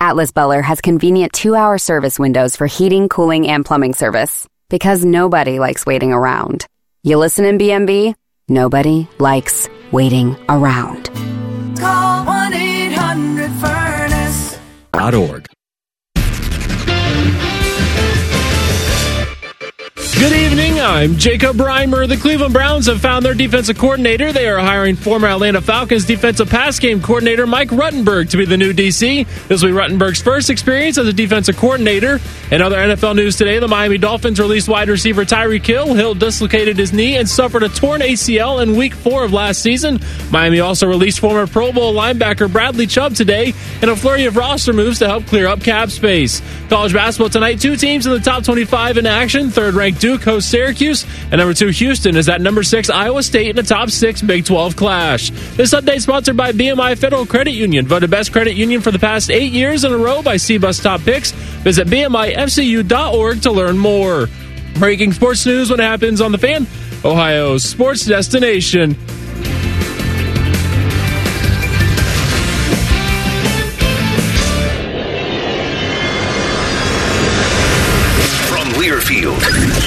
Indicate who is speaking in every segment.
Speaker 1: Atlas Buller has convenient 2-hour service windows for heating, cooling, and plumbing service. Because nobody likes waiting around. You listen in BMB? Nobody likes waiting around.
Speaker 2: Call 1-800-FURNACE.org.
Speaker 3: Good evening, I'm Jacob Reimer. The Cleveland Browns have found their defensive coordinator. They are hiring former Atlanta Falcons defensive pass game coordinator Mike Ruttenberg to be the new DC. This will be Ruttenberg's first experience as a defensive coordinator. In other NFL news today, the Miami Dolphins released wide receiver Tyreek Hill. Hill dislocated his knee and suffered a torn ACL in Week 4 of last season. Miami also released former Pro Bowl linebacker Bradley Chubb today in a flurry of roster moves to help clear up cap space. College basketball tonight, 2 teams in the top 25 in action. Third-ranked Duke hosts Syracuse, and number 2 Houston is at number 6 Iowa State in the top 6 Big 12 clash. This update sponsored by BMI Federal Credit Union, voted best credit union for the past 8 years in a row by CBUS Top Picks. Visit BMIFCU.org to learn more. Breaking sports news when it happens on The Fan, Ohio's sports destination.
Speaker 4: Learfield.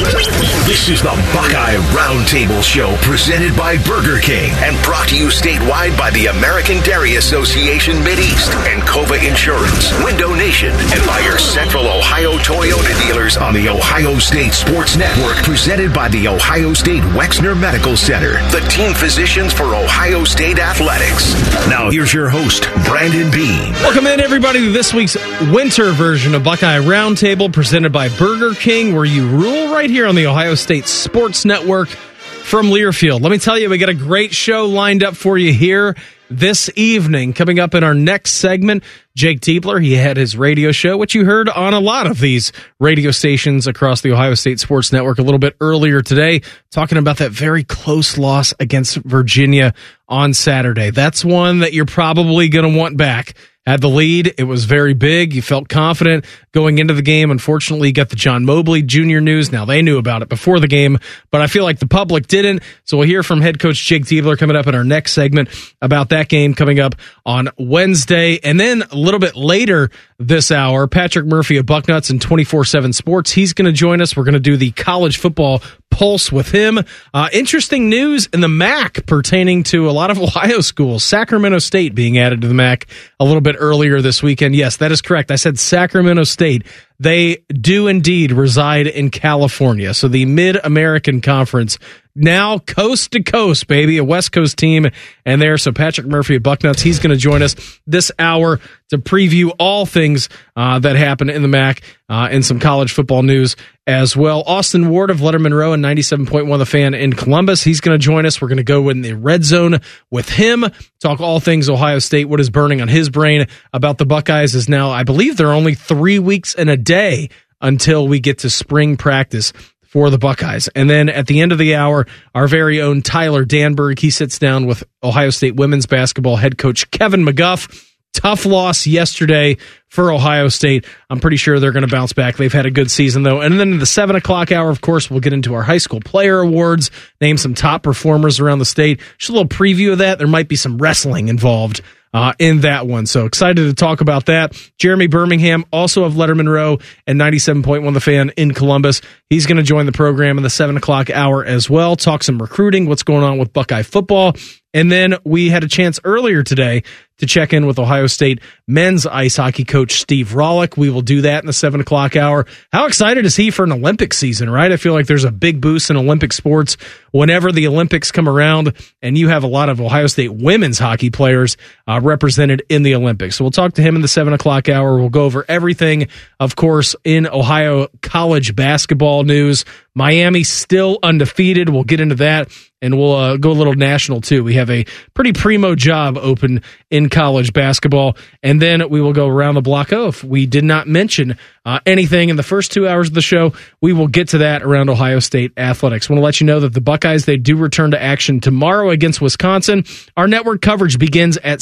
Speaker 4: This is the Buckeye Roundtable Show, presented by Burger King and brought to you statewide by the American Dairy Association Mideast and Cova Insurance, Window Nation, and by your Central Ohio Toyota dealers on the Ohio State Sports Network, presented by the Ohio State Wexner Medical Center, the team physicians for Ohio State Athletics. Now here's your host, Brandon Beam.
Speaker 5: Welcome in, everybody, to this week's winter version of Buckeye Roundtable, presented by Burger King, where you rule, right here on the Ohio State Sports Network from Learfield. Let me tell you, we got a great show lined up for you here this evening. Coming up in our next segment, Jake Diebler, he had his radio show, which you heard on a lot of these radio stations across the Ohio State Sports Network a little bit earlier today, talking about that very close loss against Virginia on Saturday. That's one that you're probably going to want back. Had the lead. It was very big. You felt confident going into the game. Unfortunately, you got the John Mobley Jr. news. Now, they knew about it before the game, but I feel like the public didn't. So we'll hear from head coach Jake Diebler coming up in our next segment about that game coming up on Wednesday. And then a little bit later this hour, Patrick Murphy of Bucknuts and 24/7 Sports. He's going to join us. We're going to do the college football pulse with him. Interesting news in the MAC pertaining to a lot of Ohio schools. Sacramento State being added to the MAC a little bit earlier this weekend. Yes, that is correct. I said Sacramento State. They do indeed reside in California. So the Mid-American Conference, now coast to coast, baby, a West Coast team. And there, so Patrick Murphy of Bucknuts, he's going to join us this hour to preview all things that happen in the MAC and some college football news as well. Austin Ward of Letterman Row and 97.1 The Fan in Columbus, he's going to join us. We're going to go in the red zone with him, talk all things Ohio State, what is burning on his brain about the Buckeyes is now, I believe they're only 3 weeks and a day until we get to spring practice for the Buckeyes. And then at the end of the hour, our very own Tyler Danberg, he sits down with Ohio State women's basketball head coach Kevin McGuff. Tough loss yesterday for Ohio State. I'm pretty sure they're going to bounce back. They've had a good season, though. And then in the 7 o'clock hour, of course, we'll get into our high school player awards, name some top performers around the state. Just a little preview of that. There might be some wrestling involved in that one. So excited to talk about that. Jeremy Birmingham, also of Letterman Row and 97.1 The Fan in Columbus. He's going to join the program in the 7 o'clock hour as well. Talk some recruiting, what's going on with Buckeye football. And then we had a chance earlier today to check in with Ohio State men's ice hockey coach Steve Rollick. We will do that in the 7 o'clock hour. How excited is he for an Olympic season, right? I feel like there's a big boost in Olympic sports whenever the Olympics come around, and you have a lot of Ohio State women's hockey players represented in the Olympics. So we'll talk to him in the 7 o'clock hour. We'll go over everything, of course, in Ohio college basketball news. Miami still undefeated. We'll get into that, and we'll go a little national, too. We have a pretty primo job open in college basketball, and then we will go around the block. If we did not mention anything in the first 2 hours of the show, we will get to that around Ohio State athletics. I want to let you know that the Buckeyes, they do return to action tomorrow against Wisconsin. Our network coverage begins at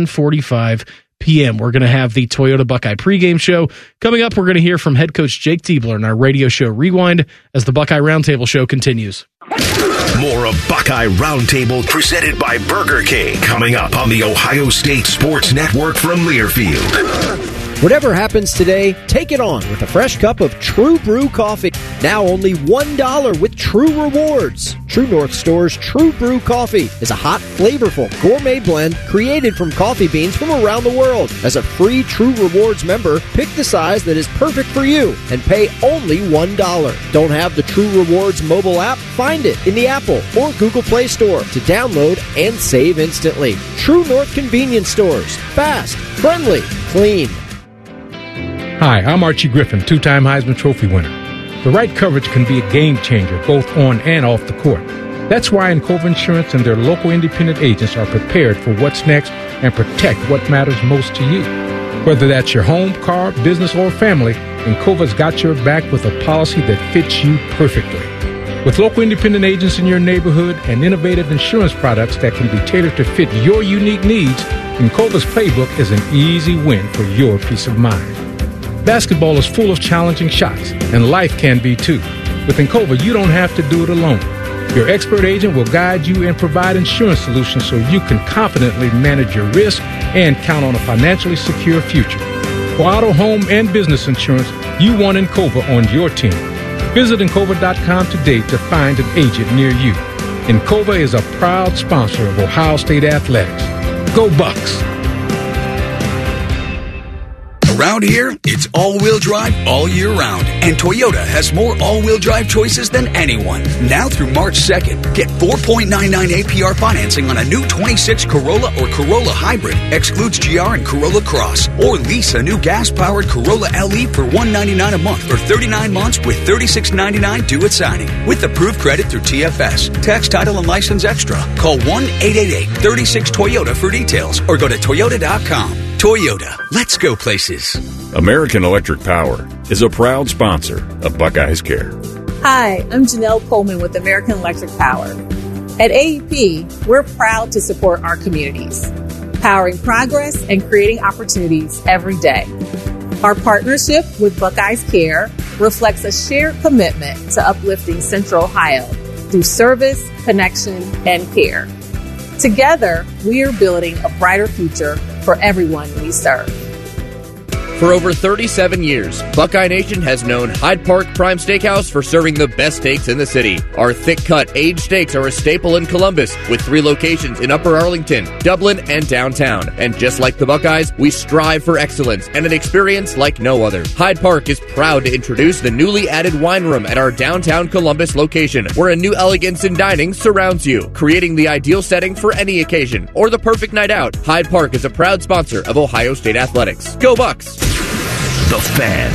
Speaker 5: 7:45 p.m. We're going to have the Toyota Buckeye pregame show. Coming up, we're going to hear from head coach Jake Diebler in our radio show Rewind as the Buckeye Roundtable show continues.
Speaker 4: More of Buckeye Roundtable presented by Burger King coming up on the Ohio State Sports Network from Learfield.
Speaker 6: Whatever happens today, take it on with a fresh cup of True Brew coffee. Now only $1 with True Rewards. True North Store's True Brew coffee is a hot, flavorful gourmet blend created from coffee beans from around the world. As a free True Rewards member, pick the size that is perfect for you and pay only $1. Don't have the True Rewards mobile app? Find it in the Apple or Google Play Store to download and save instantly. True North convenience stores. Fast, friendly, clean.
Speaker 7: Hi, I'm Archie Griffin, two-time Heisman Trophy winner. The right coverage can be a game changer, both on and off the court. That's why Encova Insurance and their local independent agents are prepared for what's next and protect what matters most to you. Whether that's your home, car, business, or family, Encova's got your back with a policy that fits you perfectly. With local independent agents in your neighborhood and innovative insurance products that can be tailored to fit your unique needs, Encova's playbook is an easy win for your peace of mind. Basketball is full of challenging shots, and life can be too. With Encova, you don't have to do it alone. Your expert agent will guide you and provide insurance solutions so you can confidently manage your risk and count on a financially secure future. For auto, home, and business insurance, you want Encova on your team. Visit Encova.com today to find an agent near you. Encova is a proud sponsor of Ohio State Athletics. Go Bucks!
Speaker 8: Around here, it's all-wheel drive all year round, and Toyota has more all-wheel drive choices than anyone. Now through March 2nd, get 4.99 APR financing on a new 26 Corolla or Corolla Hybrid, excludes GR and Corolla Cross, or lease a new gas-powered Corolla LE for $199 a month for 39 months with $36.99 due at signing, with approved credit through TFS. Tax, title, and license extra. Call 1-888-36-TOYOTA for details, or go to toyota.com. Toyota, let's go places.
Speaker 2: American Electric Power is a proud sponsor of Buckeyes Care.
Speaker 9: Hi, I'm Janelle Coleman with American Electric Power. At AEP, we're proud to support our communities, powering progress and creating opportunities every day. Our partnership with Buckeyes Care reflects a shared commitment to uplifting Central Ohio through service, connection, and care. Together, we are building a brighter future for everyone we serve.
Speaker 10: For over 37 years, Buckeye Nation has known Hyde Park Prime Steakhouse for serving the best steaks in the city. Our thick-cut, aged steaks are a staple in Columbus, with 3 locations in Upper Arlington, Dublin, and downtown. And just like the Buckeyes, we strive for excellence and an experience like no other. Hyde Park is proud to introduce the newly added wine room at our downtown Columbus location, where a new elegance in dining surrounds you, creating the ideal setting for any occasion or the perfect night out. Hyde Park is a proud sponsor of Ohio State Athletics. Go Bucks!
Speaker 4: The Fan,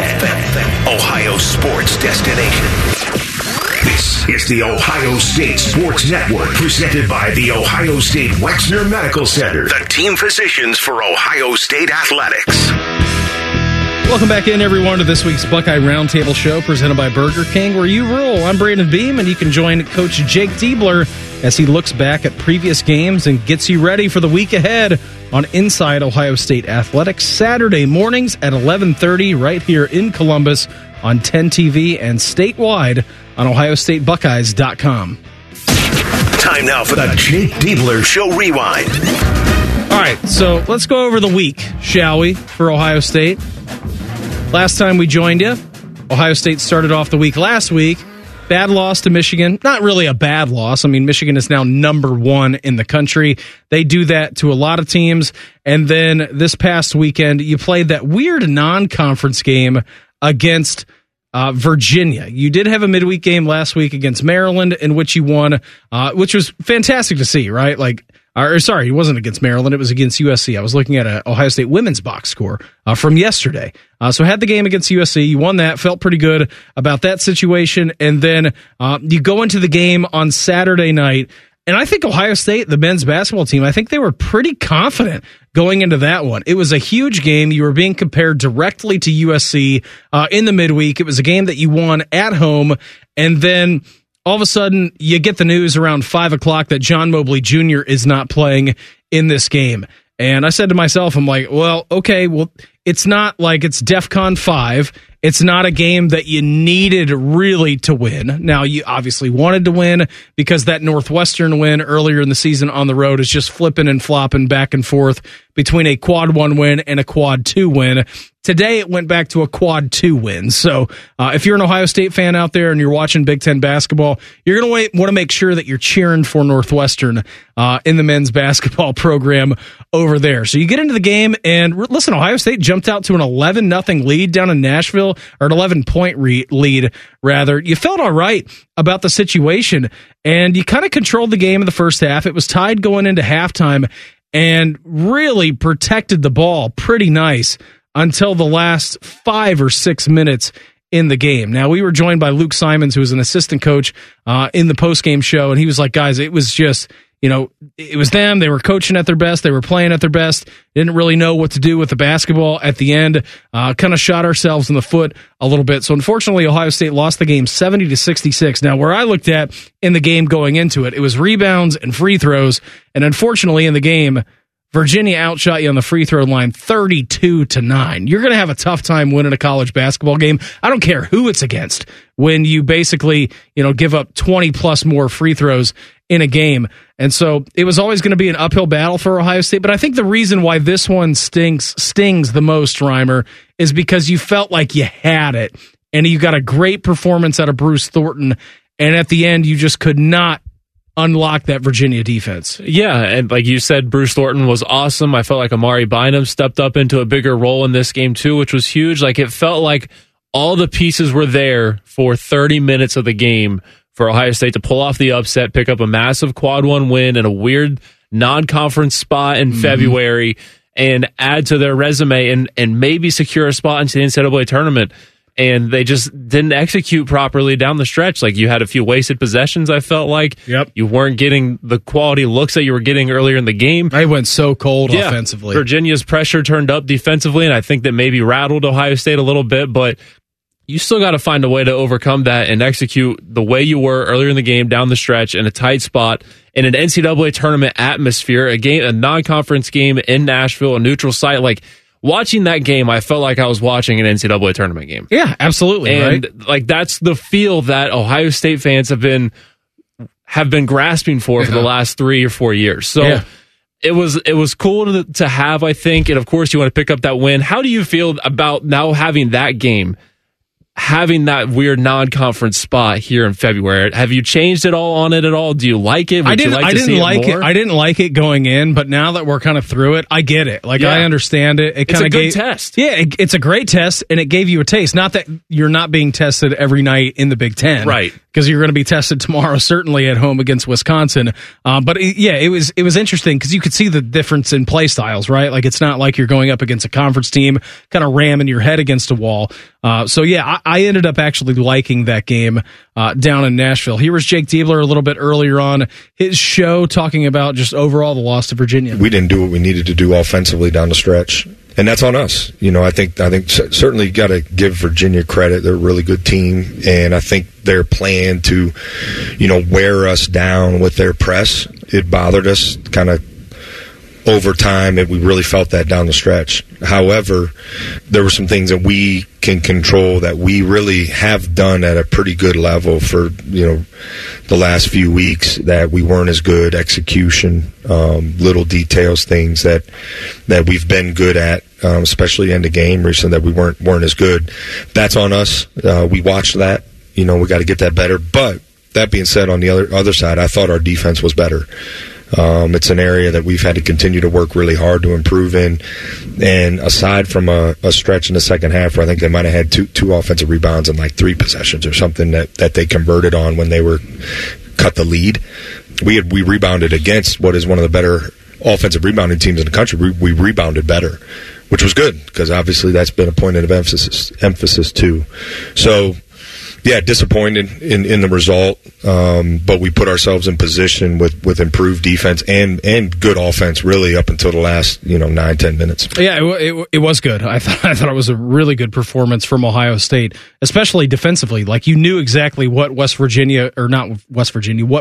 Speaker 4: Ohio sports destination. This is the Ohio State Sports Network, presented by the Ohio State Wexner Medical Center, the team physicians for Ohio State Athletics.
Speaker 5: Welcome back in, everyone, to this week's Buckeye Roundtable Show, presented by Burger King, where you rule. I'm Brandon Beam, and you can join Coach Jake Diebler as he looks back at previous games and gets you ready for the week ahead on Inside Ohio State Athletics, Saturday mornings at 11:30 right here in Columbus on 10 TV and statewide on OhioStateBuckeyes.com.
Speaker 4: Time now for the Jake Diebler Show Rewind.
Speaker 5: All right, so let's go over the week, shall we, for Ohio State. Last time we joined you, Ohio State started off the week last week. Bad loss to Michigan. Not really a bad loss. I mean, Michigan is now number 1 in the country. They do that to a lot of teams. And then this past weekend, you played that weird non-conference game against Virginia. You did have a midweek game last week against Maryland in which you won, which was fantastic to see, right? Sorry, it wasn't against Maryland. It was against USC. I was looking at an Ohio State women's box score from yesterday. So had the game against USC. You won that. Felt pretty good about that situation. And then you go into the game on Saturday night. And I think Ohio State, the men's basketball team, I think they were pretty confident going into that one. It was a huge game. You were being compared directly to USC in the midweek. It was a game that you won at home. And then all of a sudden, you get the news around 5 o'clock that John Mobley Jr. is not playing in this game. And I said to myself, I'm like, well, okay, it's not like it's DEFCON 5. It's not a game that you needed really to win. Now, you obviously wanted to win because that Northwestern win earlier in the season on the road is just flipping and flopping back and forth between a quad 1 win and a quad 2 win. Today, it went back to a quad 2 win. So if you're an Ohio State fan out there and you're watching Big Ten basketball, you're going to want to make sure that you're cheering for Northwestern in the men's basketball program over there. So you get into the game, and listen, Ohio State jumped out to an 11-0 lead down in Nashville, or an 11-point lead, rather. You felt all right about the situation, and you kind of controlled the game in the first half. It was tied going into halftime, and really protected the ball pretty nice until the last 5 or 6 minutes in the game. Now, we were joined by Luke Simons, who was an assistant coach in the postgame show, and he was like, guys, it was just, it was them. They were coaching at their best. They were playing at their best. Didn't really know what to do with the basketball at the end. Kind of shot ourselves in the foot a little bit. So, unfortunately, Ohio State lost the game 70-66. Now, where I looked at in the game going into it, it was rebounds and free throws. And unfortunately, in the game, Virginia outshot you on the free throw line 32-9. You're going to have a tough time winning a college basketball game. I don't care who it's against when you basically, give up 20 plus more free throws in a game. And so it was always going to be an uphill battle for Ohio State. But I think the reason why this one stings the most, Reimer, is because you felt like you had it. And you got a great performance out of Bruce Thornton. And at the end, you just could not unlock that Virginia defense.
Speaker 3: Yeah, and like you said, Bruce Thornton was awesome. I felt like Amari Bynum stepped up into a bigger role in this game too, which was huge. Like, it felt like all the pieces were there for 30 minutes of the game for Ohio State to pull off the upset, pick up a massive quad 1 win in a weird non-conference spot in February, and add to their resume and maybe secure a spot into the NCAA tournament. And they just didn't execute properly down the stretch. Like, you had a few wasted possessions, I felt like.
Speaker 5: Yep.
Speaker 3: You weren't getting the quality looks that you were getting earlier in the game.
Speaker 5: They went so cold offensively.
Speaker 3: Virginia's pressure turned up defensively, and I think that maybe rattled Ohio State a little bit, but you still got to find a way to overcome that and execute the way you were earlier in the game down the stretch in a tight spot in an NCAA tournament atmosphere, a non-conference game in Nashville, a neutral site. Like, watching that game, I felt like I was watching an NCAA tournament game.
Speaker 5: Yeah, absolutely.
Speaker 3: And like, that's the feel that Ohio State fans have been grasping for the last 3 or 4 years. So it was cool to have, I think. And of course, you want to pick up that win. How do you feel about now having that game, having that weird non-conference spot here in February? Have you changed it all on it at all? Do you like it?
Speaker 5: I didn't like it going in, but now that we're kind of through it, I get it. Like, I understand it.
Speaker 3: It's a good test.
Speaker 5: Yeah, it's a great test, and it gave you a taste. Not that you're not being tested every night in the Big Ten,
Speaker 3: right?
Speaker 5: Because you're going to be tested tomorrow, certainly at home against Wisconsin. It was interesting because you could see the difference in play styles, right? Like, it's not like you're going up against a conference team, kind of ramming your head against a wall. I ended up actually liking that game down in Nashville. Here was Jake Diebler a little bit earlier on his show talking about just overall the loss to Virginia.
Speaker 11: We didn't do what we needed to do offensively down the stretch, and that's on us. I think certainly you got to give Virginia credit. They're a really good team, and I think their plan to, wear us down with their press, it bothered us kind of over time, and we really felt that down the stretch. However, there were some things that we can control that we really have done at a pretty good level for the last few weeks that we weren't as good. Execution, little details, things that we've been good at, especially in the game recently that we weren't as good. That's on us. We watched that. We got to get that better. But that being said, on the other side, I thought our defense was better. It's an area that we've had to continue to work really hard to improve in. And aside from a stretch in the second half where I think they might have had two offensive rebounds and like 3 possessions or something that they converted on when they were cut the lead, we rebounded against what is one of the better offensive rebounding teams in the country. We rebounded better, which was good because obviously that's been a point of emphasis too. So, yeah, disappointed in the result, but we put ourselves in position with improved defense and good offense really up until the last 9-10 minutes.
Speaker 5: Yeah, it was good. I thought it was a really good performance from Ohio State, especially defensively. Like, you knew exactly what what Virginia was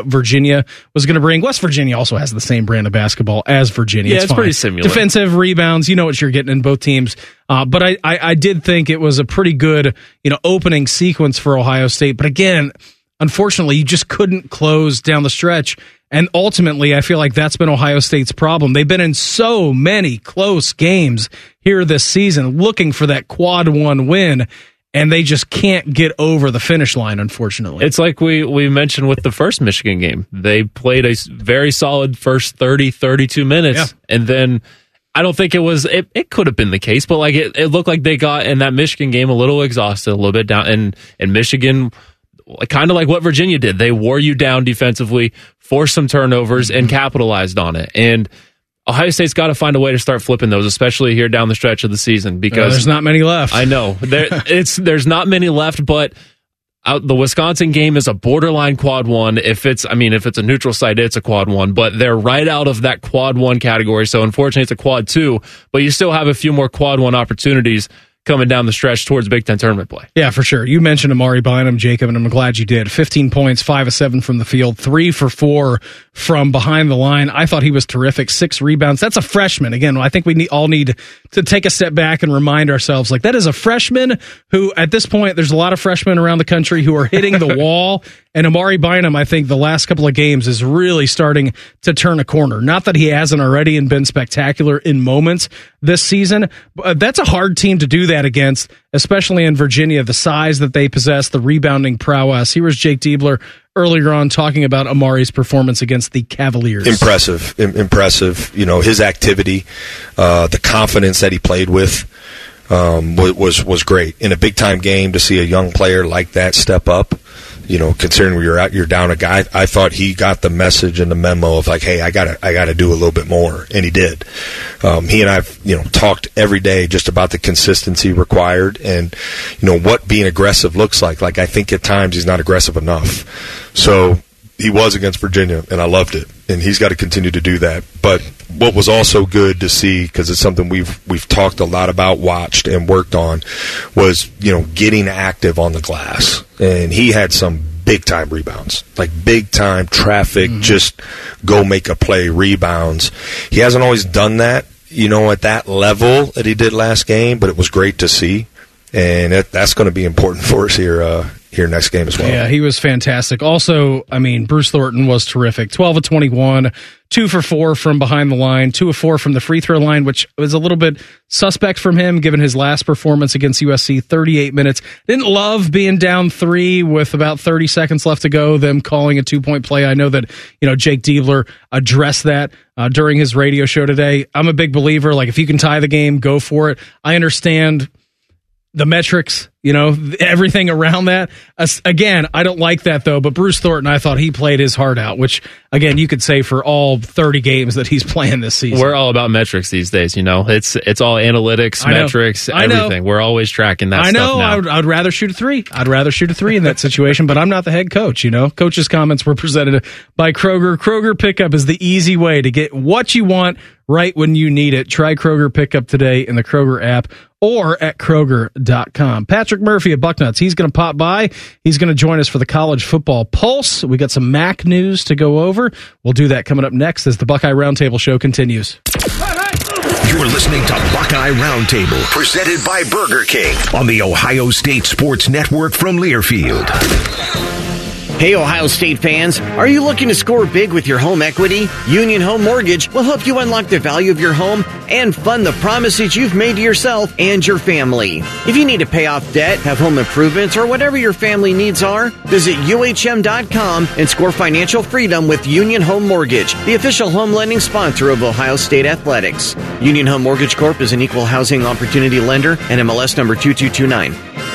Speaker 5: going to bring. West Virginia also has the same brand of basketball as Virginia.
Speaker 3: Yeah, it's pretty similar.
Speaker 5: Defensive rebounds, you know what you're getting in both teams. But I did think it was a pretty good, opening sequence for Ohio State. But again, unfortunately, you just couldn't close down the stretch. And ultimately, I feel like that's been Ohio State's problem. They've been in so many close games here this season looking for that quad one win, and they just can't get over the finish line, unfortunately.
Speaker 3: It's like we mentioned with the first Michigan game. They played a very solid first 30, 32 minutes, and then I don't think it could have been the case, but like it looked like they got in that Michigan game a little exhausted, a little bit down, and Michigan, kind of like what Virginia did, they wore you down defensively, forced some turnovers, and capitalized on it. And Ohio State's got to find a way to start flipping those, especially here down the stretch of the season, because
Speaker 5: there's not many left.
Speaker 3: I know there's not many left, but the Wisconsin game is a borderline quad one. If it's a neutral site, it's a quad one, but they're right out of that quad one category. So unfortunately, it's a quad two, but you still have a few more quad one opportunities coming down the stretch towards Big Ten tournament play.
Speaker 5: Yeah, for sure. You mentioned Amari Bynum, Jacob, and I'm glad you did. 15 points, 5 of 7 from the field, 3 for 4 from behind the line. I thought he was terrific. 6 rebounds. That's a freshman. Again, I think we all need to take a step back and remind ourselves, like, that is a freshman who, at this point, there's a lot of freshmen around the country who are hitting the wall. And Amari Bynum, I think the last couple of games is really starting to turn a corner. Not that he hasn't already and been spectacular in moments this season, but that's a hard team to do that against, especially in Virginia, the size that they possess, the rebounding prowess. Here was Jake Diebler earlier on talking about Amari's performance against the Cavaliers.
Speaker 11: Impressive. His activity, the confidence that he played with was great. In a big-time game, to see a young player like that step up, considering you're down a guy, I thought he got the message and the memo of like, hey, I gotta do a little bit more, and he did. He and I've talked every day just about the consistency required and what being aggressive looks like. Like, I think at times he's not aggressive enough. So he was against Virginia, and I loved it, and he's got to continue to do that. But what was also good to see, because it's something we've talked a lot about, watched, and worked on, was getting active on the glass, and he had some big-time rebounds, like big-time traffic, just go make a play rebounds. He hasn't always done that, at that level that he did last game, but it was great to see, and that's going to be important for us here next game as well.
Speaker 5: Yeah, he was fantastic. Also, Bruce Thornton was terrific. 12 of 21, 2 for 4 from behind the line, 2 of 4 from the free throw line, which was a little bit suspect from him given his last performance against USC, 38 minutes. Didn't love being down 3 with about 30 seconds left to go, them calling a 2-point play. I know that, Jake Diebler addressed that during his radio show today. I'm a big believer, like, if you can tie the game, go for it. I understand the metrics, everything around that. Again, I don't like that, though, but Bruce Thornton, I thought he played his heart out, which, again, you could say for all 30 games that he's playing this season. We're
Speaker 3: all about metrics these days, It's all analytics, metrics, everything. We're always tracking that stuff now.
Speaker 5: I know. I'd rather shoot a 3. I'd rather shoot a 3 in that situation, but I'm not the head coach, Coach's comments were presented by Kroger. Kroger Pickup is the easy way to get what you want right when you need it. Try Kroger Pickup today in the Kroger app or at Kroger.com. Patrick Murphy of Bucknuts, he's going to pop by. He's going to join us for the College Football Pulse. We got some MAC news to go over. We'll do that coming up next as the Buckeye Roundtable show continues.
Speaker 4: You're listening to Buckeye Roundtable, presented by Burger King on the Ohio State Sports Network from Learfield.
Speaker 12: Hey, Ohio State fans, are you looking to score big with your home equity? Union Home Mortgage will help you unlock the value of your home and fund the promises you've made to yourself and your family. If you need to pay off debt, have home improvements, or whatever your family needs are, visit UHM.com and score financial freedom with Union Home Mortgage, the official home lending sponsor of Ohio State Athletics. Union Home Mortgage Corp. is an equal housing opportunity lender and MLS number 2229.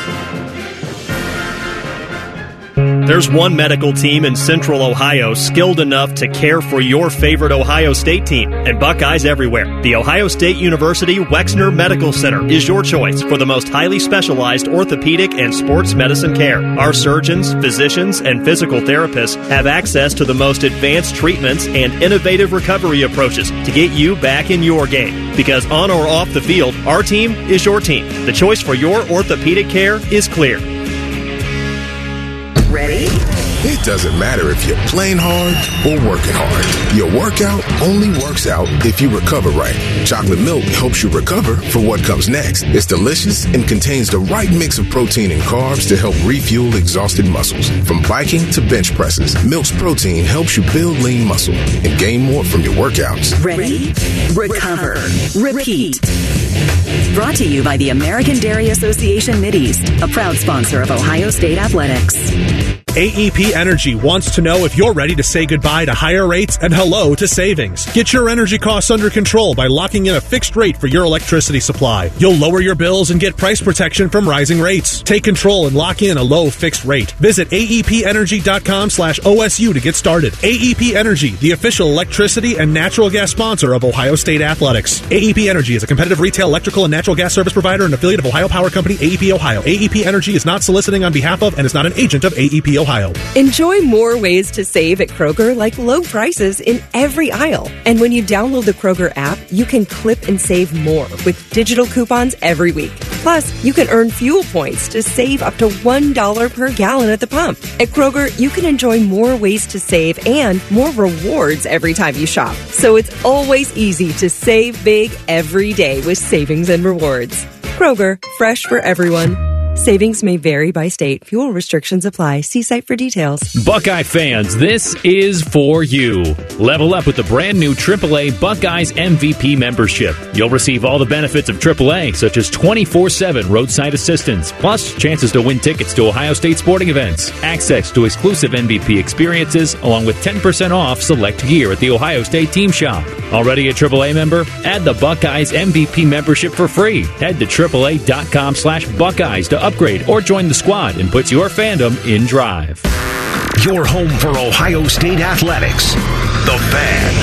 Speaker 13: There's one medical team in Central Ohio skilled enough to care for your favorite Ohio State team, and Buckeyes everywhere. The Ohio State University Wexner Medical Center is your choice for the most highly specialized orthopedic and sports medicine care. Our surgeons, physicians, and physical therapists have access to the most advanced treatments and innovative recovery approaches to get you back in your game. Because on or off the field, our team is your team. The choice for your orthopedic care is clear.
Speaker 14: Ready? It doesn't matter if you're playing hard or working hard. Your workout only works out if you recover right. Chocolate milk helps you recover for what comes next. It's delicious and contains the right mix of protein and carbs to help refuel exhausted muscles. From biking to bench presses, Milk's protein helps you build lean muscle and gain more from your workouts.
Speaker 15: Ready? Recover. Repeat. Brought to you by the American Dairy Association Mideast, a proud sponsor of Ohio State Athletics.
Speaker 16: AEP Energy wants to know if you're ready to say goodbye to higher rates and hello to savings. Get your energy costs under control by locking in a fixed rate for your electricity supply. You'll lower your bills and get price protection from rising rates. Take control and lock in a low fixed rate. Visit aepenergy.com/OSU to get started. AEP Energy, the official electricity and natural gas sponsor of Ohio State Athletics. AEP Energy is a competitive retail electrical and natural gas service provider and affiliate of Ohio Power Company, AEP Ohio. AEP Energy is not soliciting on behalf of and is not an agent of AEP Ohio.
Speaker 17: Enjoy more ways to save at Kroger, like low prices in every aisle. And when you download the Kroger app, you can clip and save more with digital coupons every week. Plus, you can earn fuel points to save up to $1 per gallon at the pump. At Kroger, you can enjoy more ways to save and more rewards every time you shop. So it's always easy to save big every day with savings and rewards. Kroger, fresh for everyone. Savings may vary by state. Fuel restrictions apply. See site for details.
Speaker 18: Buckeye fans, this is for you. Level up with the brand new AAA Buckeyes MVP membership. You'll receive all the benefits of AAA, such as 24/7 roadside assistance, plus chances to win tickets to Ohio State sporting events, access to exclusive MVP experiences, along with 10% off select gear at the Ohio State team shop. Already a AAA member? Add the Buckeyes MVP membership for free. Head to AAA.com/Buckeyes to upgrade or join the squad and puts your fandom in drive.
Speaker 4: Your home for Ohio State Athletics. The Fan.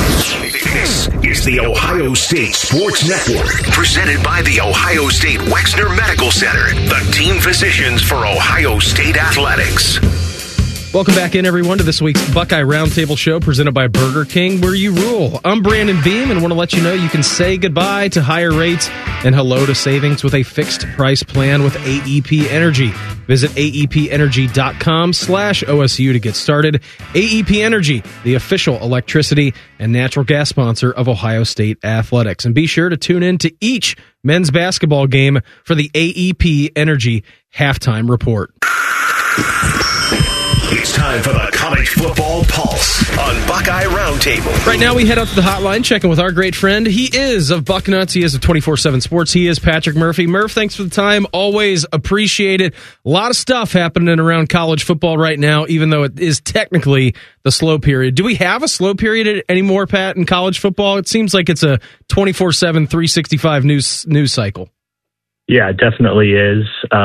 Speaker 4: This is the Ohio State Sports Network, presented by the Ohio State Wexner Medical Center, the team physicians for Ohio State Athletics.
Speaker 5: Welcome back in, everyone, to this week's Buckeye Roundtable Show presented by Burger King, where you rule. I'm Brandon Beam, and want to let you know you can say goodbye to higher rates and hello to savings with a fixed price plan with AEP Energy. Visit aepenergy.com/OSU to get started. AEP Energy, the official electricity and natural gas sponsor of Ohio State Athletics. And be sure to tune in to each men's basketball game for the AEP Energy halftime report.
Speaker 4: It's time for the College Football Pulse on Buckeye Roundtable.
Speaker 5: Right now, we head out to the hotline, checking with our great friend. He is of Bucknuts. He is of 24/7 Sports. He is Patrick Murphy. Murph, thanks for the time. Always appreciate it. A lot of stuff happening around college football right now, even though it is technically the slow period. Do we have a slow period anymore, Pat, in college football? It seems like it's a 24/7, 365 news cycle.
Speaker 19: Yeah, it definitely is.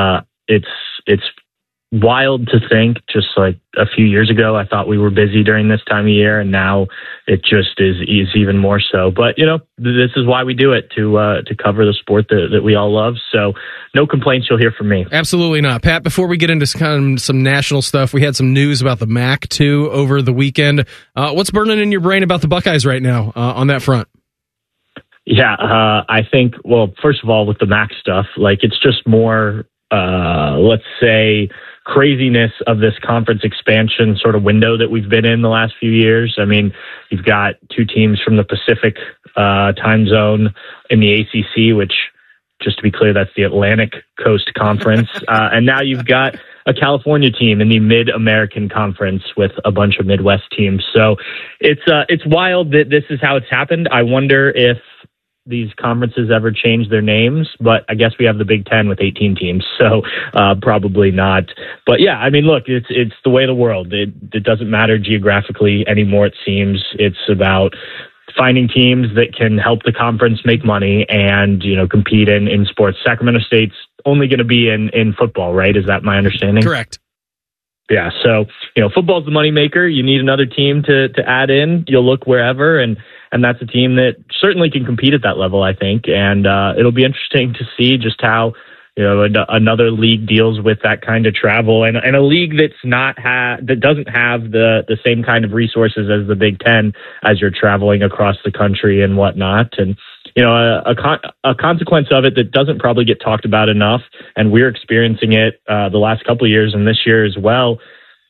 Speaker 19: It's wild to think, just like a few years ago, I thought we were busy during this time of year, and now it just is even more so. But, you know, this is why we do it, to cover the sport that we all love. So no complaints you'll hear from me.
Speaker 5: Absolutely not. Pat, before we get into kind of some national stuff, we had some news about the MAC, too, over the weekend. What's burning in your brain about the Buckeyes right now on that front?
Speaker 19: Yeah, I think, well, first of all, with the MAC stuff, like, it's just more, let's say, craziness of this conference expansion sort of window that we've been in the last few years. I mean, you've got two teams from the Pacific time zone in the ACC, which, just to be clear, that's the Atlantic Coast Conference. And now you've got a California team in the Mid-American Conference with a bunch of Midwest teams. So it's wild that this is how it's happened. I wonder if these conferences ever change their names, but I guess we have the Big Ten with 18 teams, so probably not. But yeah, I mean, look, it's the way of the world. It doesn't matter geographically anymore, it seems. It's about finding teams that can help the conference make money and, you know, compete in sports. Sacramento State's only going to be in football, right? Is that my understanding?
Speaker 5: Correct.
Speaker 19: Yeah, so, you know, football's the moneymaker. You need another team to add in. You'll look wherever, and that's a team that certainly can compete at that level, I think. And it'll be interesting to see just how, you know, another league deals with that kind of travel, and a league that's that doesn't have the same kind of resources as the Big Ten as you're traveling across the country and whatnot. And, you know, a consequence of it that doesn't probably get talked about enough, and we're experiencing it the last couple of years and this year as well,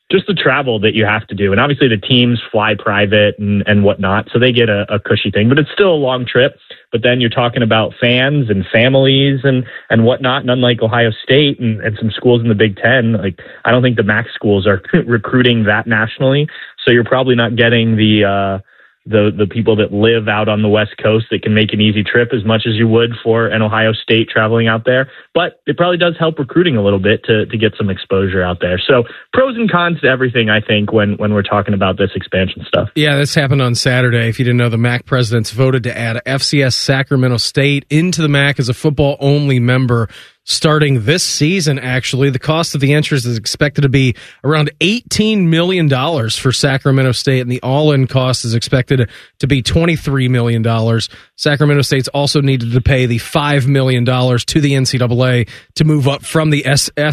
Speaker 19: just the travel that you have to do. And obviously the teams fly private and whatnot, so they get a cushy thing, but it's still a long trip. But then you're talking about fans and families and whatnot. And unlike Ohio State and some schools in the Big Ten, like, I don't think the MAC schools are recruiting that nationally. So you're probably not getting the people that live out on the West Coast that can make an easy trip as much as you would for an Ohio State traveling out there. But it probably does help recruiting a little bit to get some exposure out there. So pros and cons to everything, I think, when we're talking about this expansion stuff.
Speaker 5: Yeah, this happened on Saturday. If you didn't know, the MAC presidents voted to add FCS Sacramento State into the MAC as a football-only member starting this season. Actually, the cost of the entrance is expected to be around $18 million for Sacramento State, and the all-in cost is expected to be $23 million. Sacramento State's also needed to pay the $5 million to the NCAA to move up from the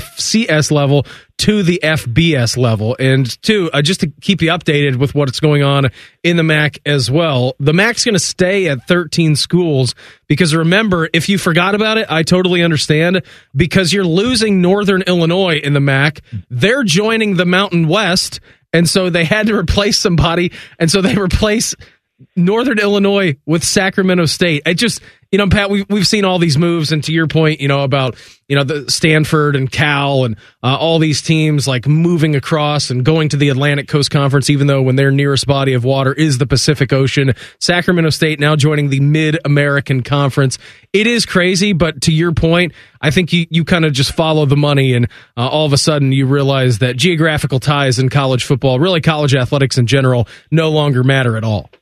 Speaker 5: FCS level to the FBS level. And just to keep you updated with what's going on in the MAC as well, the MAC's going to stay at 13 schools because, remember, if you forgot about it, I totally understand, because you're losing Northern Illinois in the MAC. They're joining the Mountain West, and so they had to replace somebody, and so they replace Northern Illinois with Sacramento State. It just, Pat, we've seen all these moves, and to your point, about, the Stanford and Cal and all these teams like moving across and going to the Atlantic Coast Conference, even though when their nearest body of water is the Pacific Ocean. Sacramento State now joining the Mid-American Conference. It is crazy, but to your point, I think you kind of just follow the money, and all of a sudden you realize that geographical ties in college football, really college athletics in general, no longer matter at all.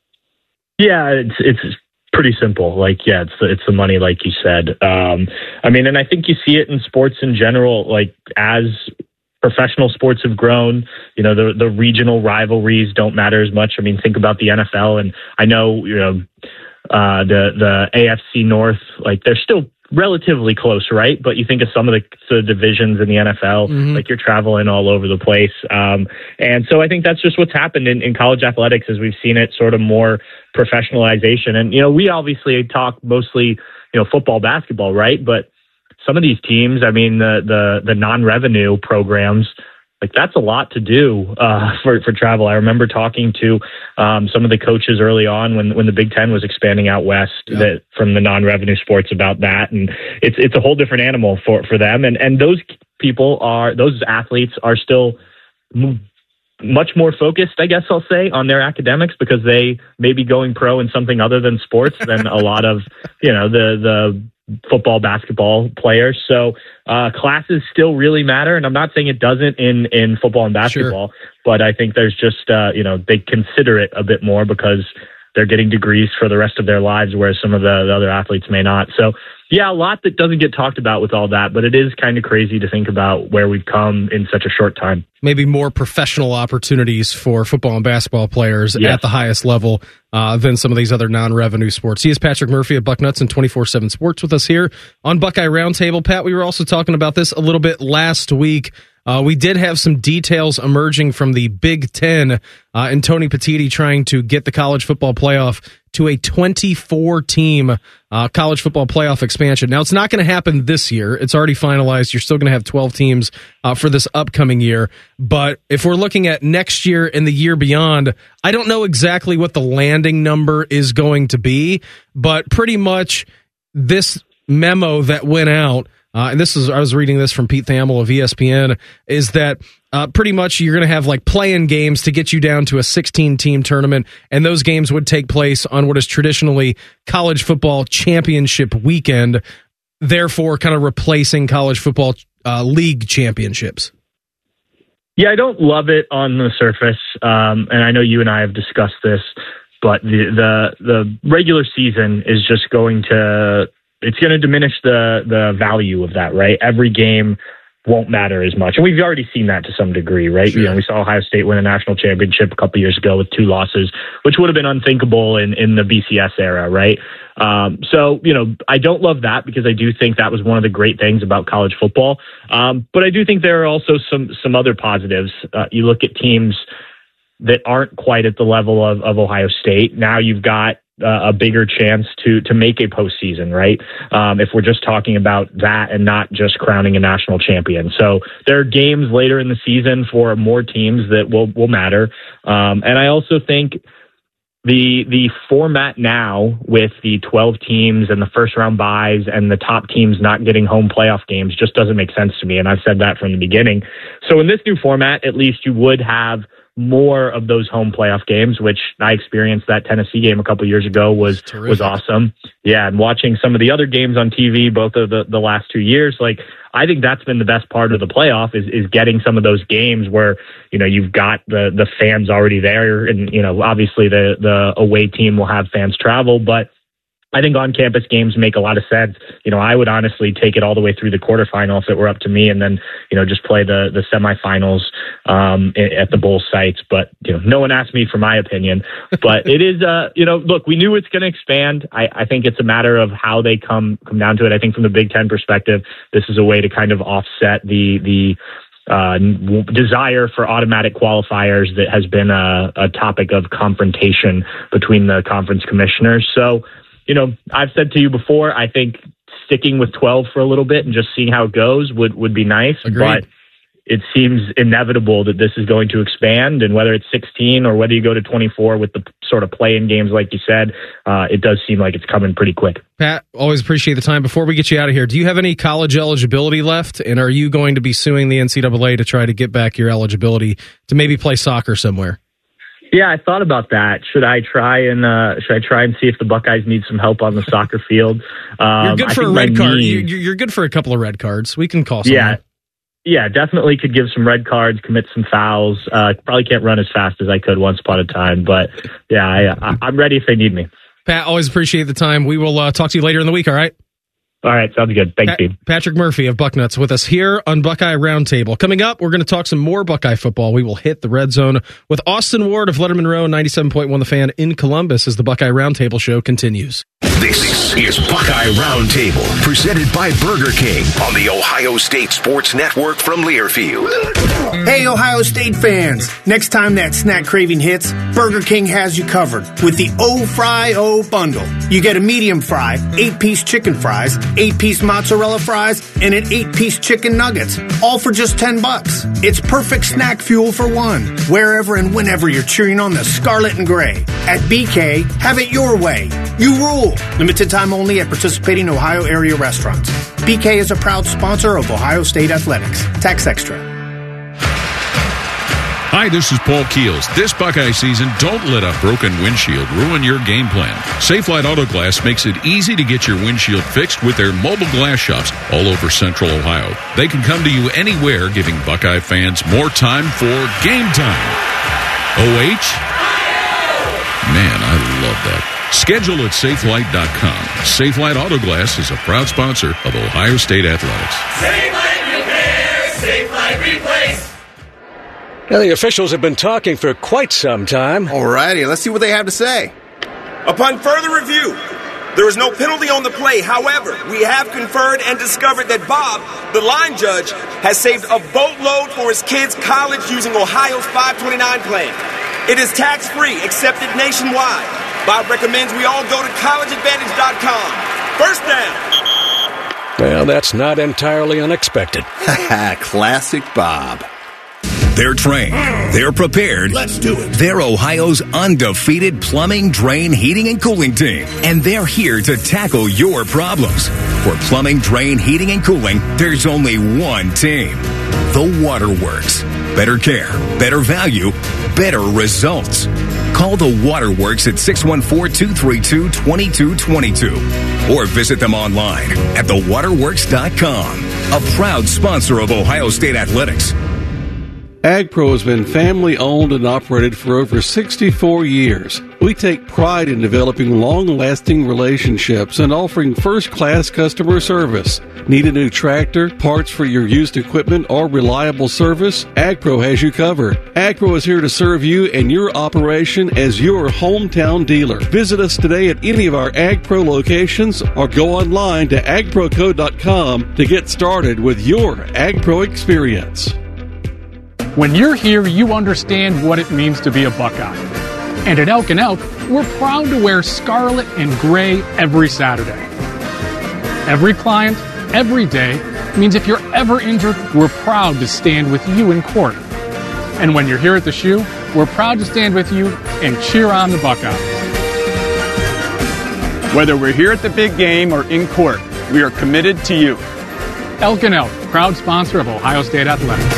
Speaker 19: Yeah, it's pretty simple. Like, yeah, it's the money, like you said. And I think you see it in sports in general. Like, as professional sports have grown, the regional rivalries don't matter as much. I mean, think about the NFL, and I know the AFC North, like, they're still relatively close, right? But you think of some of the divisions in the NFL, like, you're traveling all over the place. And so I think that's just what's happened in college athletics, as we've seen it sort of more professionalization. And, we obviously talk mostly, football, basketball, right? But some of these teams, I mean, the non-revenue programs, like, that's a lot to do for travel. I remember talking to some of the coaches early on when the Big Ten was expanding out west from the non-revenue sports about that, and it's a whole different animal for them. And those those athletes are still much more focused, I guess I'll say, on their academics, because they may be going pro in something other than sports than a lot of the football, basketball players. So classes still really matter. And I'm not saying it doesn't in football and basketball, but I think there's just, they consider it a bit more because they're getting degrees for the rest of their lives, whereas some of the other athletes may not. So yeah, a lot that doesn't get talked about with all that, but it is kind of crazy to think about where we've come in such a short time.
Speaker 5: Maybe more professional opportunities for football and basketball players at the highest level than some of these other non-revenue sports. He is Patrick Murphy of Bucknuts and 24/7 Sports with us here on Buckeye Roundtable. Pat, we were also talking about this a little bit last week. We did have some details emerging from the Big Ten and Tony Petitti trying to get the college football playoff to a 24-team college football playoff expansion. Now, it's not going to happen this year. It's already finalized. You're still going to have 12 teams for this upcoming year. But if we're looking at next year and the year beyond, I don't know exactly what the landing number is going to be, but pretty much this memo that went out, and I was reading this from Pete Thamel of ESPN, is that pretty much you're going to have like play-in games to get you down to a 16-team tournament, and those games would take place on what is traditionally college football championship weekend, therefore kind of replacing college football league championships.
Speaker 19: Yeah, I don't love it on the surface, and I know you and I have discussed this, but the regular season is just going to diminish the value of that, right? Every game won't matter as much. And we've already seen that to some degree, right? Sure. We saw Ohio State win a national championship a couple years ago with 2 losses, which would have been unthinkable in the BCS era, right? So, I don't love that, because I do think that was one of the great things about college football. But I do think there are also some other positives. You look at teams that aren't quite at the level of Ohio State. Now you've got a bigger chance to make a postseason, right? If we're just talking about that and not just crowning a national champion. So there are games later in the season for more teams that will matter. And I also think the format now with the 12 teams and the first round buys and the top teams not getting home playoff games just doesn't make sense to me. And I've said that from the beginning. So in this new format, at least you would have more of those home playoff games, which I experienced. That Tennessee game a couple years ago was awesome. Yeah. And watching some of the other games on TV, both of the last 2 years, like, I think that's been the best part of the playoff is getting some of those games where, you've got the fans already there. And, obviously the away team will have fans travel, but I think on-campus games make a lot of sense. I would honestly take it all the way through the quarterfinal if it were up to me, and then, just play the semifinals at the bowl sites. But, no one asked me for my opinion. But it is, look, we knew it's going to expand. I think it's a matter of how they come down to it. I think from the Big Ten perspective, this is a way to kind of offset the desire for automatic qualifiers that has been a topic of confrontation between the conference commissioners. So, I've said to you before, I think sticking with 12 for a little bit and just seeing how it goes would be nice.
Speaker 5: Agreed.
Speaker 19: But it seems inevitable that this is going to expand, and whether it's 16 or whether you go to 24 with the sort of play-in games, like you said, it does seem like it's coming pretty quick.
Speaker 5: Pat, always appreciate the time. Before we get you out of here, do you have any college eligibility left? And are you going to be suing the NCAA to try to get back your eligibility to maybe play soccer somewhere?
Speaker 19: Yeah, I thought about that. Should I try and see if the Buckeyes need some help on the soccer field?
Speaker 5: You're good for a red card. You're good for a couple of red cards. We can call someone.
Speaker 19: Yeah, definitely could give some red cards, commit some fouls. Probably can't run as fast as I could once upon a time, but yeah, I'm ready if they need me.
Speaker 5: Pat, always appreciate the time. We will talk to you later in the week. All right.
Speaker 19: All right, sounds good. Thanks, Steve.
Speaker 5: Patrick Murphy of Bucknuts with us here on Buckeye Roundtable. Coming up, we're going to talk some more Buckeye football. We will hit the red zone with Austin Ward of Letterman Row, 97.1 The Fan in Columbus as the Buckeye Roundtable show continues.
Speaker 4: This is Buckeye Roundtable, presented by Burger King on the Ohio State Sports Network from Learfield.
Speaker 20: Hey, Ohio State fans. Next time that snack craving hits, Burger King has you covered with the O-Fry-O bundle. You get a medium fry, 8-piece chicken fries, 8-piece mozzarella fries, and an 8-piece chicken nuggets, all for just $10. It's perfect snack fuel for one, wherever and whenever you're cheering on the scarlet and gray. At BK, have it your way. You rule. Limited time only at participating Ohio area restaurants. BK is a proud sponsor of Ohio State Athletics. Tax extra.
Speaker 2: Hi, this is Paul Keels. This Buckeye season, don't let a broken windshield ruin your game plan. Safelite Auto Glass makes it easy to get your windshield fixed with their mobile glass shops all over Central Ohio. They can come to you anywhere, giving Buckeye fans more time for game time. OH? Man, I love that. Schedule at SafeLight.com. Safelite Auto Glass is a proud sponsor of Ohio State Athletics.
Speaker 21: SafeLight Repair, SafeLight Replace.
Speaker 22: Now, the officials have been talking for quite some time.
Speaker 23: Alrighty, let's see what they have to say.
Speaker 24: Upon further review, there is no penalty on the play. However, we have conferred and discovered that Bob, the line judge, has saved a boatload for his kids' college using Ohio's 529 plan. It is tax-free, accepted nationwide. Bob recommends we all go to collegeadvantage.com. First down.
Speaker 22: Well, that's not entirely unexpected.
Speaker 23: Classic Bob.
Speaker 8: They're trained. They're prepared.
Speaker 23: Let's do it.
Speaker 8: They're Ohio's undefeated plumbing, drain, heating, and cooling team. And they're here to tackle your problems. For plumbing, drain, heating, and cooling, there's only one team. The Waterworks. Better care, better value, better results. Call the Waterworks at 614-232-2222 or visit them online at thewaterworks.com. A proud sponsor of Ohio State Athletics.
Speaker 25: AgPro has been family owned and operated for over 64 years. We take pride in developing long-lasting relationships and offering first-class customer service. Need a new tractor, parts for your used equipment, or reliable service? AgPro has you covered. AgPro is here to serve you and your operation as your hometown dealer. Visit us today at any of our AgPro locations or go online to agproco.com to get started with your AgPro experience.
Speaker 26: When you're here, you understand what it means to be a Buckeye.
Speaker 1: And at Elk & Elk, we're proud to wear scarlet and gray every Saturday. Every client, every day, means if you're ever injured, we're proud to stand with you in court. And when you're here at the shoe, we're proud to stand with you and cheer on the Buckeyes.
Speaker 6: Whether we're here at the big game or in court, we are committed to you.
Speaker 1: Elk & Elk, proud sponsor of Ohio State Athletics.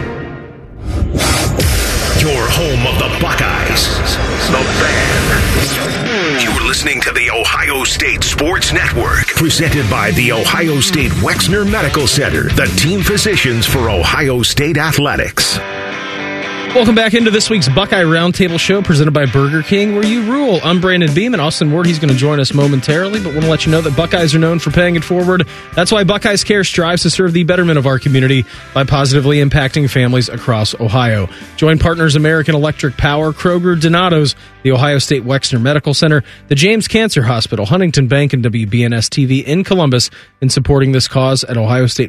Speaker 4: Your home of the Buckeyes, the Fan. You're listening to the Ohio State Sports Network, presented by the Ohio State Wexner Medical Center, the team physicians for Ohio State Athletics.
Speaker 5: Welcome back into this week's Buckeye Roundtable Show, presented by Burger King, where you rule. I'm Brandon Beam, and Austin Ward, he's going to join us momentarily, but want to let you know that Buckeyes are known for paying it forward. That's why Buckeyes Care strives to serve the betterment of our community by positively impacting families across Ohio. Join partners American Electric Power, Kroger, Donato's, the Ohio State Wexner Medical Center, the James Cancer Hospital, Huntington Bank, and WBNS-TV in Columbus in supporting this cause at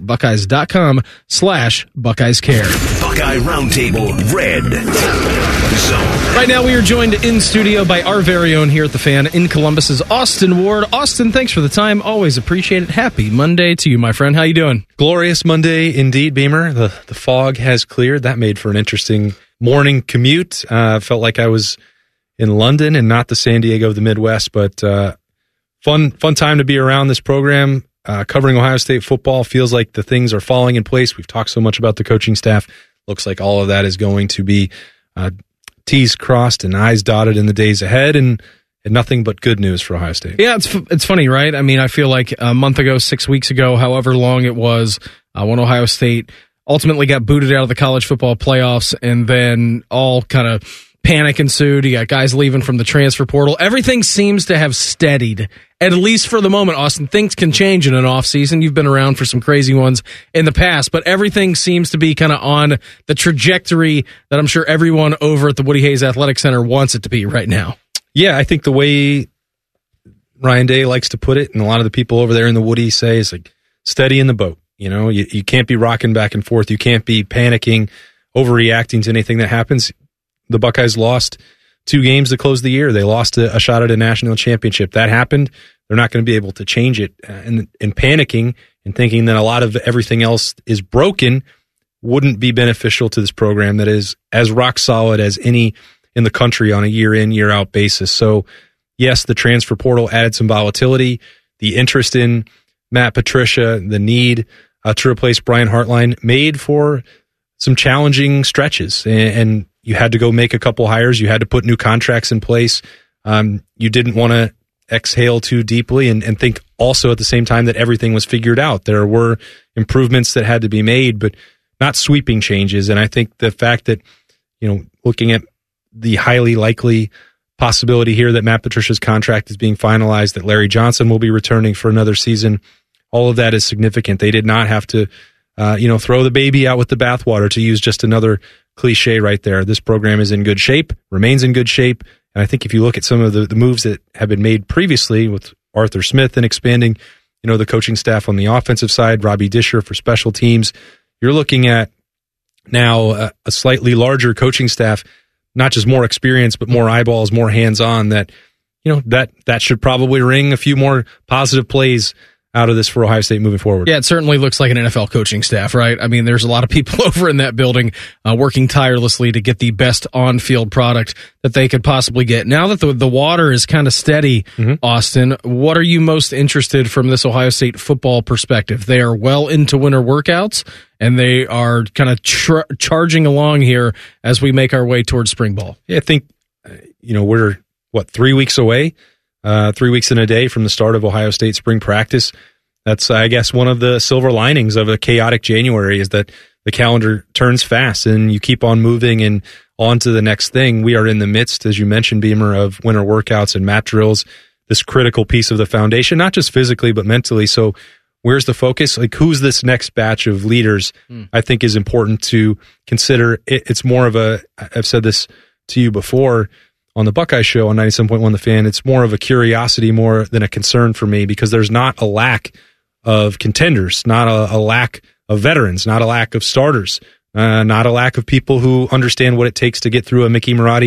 Speaker 5: ohiostatebuckeyes.com/BuckeyesCare.
Speaker 4: Buckeye Roundtable Red Zone.
Speaker 5: Right now we are joined in studio by our very own here at the Fan in Columbus is Austin Ward. Austin, thanks for the time. Always appreciate it. Happy Monday to you, my friend. How you doing?
Speaker 7: Glorious Monday indeed, Beamer. The fog has cleared. That made for an interesting morning commute. Felt like I was in London and not the San Diego of the Midwest, but fun time to be around this program. Covering Ohio State football feels like the things are falling in place. We've talked so much about the coaching staff. Looks like all of that is going to be T's crossed and I's dotted in the days ahead, and nothing but good news for Ohio State.
Speaker 5: Yeah, it's funny, right? I mean, I feel like a month ago, 6 weeks ago, however long it was, when Ohio State ultimately got booted out of the college football playoffs, and then all kind of panic ensued. You got guys leaving from the transfer portal. Everything seems to have steadied, at least for the moment. Austin, things can change in an offseason. You've been around for some crazy ones in the past, but everything seems to be kind of on the trajectory that I'm sure everyone over at the Woody Hayes Athletic Center wants it to be right now.
Speaker 7: Yeah, I think the way Ryan Day likes to put it, and a lot of the people over there in the Woody say, is like steady in the boat. You know, you can't be rocking back and forth. You can't be panicking, overreacting to anything that happens. The Buckeyes lost 2 games to close the year. They lost a shot at a national championship. That happened. They're not going to be able to change it. And panicking and thinking that a lot of everything else is broken wouldn't be beneficial to this program that is as rock solid as any in the country on a year in, year out basis. So, yes, the transfer portal added some volatility. The interest in Matt Patricia, the need to replace Brian Hartline made for some challenging stretches. And you had to go make a couple hires. You had to put new contracts in place. You didn't want to exhale too deeply and think also at the same time that everything was figured out. There were improvements that had to be made, but not sweeping changes. And I think the fact that, you know, looking at the highly likely possibility here that Matt Patricia's contract is being finalized, that Larry Johnson will be returning for another season, all of that is significant. They did not have to, throw the baby out with the bathwater, to use just another cliche right there. This program is in good shape, remains in good shape. And I think if you look at some of the moves that have been made previously with Arthur Smith and expanding, the coaching staff on the offensive side, Robbie Disher for special teams, you're looking at now a slightly larger coaching staff, not just more experience, but more eyeballs, more hands-on, that should probably ring a few more positive plays out of this for Ohio State moving forward. Yeah,
Speaker 5: it certainly looks like an NFL coaching staff, right? I mean, there's a lot of people over in that building working tirelessly to get the best on-field product that they could possibly get. Now that the water is kind of steady, Austin, what are you most interested from this Ohio State football perspective? They are well into winter workouts, and they are kind of charging along here as we make our way towards spring ball.
Speaker 7: Yeah, I think, we're, 3 weeks away? 3 weeks in a day from the start of Ohio State spring practice. That's, I guess, one of the silver linings of a chaotic January is that the calendar turns fast and you keep on moving and on to the next thing. We are in the midst, as you mentioned, Beamer, of winter workouts and mat drills, this critical piece of the foundation, not just physically, but mentally. So where's the focus? Like, who's this next batch of leaders? I think is important to consider. It's more of I've said this to you before, on the Buckeye Show on 97.1 The Fan, it's more of a curiosity more than a concern for me, because there's not a lack of contenders, not a lack of veterans, not a lack of starters, not a lack of people who understand what it takes to get through a Mickey Marotti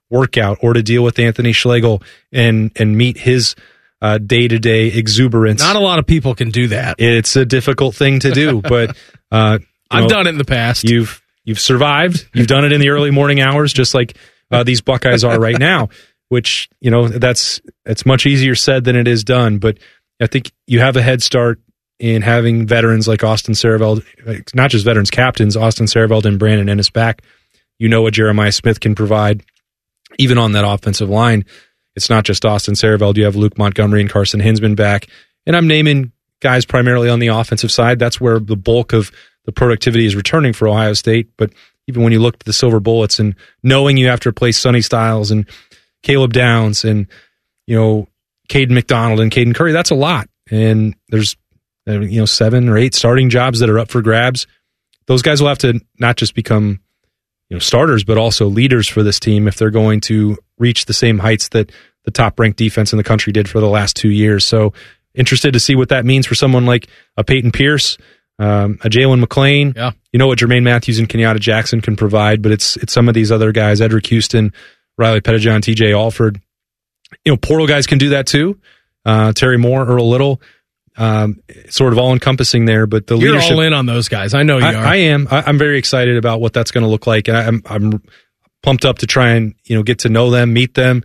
Speaker 7: workout or to deal with Anthony Schlegel and meet his day-to-day exuberance.
Speaker 5: Not a lot of people can do that.
Speaker 7: It's a difficult thing to do, but
Speaker 5: I've done it in the past.
Speaker 7: You've survived. You've done it in the early morning hours, just like these Buckeyes are right now, which, it's much easier said than it is done. But I think you have a head start in having veterans like Austin Sareveld, not just veterans, captains, Austin Sareveld and Brandon Ennis back. You know what Jeremiah Smith can provide, even on that offensive line. It's not just Austin Sareveld. You have Luke Montgomery and Carson Hinsman back. And I'm naming guys primarily on the offensive side. That's where the bulk of the productivity is returning for Ohio State. But even when you look at the Silver Bullets and knowing you have to replace Sonny Styles and Caleb Downs and, Caden McDonald and Caden Curry, that's a lot. And there's, 7 or 8 starting jobs that are up for grabs. Those guys will have to not just become, starters, but also leaders for this team if they're going to reach the same heights that the top-ranked defense in the country did for the last 2 years. So interested to see what that means for someone like a Peyton Pierce, a Jalen McClain.
Speaker 5: Yeah.
Speaker 7: You know what Jermaine Matthews and Kenyatta Jackson can provide, but it's some of these other guys, Edric Houston, Riley Pettijohn, TJ Alford. Portal guys can do that too. Terry Moore, Earl Little, sort of all-encompassing there. But the
Speaker 5: You're
Speaker 7: leadership,
Speaker 5: all in on those guys. I know you are.
Speaker 7: I am. I'm very excited about what that's going to look like, and I'm pumped up to try and get to know them, meet them,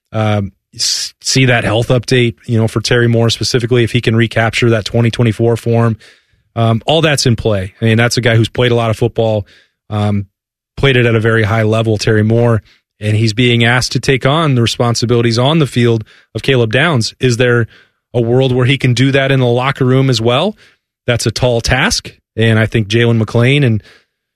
Speaker 7: see that health update. For Terry Moore specifically, if he can recapture that 2024 form, all that's in play. I mean, that's a guy who's played a lot of football, played it at a very high level. Terry Moore, and he's being asked to take on the responsibilities on the field of Caleb Downs. Is there a world where he can do that in the locker room as well? That's a tall task. And I think Jalen McClain and,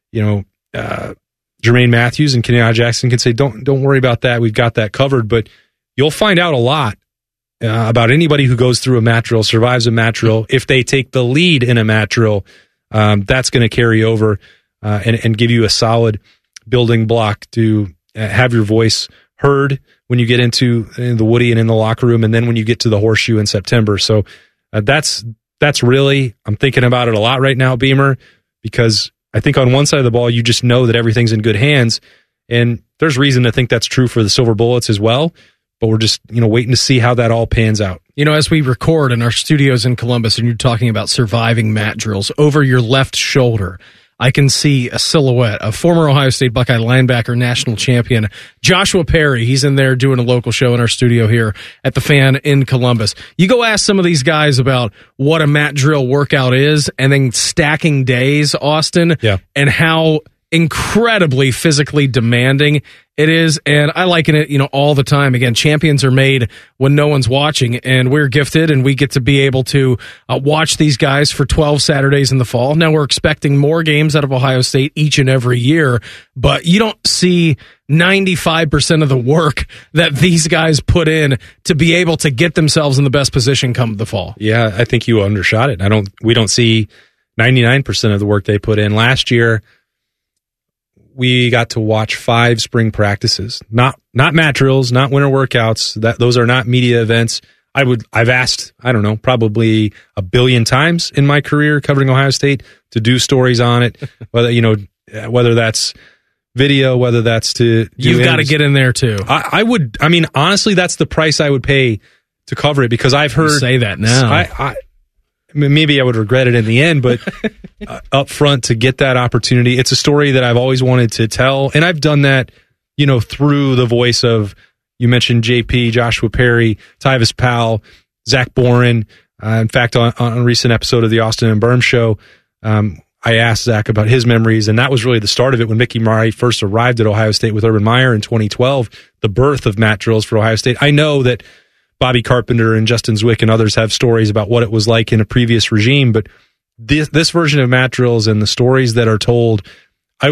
Speaker 7: Jermaine Matthews and Kenyatta Jackson can say, don't worry about that. We've got that covered. But you'll find out a lot about anybody who goes through a mat drill, survives a mat drill. If they take the lead in a mat drill, that's going to carry over and give you a solid building block to have your voice heard when you get into the Woody and in the locker room, and then when you get to the Horseshoe in September. So that's really, I'm thinking about it a lot right now, Beamer, because I think on one side of the ball, you just know that everything's in good hands, and there's reason to think that's true for the Silver Bullets as well, but we're just waiting to see how that all pans out.
Speaker 5: As we record in our studios in Columbus, and you're talking about surviving mat drills, over your left shoulder, I can see a silhouette of former Ohio State Buckeye linebacker, national champion, Joshua Perry. He's in there doing a local show in our studio here at the Fan in Columbus. You go ask some of these guys about what a mat drill workout is, and then stacking days, Austin, and how incredibly physically demanding it is. And I liken it, all the time. Again, champions are made when no one's watching, and we're gifted and we get to be able to watch these guys for 12 Saturdays in the fall. Now we're expecting more games out of Ohio State each and every year, but you don't see 95% of the work that these guys put in to be able to get themselves in the best position come the fall.
Speaker 7: Yeah, I think you undershot it. We don't see 99% of the work they put in. Last year, we got to watch 5 spring practices, not mat drills, not winter workouts. Those are not media events. I've asked, probably 1 billion times in my career covering Ohio State to do stories on it, whether that's video, whether that's to
Speaker 5: you've got to get in there too.
Speaker 7: Honestly, that's the price I would pay to cover it, because I've heard
Speaker 5: you say that now.
Speaker 7: Maybe I would regret it in the end, but up front to get that opportunity, it's a story that I've always wanted to tell. And I've done that, through the voice of, you mentioned JP, Joshua Perry, Tyvis Powell, Zach Boren. In fact, on a recent episode of the Austin and Berm show, I asked Zach about his memories, and that was really the start of it when Mickey Murray first arrived at Ohio State with Urban Meyer in 2012, the birth of mat drills for Ohio State. I know that Bobby Carpenter and Justin Zwick and others have stories about what it was like in a previous regime, but this version of mat drills and the stories that are told, I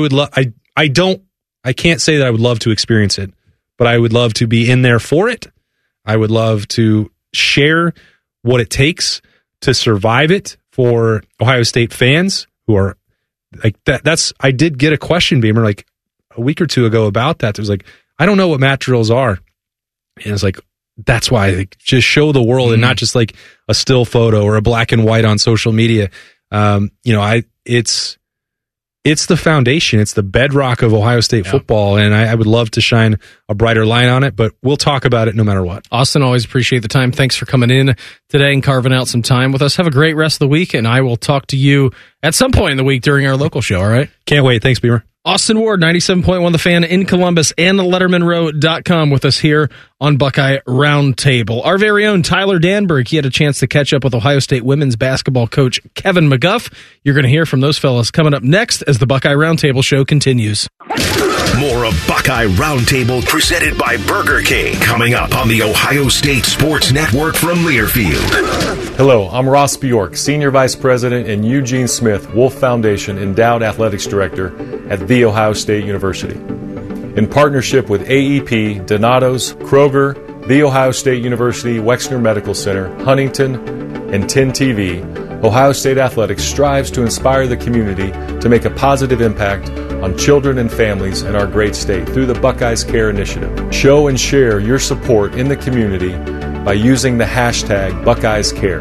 Speaker 7: can't say that I would love to experience it, but I would love to be in there for it. I would love to share what it takes to survive it for Ohio State fans who are like that. I did get a question, Beamer, like a week or two ago about that. It was like, I don't know what mat drills are. And it's like, that's why just show the world and not just like a still photo or a black and white on social media. It's it's the foundation. It's the bedrock of Ohio State football, and I would love to shine a brighter light on it, but we'll talk about it no matter what.
Speaker 5: Austin, always appreciate the time. Thanks for coming in today and carving out some time with us. Have a great rest of the week, and I will talk to you at some point in the week during our local show, all right?
Speaker 7: Can't wait. Thanks, Beamer.
Speaker 5: Austin Ward, 97.1 The Fan in Columbus, and LettermanRow.com with us here on Buckeye Roundtable. Our very own Tyler Danberg, he had a chance to catch up with Ohio State women's basketball coach Kevin McGuff. You're going to hear from those fellas coming up next as the Buckeye Roundtable show continues.
Speaker 4: More of Buckeye Roundtable presented by Burger King coming up on the Ohio State Sports Network from Learfield.
Speaker 3: Hello, I'm Ross Bjork, Senior Vice President and Eugene Smith, Wolf Foundation Endowed Athletics Director at The Ohio State University. In partnership with AEP, Donato's, Kroger, The Ohio State University, Wexner Medical Center, Huntington, and 10 TV, Ohio State Athletics strives to inspire the community to make a positive impact on children and families in our great state through the Buckeyes Care Initiative. Show and share your support in the community by using the hashtag Buckeyes Care.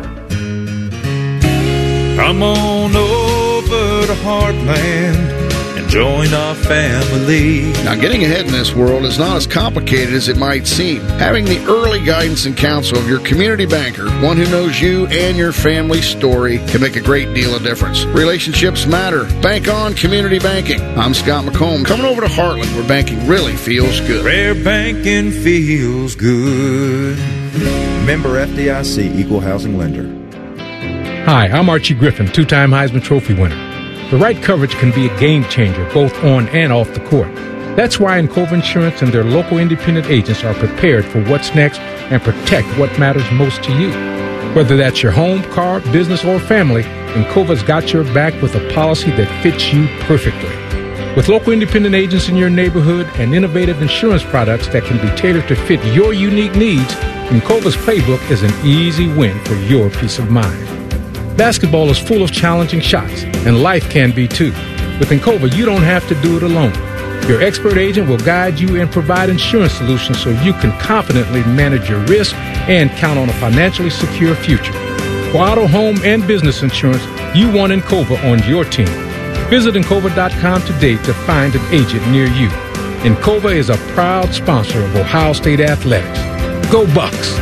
Speaker 9: Come on over to Heartland and join our family.
Speaker 10: Now, getting ahead in this world is not as complicated as it might seem. Having the early guidance and counsel of your community banker, one who knows you and your family's story, can make a great deal of difference. Relationships matter. Bank on community banking. I'm Scott McComb. Coming over to Heartland, where banking really feels good.
Speaker 9: Where banking feels good.
Speaker 11: Member FDIC, Equal Housing Lender.
Speaker 12: Hi, I'm Archie Griffin, two-time Heisman Trophy winner. The right coverage can be a game changer, both on and off the court. That's why Encova Insurance and their local independent agents are prepared for what's next and protect what matters most to you. Whether that's your home, car, business, or family, Encova's got your back with a policy that fits you perfectly. With local independent agents in your neighborhood and innovative insurance products that can be tailored to fit your unique needs, Encova's playbook is an easy win for your peace of mind. Basketball is full of challenging shots, and life can be too. With Encova, you don't have to do it alone. Your expert agent will guide you and provide insurance solutions so you can confidently manage your risk and count on a financially secure future. For auto, home, and business insurance, you want Encova on your team. Visit Encova.com today to find an agent near you. Encova is a proud sponsor of Ohio State Athletics. Go Bucks!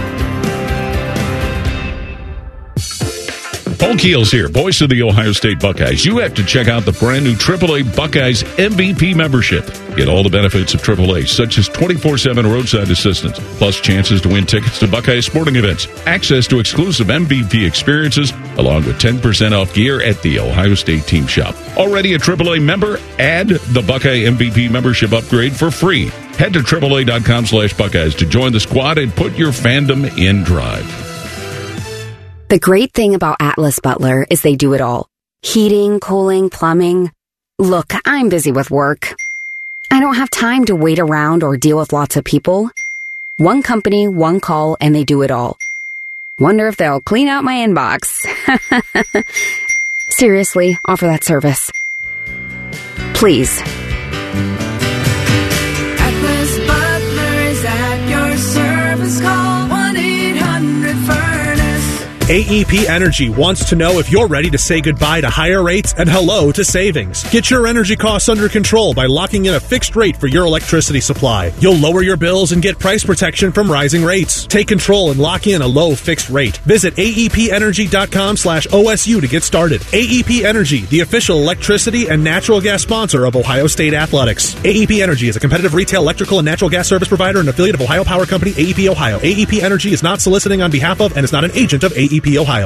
Speaker 2: Paul Keels here, voice of the Ohio State Buckeyes. You have to check out the brand new AAA Buckeyes MVP membership. Get all the benefits of AAA, such as 24/7 roadside assistance, plus chances to win tickets to Buckeye sporting events, access to exclusive MVP experiences, along with 10% off gear at the Ohio State team shop. Already a AAA member? Add the Buckeye MVP membership upgrade for free. Head to AAA.com/Buckeyes to join the squad and put your fandom in drive.
Speaker 26: The great thing about Atlas Butler is they do it all. Heating, cooling, plumbing. Look, I'm busy with work. I don't have time to wait around or deal with lots of people. One company, one call, and they do it all. Wonder if they'll clean out my inbox. Seriously, offer that service. Please.
Speaker 21: Atlas Butler is at your service. Call 1-800-FURNACE.
Speaker 16: AEP Energy wants to know if you're ready to say goodbye to higher rates and hello to savings. Get your energy costs under control by locking in a fixed rate for your electricity supply. You'll lower your bills and get price protection from rising rates. Take control and lock in a low fixed rate. Visit aepenergy.com/OSU to get started. AEP Energy, the official electricity and natural gas sponsor of Ohio State Athletics. AEP Energy is a competitive retail electrical and natural gas service provider and affiliate of Ohio Power Company, AEP Ohio. AEP Energy is not soliciting on behalf of and is not an agent of AEP Ohio.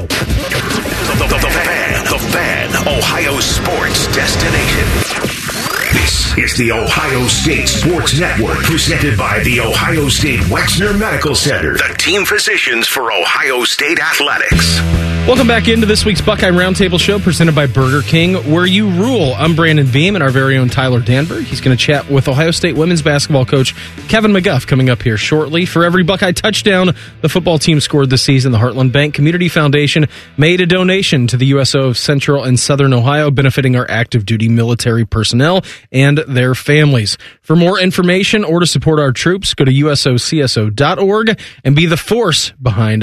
Speaker 4: The Fan, Ohio sports destination. This is the Ohio State Sports Network, presented by the Ohio State Wexner Medical Center, the team physicians for Ohio State Athletics.
Speaker 5: Welcome back into this week's Buckeye Roundtable Show, presented by Burger King, where you rule. I'm Brandon Beam, and our very own Tyler Danberg. He's going to chat with Ohio State women's basketball coach Kevin McGuff coming up here shortly. For every Buckeye touchdown the football team scored this season, the Heartland Bank Community Foundation made a donation to the USO of Central and Southern Ohio, benefiting our active duty military personnel and their families. For more information or to support our troops, go to usocso.org and be the force behind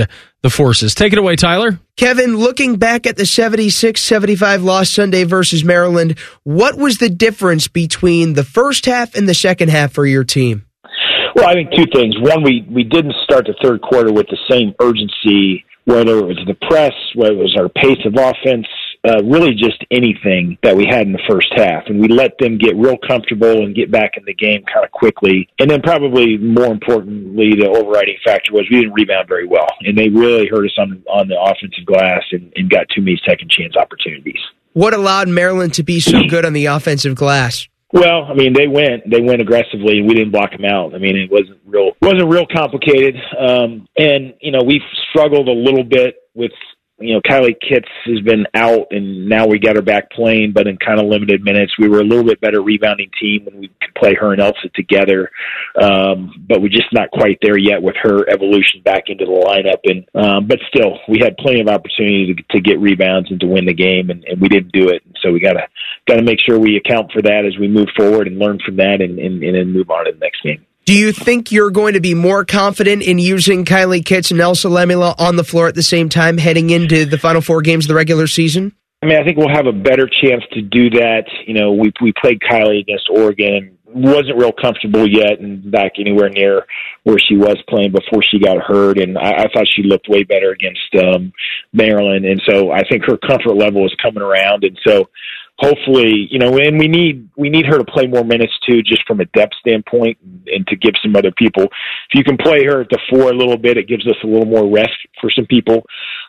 Speaker 5: the forces. Take it away, Tyler.
Speaker 13: Kevin, looking back at the 76-75 loss Sunday versus Maryland, what was the difference between the first half and the second half for your team?
Speaker 14: Well, I think two things. One, we didn't start the third quarter with the same urgency, whether it was the press, whether it was our pace of offense, really just anything that we had in the first half. And we let them get real comfortable and get back in the game kind of quickly. And then probably more importantly, the overriding factor was we didn't rebound very well. And they really hurt us on the offensive glass and got too many second chance opportunities.
Speaker 13: What allowed Maryland to be so good on the offensive glass?
Speaker 14: Well, I mean, they went aggressively, and we didn't block them out. I mean, it wasn't real complicated. And, you know, we've struggled a little bit with, you know, Kylie Kitts has been out, and now we got her back playing, but in kind of limited minutes. We were a little bit better rebounding team when we could play her and Elsa together, but we're just not quite there yet with her evolution back into the lineup. And but still, we had plenty of opportunity to get rebounds and to win the game, and we didn't do it. And so we got to make sure we account for that as we move forward and learn from that, and then move on to the next game.
Speaker 13: Do you think you're going to be more confident in using Kylie Kitts and Elsa Lemula on the floor at the same time heading into the final 4 games of the regular season?
Speaker 14: I mean, I think we'll have a better chance to do that. You know, we played Kylie against Oregon, wasn't real comfortable yet and back anywhere near where she was playing before she got hurt, and I thought she looked way better against Maryland, and so I think her comfort level is coming around, and so hopefully, you know, and we need her to play more minutes too, just from a depth standpoint, and to give some other people. If you can play her at the 4 a little bit, it gives us a little more rest for some people.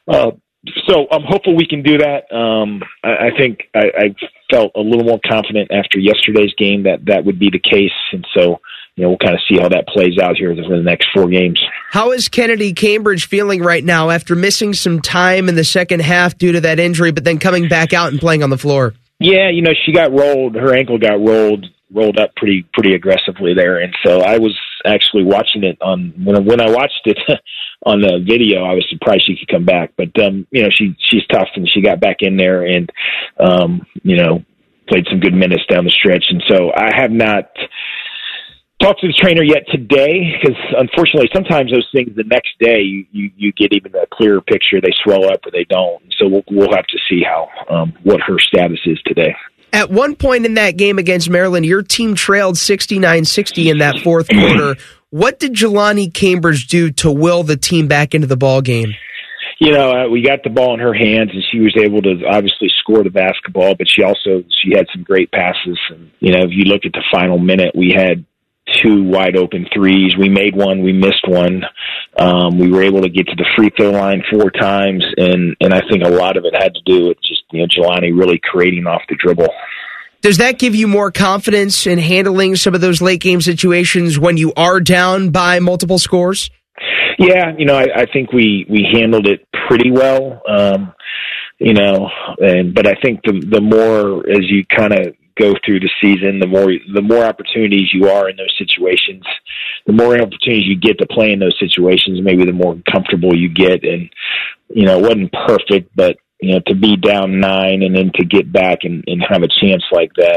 Speaker 14: So I'm hopeful we can do that. I think I felt a little more confident after yesterday's game that would be the case, and so, you know, we'll kind of see how that plays out here for the next 4 games.
Speaker 13: How is Kennedy Cambridge feeling right now after missing some time in the second half due to that injury, but then coming back out and playing on the floor?
Speaker 14: Yeah, you know, she got rolled. Her ankle got rolled up pretty aggressively there, and so I was actually watching it when I watched it on the video. I was surprised she could come back, but you know, she's tough, and she got back in there and you know, played some good minutes down the stretch, and so I have not talked to the trainer yet today, because unfortunately sometimes those things the next day you get even a clearer picture. They swell up or they don't, so we'll have to see how what her status is today.
Speaker 13: At one point in that game against Maryland, your team trailed 69-60 in that fourth quarter. What did Jelani Cambridge do to will the team back into the ball game?
Speaker 14: You know, we got the ball in her hands, and she was able to obviously score the basketball, but she had some great passes. And, you know, if you look at the final minute, we had 2 wide open threes. We made one, we missed one. We were able to get to the free throw line 4 times, and I think a lot of it had to do with just, you know, Jelani really creating off the dribble.
Speaker 13: Does that give you more confidence in handling some of those late game situations when you are down by multiple scores?
Speaker 14: Yeah, you know, I think we handled it pretty well. You know, but I think the more as you kind of go through the season, the more opportunities you are in those situations, the more opportunities you get to play in those situations, maybe the more comfortable you get. And, you know, it wasn't perfect, but, you know, to be down 9 and then to get back and have a chance like that.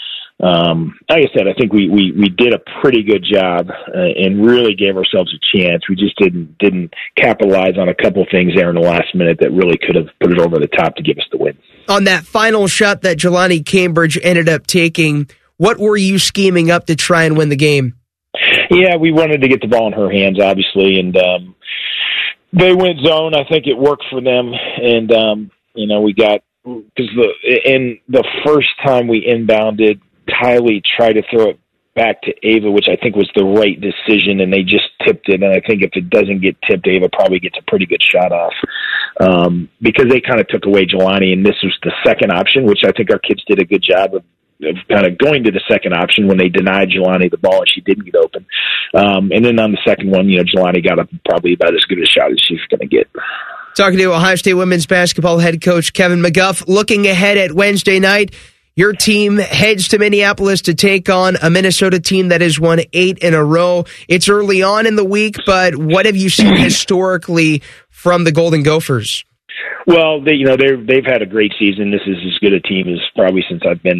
Speaker 14: Like I said, I think we did a pretty good job and really gave ourselves a chance. We just didn't capitalize on a couple things there in the last minute that really could have put it over the top to give us the win.
Speaker 13: On that final shot that Jelani Cambridge ended up taking, what were you scheming up to try and win the game?
Speaker 14: Yeah, we wanted to get the ball in her hands, obviously, and they went zone. I think it worked for them, and you know, we got, because the first time we inbounded, Kylie tried to throw it back to Ava, which I think was the right decision, and they just tipped it. And I think if it doesn't get tipped, Ava probably gets a pretty good shot off, because they kind of took away Jelani, and this was the second option, which I think our kids did a good job of kind of going to the second option when they denied Jelani the ball and she didn't get open. And then on the second one, you know, Jelani got probably about as good a shot as she's going to get.
Speaker 13: Talking to Ohio State women's basketball head coach Kevin McGuff. Looking ahead at Wednesday night, your team heads to Minneapolis to take on a Minnesota team that has won 8 in a row. It's early on in the week, but what have you seen historically from the Golden Gophers?
Speaker 14: Well, they've had a great season. This is as good a team as probably since I've been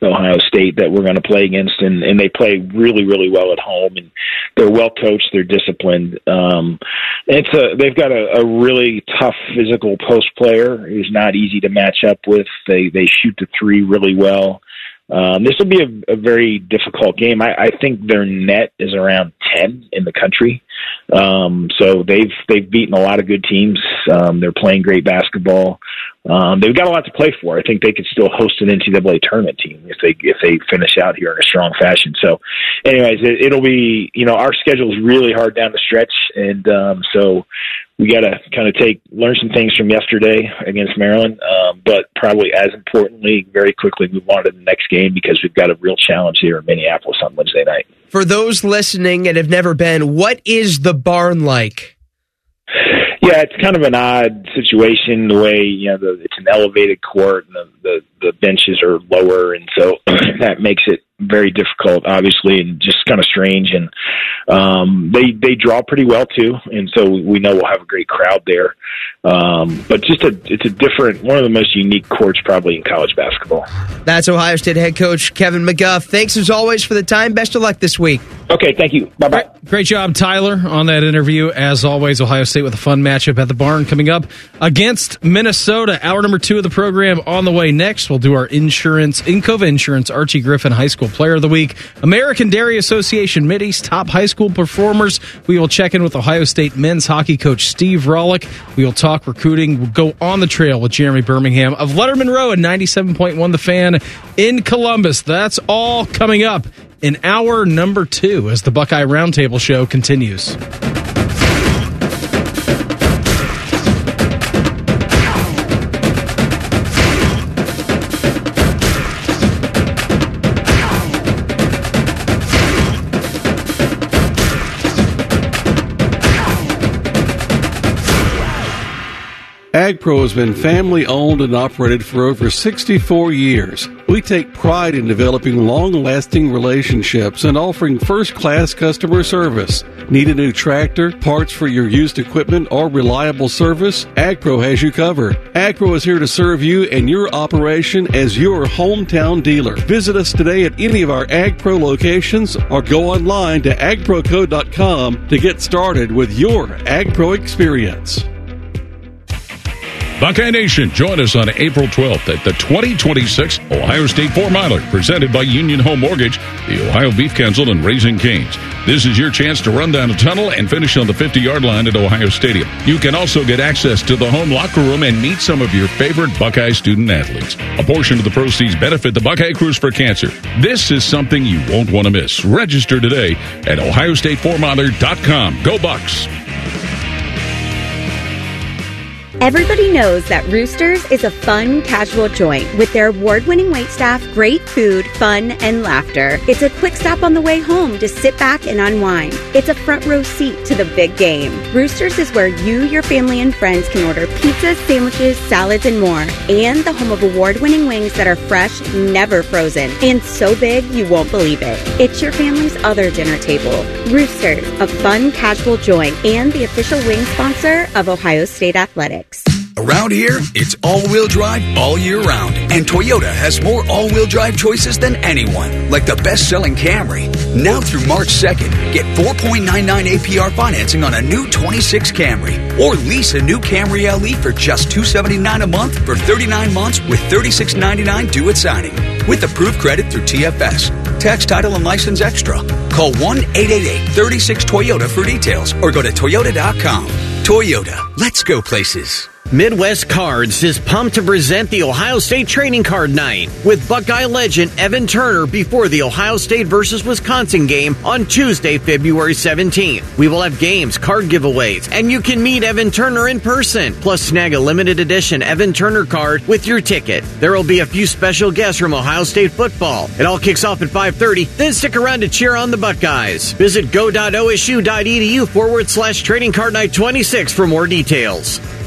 Speaker 14: Ohio State that we're going to play against, and they play really, really well at home, and they're well coached, they're disciplined. They've got a really tough physical post player who's not easy to match up with. They shoot the three really well. This will be a very difficult game. I think their net is around 10 in the country. So they've beaten a lot of good teams. They're playing great basketball. They've got a lot to play for. I think they could still host an NCAA tournament team if they finish out here in a strong fashion. So anyways, it'll be, our schedule is really hard down the stretch. And, so we got to kind of learn some things from yesterday against Maryland. But probably as importantly, very quickly move on to the next game because we've got a real challenge here in Minneapolis on Wednesday night.
Speaker 13: For those listening and have never been, what is the barn like?
Speaker 14: Yeah, it's kind of an odd situation the way, it's an elevated court and the benches are lower, and so that makes it very difficult, obviously, and just kind of strange. And they draw pretty well too, and so we know we'll have a great crowd there. But it's a different, one of the most unique courts probably in college basketball.
Speaker 13: That's Ohio State head coach Kevin McGuff. Thanks as always for the time. Best of luck this week.
Speaker 14: Okay, thank you. Bye-bye.
Speaker 5: Great job, Tyler, on that interview. As always, Ohio State with a fun matchup at the Barn coming up against Minnesota. Hour number 2 of the program on the way next. We'll do our Encova Insurance Archie Griffin High School Player of the Week. American Dairy Association Mid-East top high school performers. We will check in with Ohio State men's hockey coach Steve Rollick. We will talk recruiting. We'll go on the trail with Jeremy Birmingham of Letterman Row at 97.1 The Fan in Columbus. That's all coming up in hour number 2 as the Buckeye Roundtable Show continues.
Speaker 25: AgPro has been family owned and operated for over 64 years. We take pride in developing long-lasting relationships and offering first-class customer service. Need a new tractor, parts for your used equipment, or reliable service? AgPro has you covered. AgPro is here to serve you and your operation as your hometown dealer. Visit us today at any of our AgPro locations or go online to agproco.com to get started with your AgPro experience.
Speaker 2: Buckeye Nation, join us on April 12th at the 2026 Ohio State 4-Miler, presented by Union Home Mortgage, the Ohio Beef Council, and Raising Cane's. This is your chance to run down a tunnel and finish on the 50-yard line at Ohio Stadium. You can also get access to the home locker room and meet some of your favorite Buckeye student athletes. A portion of the proceeds benefit the Buckeye Cruise for Cancer. This is something you won't want to miss. Register today at OhioState4Miler.com. Go Bucks!
Speaker 15: Everybody knows that Roosters is a fun, casual joint with their award-winning waitstaff, great food, fun, and laughter. It's a quick stop on the way home to sit back and unwind. It's a front row seat to the big game. Roosters is where you, your family, and friends can order pizzas, sandwiches, salads, and more. And the home of award-winning wings that are fresh, never frozen, and so big you won't believe it. It's your family's other dinner table. Roosters, a fun, casual joint, and the official wing sponsor of Ohio State Athletics.
Speaker 8: Around here, it's all-wheel drive all year round. And Toyota has more all-wheel drive choices than anyone, like the best-selling Camry. Now through March 2nd, get 4.99 APR financing on a new 26 Camry. Or lease a new Camry LE for just $279 a month for 39 months with $36.99 due at signing. With approved credit through TFS. Tax, title, and license extra. Call 1-888-36-TOYOTA for details or go to Toyota.com. Toyota, let's go places.
Speaker 17: Midwest Cards is pumped to present the Ohio State Trading Card Night with Buckeye legend Evan Turner before the Ohio State versus Wisconsin game on Tuesday, February 17th. We will have games, card giveaways, and you can meet Evan Turner in person. Plus, snag a limited edition Evan Turner card with your ticket. There will be a few special guests from Ohio State football. It all kicks off at 5:30, then stick around to cheer on the Buckeyes. Visit go.osu.edu/Trading Card Night 26 for more details.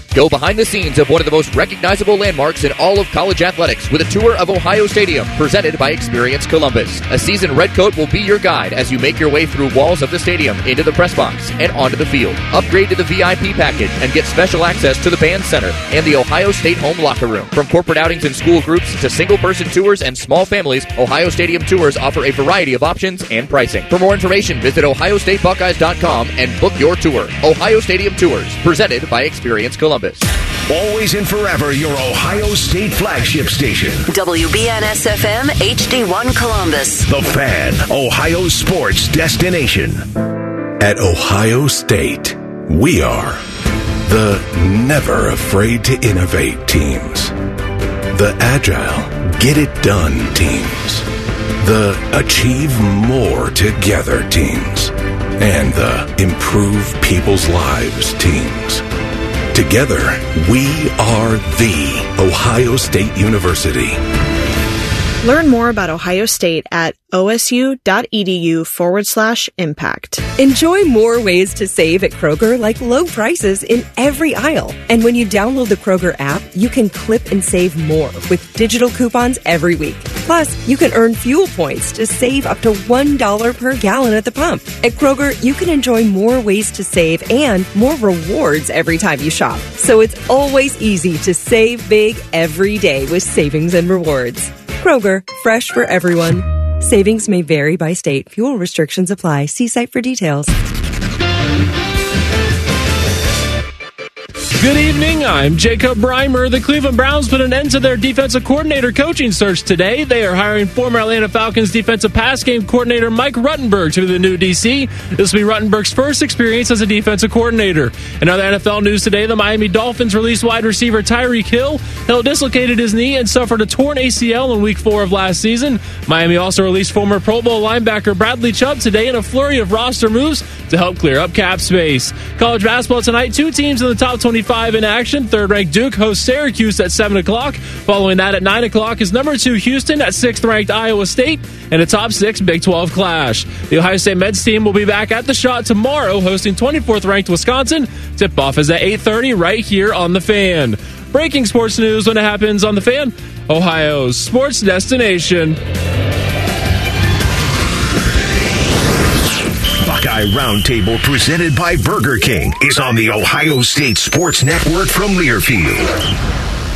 Speaker 18: Go behind the scenes of one of the most recognizable landmarks in all of college athletics with a tour of Ohio Stadium presented by Experience Columbus. A seasoned redcoat will be your guide as you make your way through walls of the stadium, into the press box, and onto the field. Upgrade to the VIP package and get special access to the band center and the Ohio State home locker room. From corporate outings and school groups to single-person tours and small families, Ohio Stadium Tours offer a variety of options and pricing. For more information, visit OhioStateBuckeyes.com and book your tour. Ohio Stadium Tours, presented by Experience Columbus.
Speaker 4: Always and forever your Ohio State flagship station.
Speaker 19: WBNS-FM HD1 Columbus.
Speaker 4: The Fan, Ohio sports destination.
Speaker 20: At Ohio State, we are the never afraid to innovate teams. The agile, get it done teams. The achieve more together teams. And the improve people's lives teams. Together, we are the Ohio State University.
Speaker 22: Learn more about Ohio State at osu.edu/impact.
Speaker 23: Enjoy more ways to save at Kroger, like low prices in every aisle. And when you download the Kroger app, you can clip and save more with digital coupons every week. Plus, you can earn fuel points to save up to $1 per gallon at the pump. At Kroger, you can enjoy more ways to save and more rewards every time you shop. So it's always easy to save big every day with savings and rewards. Kroger, fresh for everyone. Savings may vary by state. Fuel restrictions apply. See site for details.
Speaker 5: Good evening, I'm Jacob Breimer. The Cleveland Browns put an end to their defensive coordinator coaching search today. They are hiring former Atlanta Falcons defensive pass game coordinator Mike Ruttenberg to be the new DC. This will be Ruttenberg's first experience as a defensive coordinator. In other NFL news today, the Miami Dolphins released wide receiver Tyreek Hill. Hill dislocated his knee and suffered a torn ACL in Week 4 of last season. Miami also released former Pro Bowl linebacker Bradley Chubb today in a flurry of roster moves to help clear up cap space. College basketball tonight, two teams in the top 25 in action. Third-ranked Duke hosts Syracuse at 7 o'clock. Following that at 9 o'clock is number 2 Houston at 6th-ranked Iowa State and a top 6 Big 12 clash. The Ohio State men's team will be back at the Shot tomorrow hosting 24th-ranked Wisconsin. Tip-off is at 8:30 right here on The Fan. Breaking sports news when it happens on The Fan, Ohio's sports destination.
Speaker 4: Buckeye Roundtable, presented by Burger King, is on the Ohio State Sports Network from Learfield.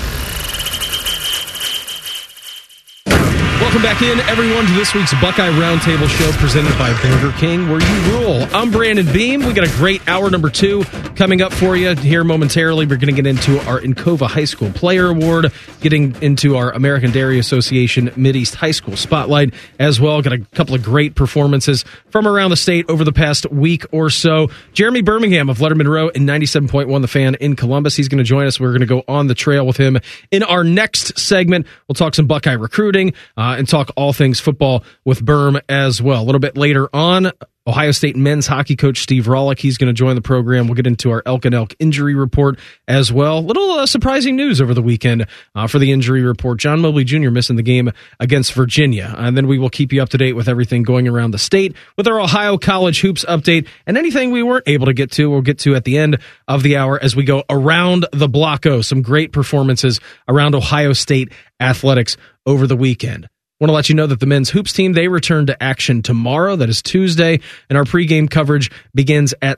Speaker 5: Welcome back in, everyone, to this week's Buckeye Roundtable show presented by Burger King, where you rule. I'm Brandon Beam. We got a great hour number 2 coming up for you here momentarily. We're going to get into our Encova High School Player Award, getting into our American Dairy Association Mideast High School Spotlight as well. Got a couple of great performances from around the state over the past week or so. Jeremy Birmingham of Letterman Row in 97.1 The Fan in Columbus. He's going to join us. We're going to go on the trail with him in our next segment. We'll talk some Buckeye recruiting and talk all things football with Berm as well. A little bit later on, Ohio State men's hockey coach Steve Rollick, he's going to join the program. We'll get into our Elk and Elk injury report as well. Little surprising news over the weekend for the injury report. John Mobley Jr. missing the game against Virginia. And then we will keep you up to date with everything going around the state with our Ohio College Hoops update and anything we weren't able to get to, we'll get to at the end of the hour as we go around the Blocko. Some great performances around Ohio State athletics over the weekend. Want to let you know that the men's hoops team, they return to action tomorrow. That is Tuesday, and our pregame coverage begins at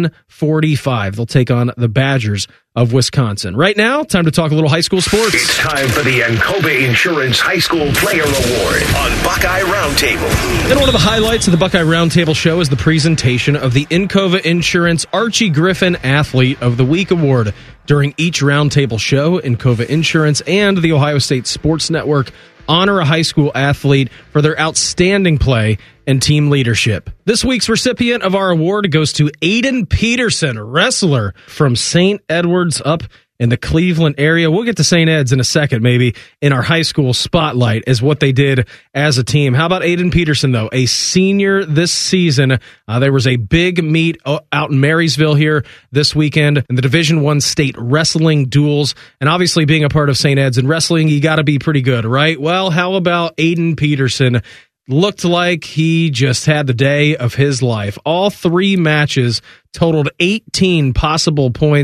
Speaker 5: 7:45. They'll take on the Badgers of Wisconsin. Right now, time to talk a little high school sports.
Speaker 4: It's time for the Encova Insurance High School Player Award on Buckeye Roundtable.
Speaker 5: And one of the highlights of the Buckeye Roundtable show is the presentation of the Encova Insurance Archie Griffin Athlete of the Week Award. During each Roundtable show, Encova Insurance and the Ohio State Sports Network honor a high school athlete for their outstanding play and team leadership. This week's recipient of our award goes to Aiden Peterson, a wrestler from St. Edwards up in the Cleveland area. We'll get to St. Ed's in a second, maybe, in our high school spotlight as what they did as a team. How about Aiden Peterson, though? A senior this season. There was a big meet out in Marysville here this weekend in the Division I state wrestling duels. And obviously being a part of St. Ed's in wrestling, you got to be pretty good, right? Well, how about Aiden Peterson? Looked like he just had the day of his life. All 3 matches totaled 18 possible points,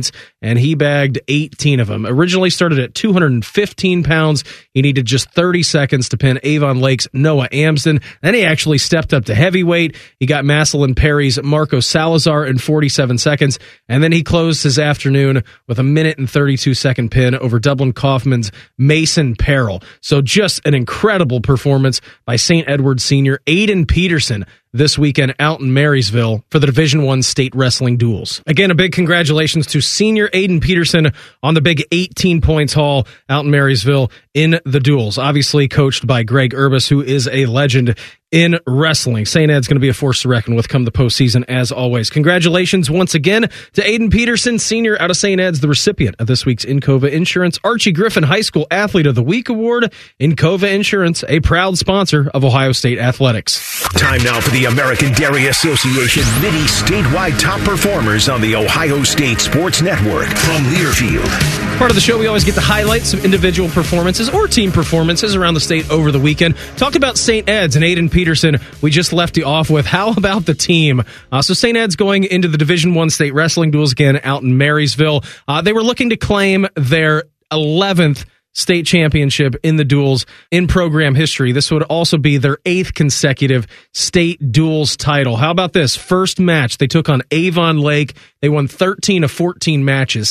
Speaker 5: and he bagged 18 of them. Originally started at 215 pounds. He needed just 30 seconds to pin Avon Lake's Noah Amsden. Then he actually stepped up to heavyweight. He got Massillon Perry's Marco Salazar in 47 seconds, and then he closed his afternoon with a minute and 32-second pin over Dublin Kaufman's Mason Perrell. So just an incredible performance by St. Edward Senior Aiden Peterson this weekend out in Marysville for the Division I state wrestling duels. Again, a big congratulations to senior Aiden Peterson on the big 18 points haul out in Marysville in the duels. Obviously coached by Greg Urbis, who is a legend in wrestling. St. Ed's going to be a force to reckon with come the postseason, as always. Congratulations once again to Aiden Peterson, senior out of St. Ed's, the recipient of this week's Encova Insurance Archie Griffin High School Athlete of the Week Award. Encova Insurance, a proud sponsor of Ohio State Athletics.
Speaker 4: Time now for the American Dairy Association Mid-East statewide top performers on the Ohio State Sports Network from Learfield.
Speaker 5: Part of the show, we always get to highlight some individual performances or team performances around the state over the weekend. Talk about St. Ed's and Aiden Peterson. We just left you off with how about the team? So St. Ed's going into the Division I state wrestling duels again out in Marysville. They were looking to claim their 11th state championship in the duels in program history. This would also be their 8th consecutive state duels title. How about this? First match, they took on Avon Lake. They won 13 of 14 matches.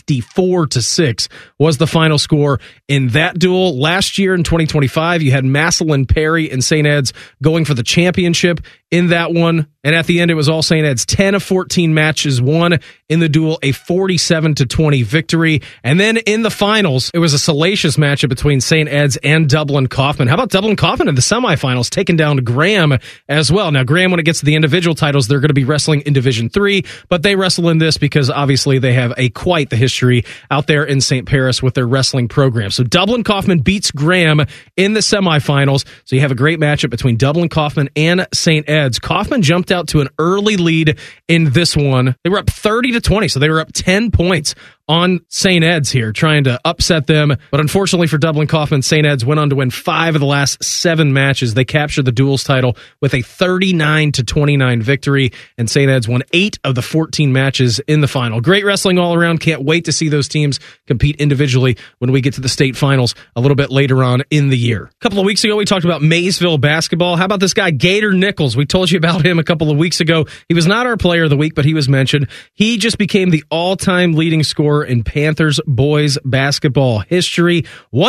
Speaker 5: 64-6 was the final score in that duel. Last year in 2025, you had Massillon Perry and St. Ed's going for the championship in that one. And at the end, it was all St. Ed's. 10 of 14 matches won in the duel, a 47-20 victory. And then in the finals, it was a salacious matchup between St. Ed's and Dublin Kaufman. How about Dublin Kaufman in the semifinals, taking down Graham as well? Now, Graham, when it gets to the individual titles, they're going to be wrestling in Division III, but they wrestle in this because obviously they have quite the history out there in St. Paris with their wrestling program. So Dublin Kaufman beats Graham in the semifinals. So you have a great matchup between Dublin Kaufman and St. Ed's. Kaufman jumped out to an early lead in this one. They were up 30-20, so they were up 10 points on St. Ed's here, trying to upset them. But unfortunately for Dublin Kaufman, St. Ed's went on to win 5 of the last 7 matches. They captured the duels title with a 39-29 victory, and St. Ed's won 8 of the 14 matches in the final. Great wrestling all around. Can't wait to see those teams compete individually when we get to the state finals a little bit later on in the year. A couple of weeks ago, we talked about Maysville basketball. How about this guy, Gator Nichols? We told you about him a couple of weeks ago. He was not our player of the week, but he was mentioned. He just became the all-time leading scorer in Panthers boys basketball history.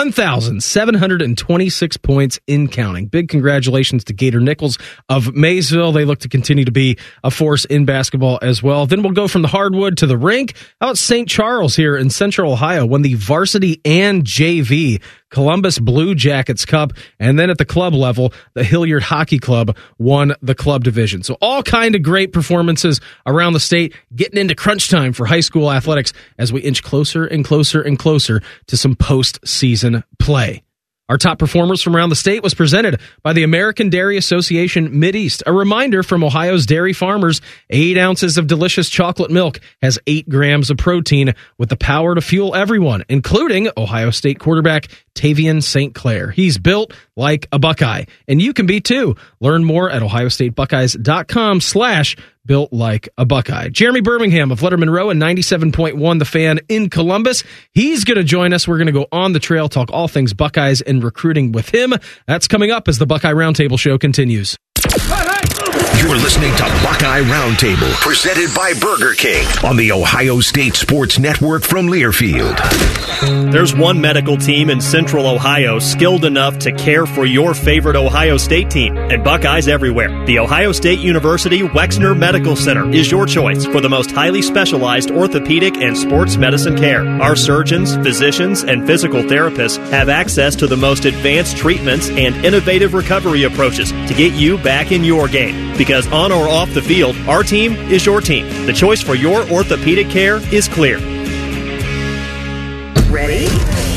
Speaker 5: 1,726 points in counting. Big congratulations to Gator Nichols of Maysville. They look to continue to be a force in basketball as well. Then we'll go from the hardwood to the rink. How about St. Charles here in Central Ohio won the varsity and JV Columbus Blue Jackets Cup, and then at the club level, the Hilliard Hockey Club won the club division. So all kind of great performances around the state, getting into crunch time for high school athletics as we inch closer and closer and closer to some postseason play. Our top performers from around the state was presented by the American Dairy Association Mideast. A reminder from Ohio's dairy farmers, 8 ounces of delicious chocolate milk has 8 grams of protein with the power to fuel everyone, including Ohio State quarterback Tavian St. Clair. He's built like a Buckeye, and you can be too. Learn more at ohiostatebuckeyes.com/built like a Buckeye. Jeremy Birmingham of Letterman Row and 97.1 The Fan in Columbus. He's going to join us. We're going to go on the trail, talk all things Buckeyes and recruiting with him. That's coming up as the Buckeye Roundtable show continues.
Speaker 4: You're listening to Buckeye Roundtable, presented by Burger King on the Ohio State Sports Network from Learfield.
Speaker 1: There's one medical team in Central Ohio skilled enough to care for your favorite Ohio State team, and Buckeyes everywhere. The Ohio State University Wexner Medical Center is your choice for the most highly specialized orthopedic and sports medicine care. Our surgeons, physicians, and physical therapists have access to the most advanced treatments and innovative recovery approaches to get you back in your game. Because on or off the field, our team is your team. The choice for your orthopedic care is clear.
Speaker 19: Ready?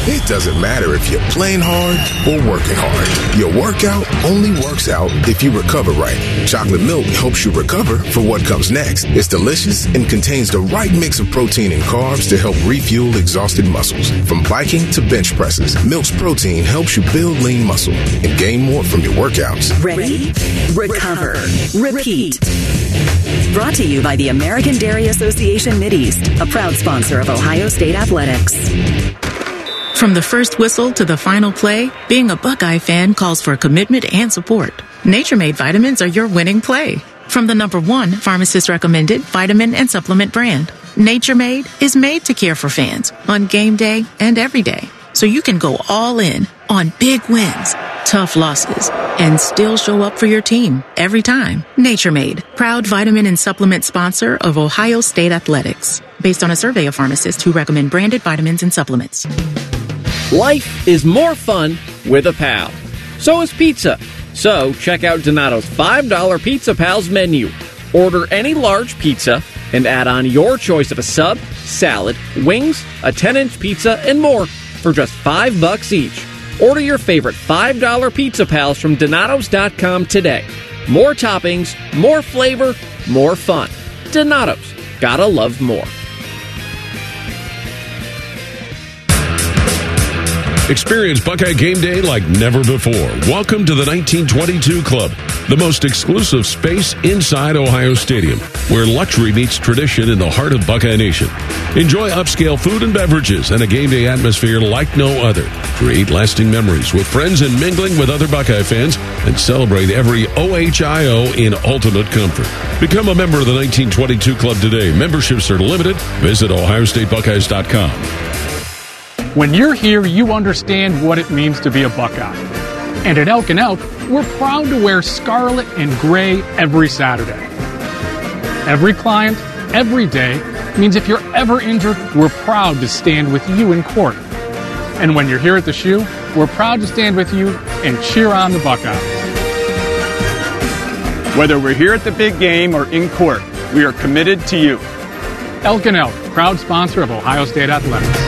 Speaker 3: It doesn't matter if you're playing hard or working hard. Your workout only works out if you recover right. Chocolate milk helps you recover for what comes next. It's delicious and contains the right mix of protein and carbs to help refuel exhausted muscles. From biking to bench presses, Milk's protein helps you build lean muscle and gain more from your workouts.
Speaker 6: Ready? Recover. Repeat. Brought to you by the American Dairy Association Mideast, a proud sponsor of Ohio State Athletics.
Speaker 7: From the first whistle to the final play, being a Buckeye fan calls for commitment and support. Nature Made vitamins are your winning play. From the #1 pharmacist-recommended vitamin and supplement brand, Nature Made is made to care for fans on game day and every day. So you can go all in on big wins, tough losses, and still show up for your team every time. Nature Made, proud vitamin and supplement sponsor of Ohio State Athletics. Based on a survey of pharmacists who recommend branded vitamins and supplements.
Speaker 9: Life is more fun with a pal. So is pizza. So check out Donato's $5 Pizza Pals menu. Order any large pizza and add on your choice of a sub, salad, wings, a 10-inch pizza, and more for just $5 each. Order your favorite $5 Pizza Pals from Donatos.com today. More toppings, more flavor, more fun. Donatos. Gotta love more.
Speaker 2: Experience Buckeye Game Day like never before. Welcome to the 1922 Club, the most exclusive space inside Ohio Stadium, where luxury meets tradition in the heart of Buckeye Nation. Enjoy upscale food and beverages and a game day atmosphere like no other. Create lasting memories with friends and mingling with other Buckeye fans, and celebrate every OHIO in ultimate comfort. Become a member of the 1922 Club today. Memberships are limited. Visit OhioStateBuckeyes.com.
Speaker 10: When you're here, you understand what it means to be a Buckeye. And at Elk & Elk, we're proud to wear scarlet and gray every Saturday. Every client, every day, means if you're ever injured, we're proud to stand with you in court. And when you're here at the shoe, we're proud to stand with you and cheer on the Buckeyes.
Speaker 24: Whether we're here at the big game or in court, we are committed to you.
Speaker 10: Elk & Elk, proud sponsor of Ohio State Athletics.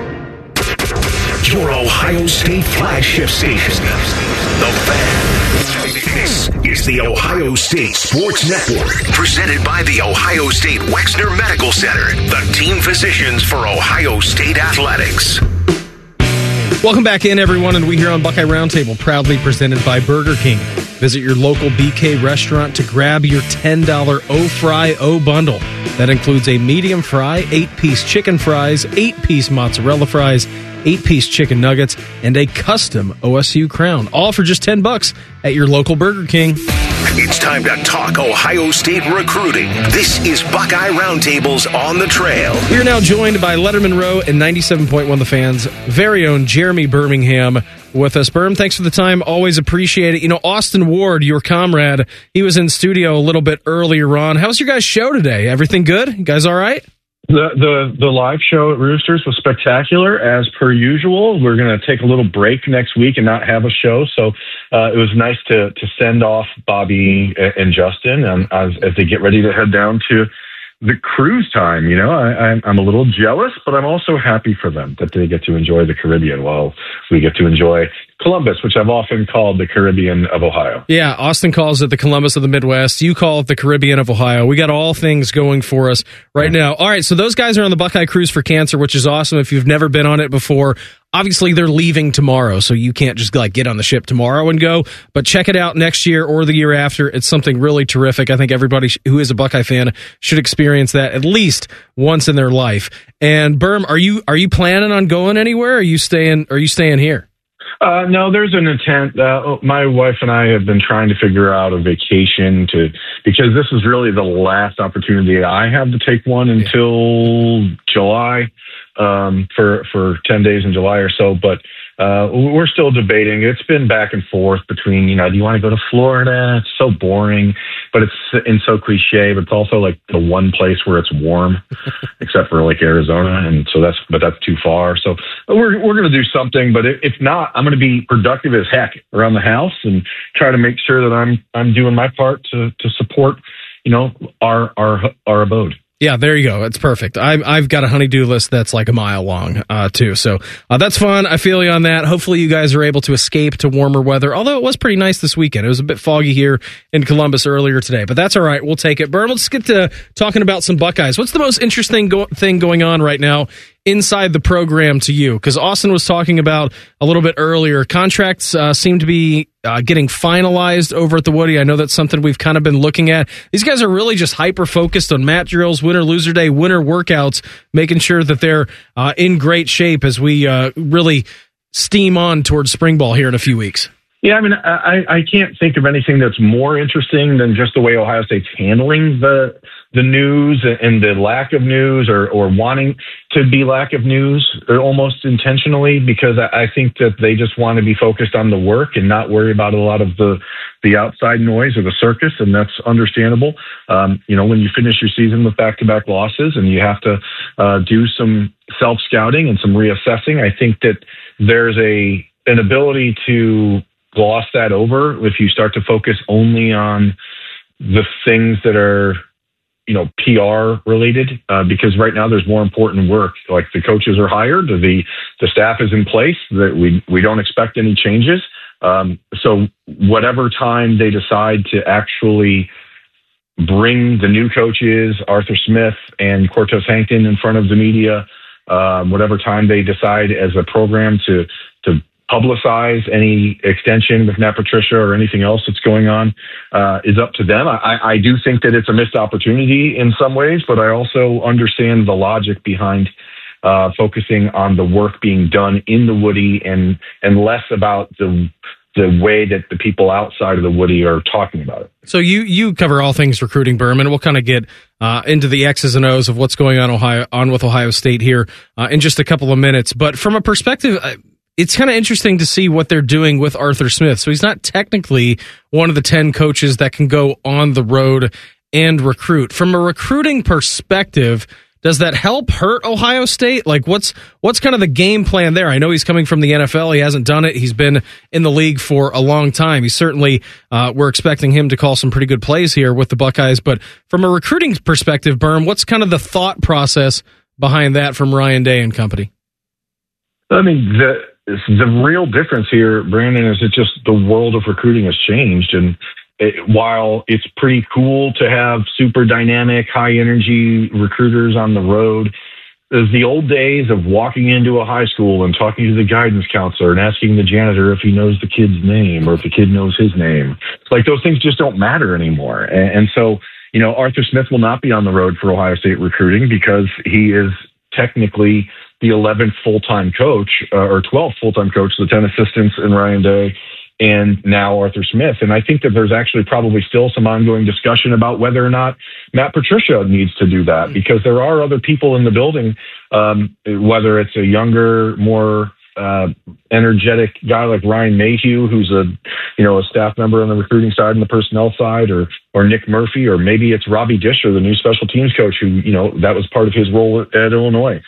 Speaker 4: Your Ohio State flagship station, The Fan. This is the Ohio State Sports Network, presented by the Ohio State Wexner Medical Center, the team physicians for Ohio State Athletics.
Speaker 5: Welcome back in, everyone, and we here on Buckeye Roundtable, proudly presented by Burger King. Visit your local BK restaurant to grab your $10 O-Fry O bundle. That includes a medium fry, 8-piece chicken fries, 8-piece mozzarella fries, 8-piece chicken nuggets, and a custom OSU crown. All for just $10 at your local Burger King.
Speaker 4: It's time to talk Ohio State recruiting. This is Buckeye Roundtable's On the Trail.
Speaker 5: We are now joined by Letterman Row and 97.1 The Fan's very own Jeremy Birmingham with us. Berm, thanks for the time. Always appreciate it. You know, Austin Ward, your comrade, he was in studio a little bit earlier on. How was your guys' show today? Everything good? You guys all right?
Speaker 27: The live show at Roosters was spectacular, as per usual. We're going to take a little break next week and not have a show, so it was nice to send off Bobby and Justin as they get ready to head down to the cruise time. You know, I'm a little jealous, but I'm also happy for them that they get to enjoy the Caribbean while we get to enjoy Columbus, which I've often called the Caribbean of Ohio.
Speaker 5: Yeah, Austin calls it the Columbus of the Midwest. You call it the Caribbean of Ohio. We got all things going for us right now. All right, so those guys are on the Buckeye Cruise for Cancer, which is awesome. If you've never been on it before, obviously they're leaving tomorrow, so you can't just get on the ship tomorrow and go. But check it out next year or the year after. It's something really terrific. I think everybody who is a Buckeye fan should experience that at least once in their life. And Berm, are you planning on going anywhere? Or are you staying here?
Speaker 27: No, there's an intent. My wife and I have been trying to figure out a vacation because this is really the last opportunity I have to take one until July, for 10 days in July or so. But we're still debating. It's been back and forth between, do you want to go to Florida? It's so boring, but it's so cliche, but it's also like the one place where it's warm, except for like Arizona. And so that's too far. So we're going to do something, but if not, I'm going to be productive as heck around the house and try to make sure that I'm doing my part to support, our abode.
Speaker 5: Yeah, there you go. It's perfect. I've got a honey-do list that's like a mile long, too. So that's fun. I feel you on that. Hopefully you guys are able to escape to warmer weather, although it was pretty nice this weekend. It was a bit foggy here in Columbus earlier today, but that's all right. We'll take it. Bern, let's get to talking about some Buckeyes. What's the most interesting thing going on right now inside the program to you? Because Austin was talking about a little bit earlier. Contracts seem to be getting finalized over at the Woody. I know that's something we've kind of been looking at. These guys are really just hyper-focused on mat drills, winter loser day, winter workouts, making sure that they're in great shape as we really steam on towards spring ball here in a few weeks.
Speaker 27: Yeah, I mean, I can't think of anything that's more interesting than just the way Ohio State's handling the news and the lack of news or wanting to be lack of news almost intentionally, because I think that they just want to be focused on the work and not worry about a lot of the outside noise or the circus, and that's understandable. When you finish your season with back-to-back losses and you have to do some self-scouting and some reassessing, I think that there's an ability to gloss that over if you start to focus only on the things that are, PR related, because right now there's more important work. Like the coaches are hired, the staff is in place, that we don't expect any changes. So whatever time they decide to actually bring the new coaches, Arthur Smith and Cortez Hankton, in front of the media, whatever time they decide as a program to publicize any extension with Matt Patricia or anything else that's going on is up to them. I do think that it's a missed opportunity in some ways, but I also understand the logic behind focusing on the work being done in the Woody and less about the way that the people outside of the Woody are talking about it.
Speaker 5: So you cover all things recruiting, Berman. We'll kind of get into the X's and O's of what's going on with Ohio State here in just a couple of minutes. But from a perspective, it's kind of interesting to see what they're doing with Arthur Smith. So he's not technically one of the 10 coaches that can go on the road and recruit. From a recruiting perspective, does that help hurt Ohio State? Like, what's kind of the game plan there? I know he's coming from the NFL. He hasn't done it. He's been in the league for a long time. He certainly, we're expecting him to call some pretty good plays here with the Buckeyes. But from a recruiting perspective, Berm, what's kind of the thought process behind that from Ryan Day and company?
Speaker 27: I mean, the real difference here, Brandon, is that just the world of recruiting has changed. And while it's pretty cool to have super dynamic, high energy recruiters on the road, there's the old days of walking into a high school and talking to the guidance counselor and asking the janitor if he knows the kid's name or if the kid knows his name. Like, those things just don't matter anymore. And so, Arthur Smith will not be on the road for Ohio State recruiting because he is technically the 11th full-time coach or 12th full-time coach, the 10 assistants in Ryan Day, and now Arthur Smith. And I think that there's actually probably still some ongoing discussion about whether or not Matt Patricia needs to do that, because there are other people in the building, whether it's a younger, more energetic guy like Ryan Mayhew, who's a staff member on the recruiting side and the personnel side, or Nick Murphy, or maybe it's Robbie Disher, the new special teams coach, who, that was part of his role at Illinois.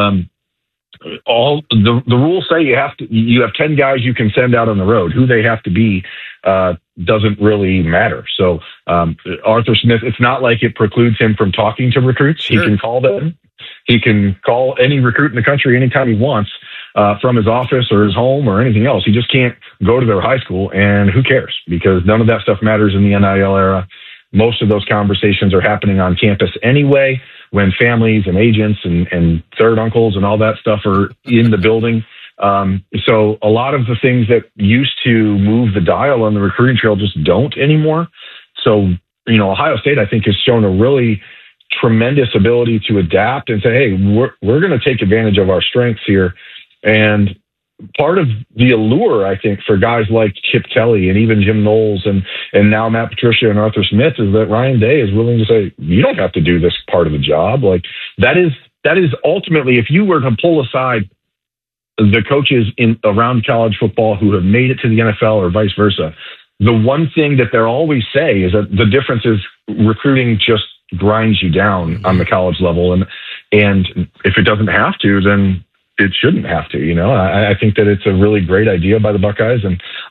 Speaker 27: All the rules say you have 10 guys you can send out on the road. Who they have to be doesn't really matter. So Arthur Smith, it's not like it precludes him from talking to recruits. Sure. He can call them. He can call any recruit in the country anytime he wants from his office or his home or anything else. He just can't go to their high school, and who cares? Because none of that stuff matters in the NIL era. Most of those conversations are happening on campus anyway, when families and agents and third uncles and all that stuff are in the building. So a lot of the things that used to move the dial on the recruiting trail just don't anymore. So, Ohio State, I think, has shown a really tremendous ability to adapt and say, hey, we're going to take advantage of our strengths here. And part of the allure, I think, for guys like Chip Kelly and even Jim Knowles and now Matt Patricia and Arthur Smith is that Ryan Day is willing to say, you don't have to do this part of the job. Like, that is ultimately, if you were to pull aside the coaches around college football who have made it to the NFL or vice versa, the one thing that they'll always say is that the difference is recruiting just grinds you down on the college level. And if it doesn't have to, then it shouldn't have to. I think that it's a really great idea by the Buckeyes, and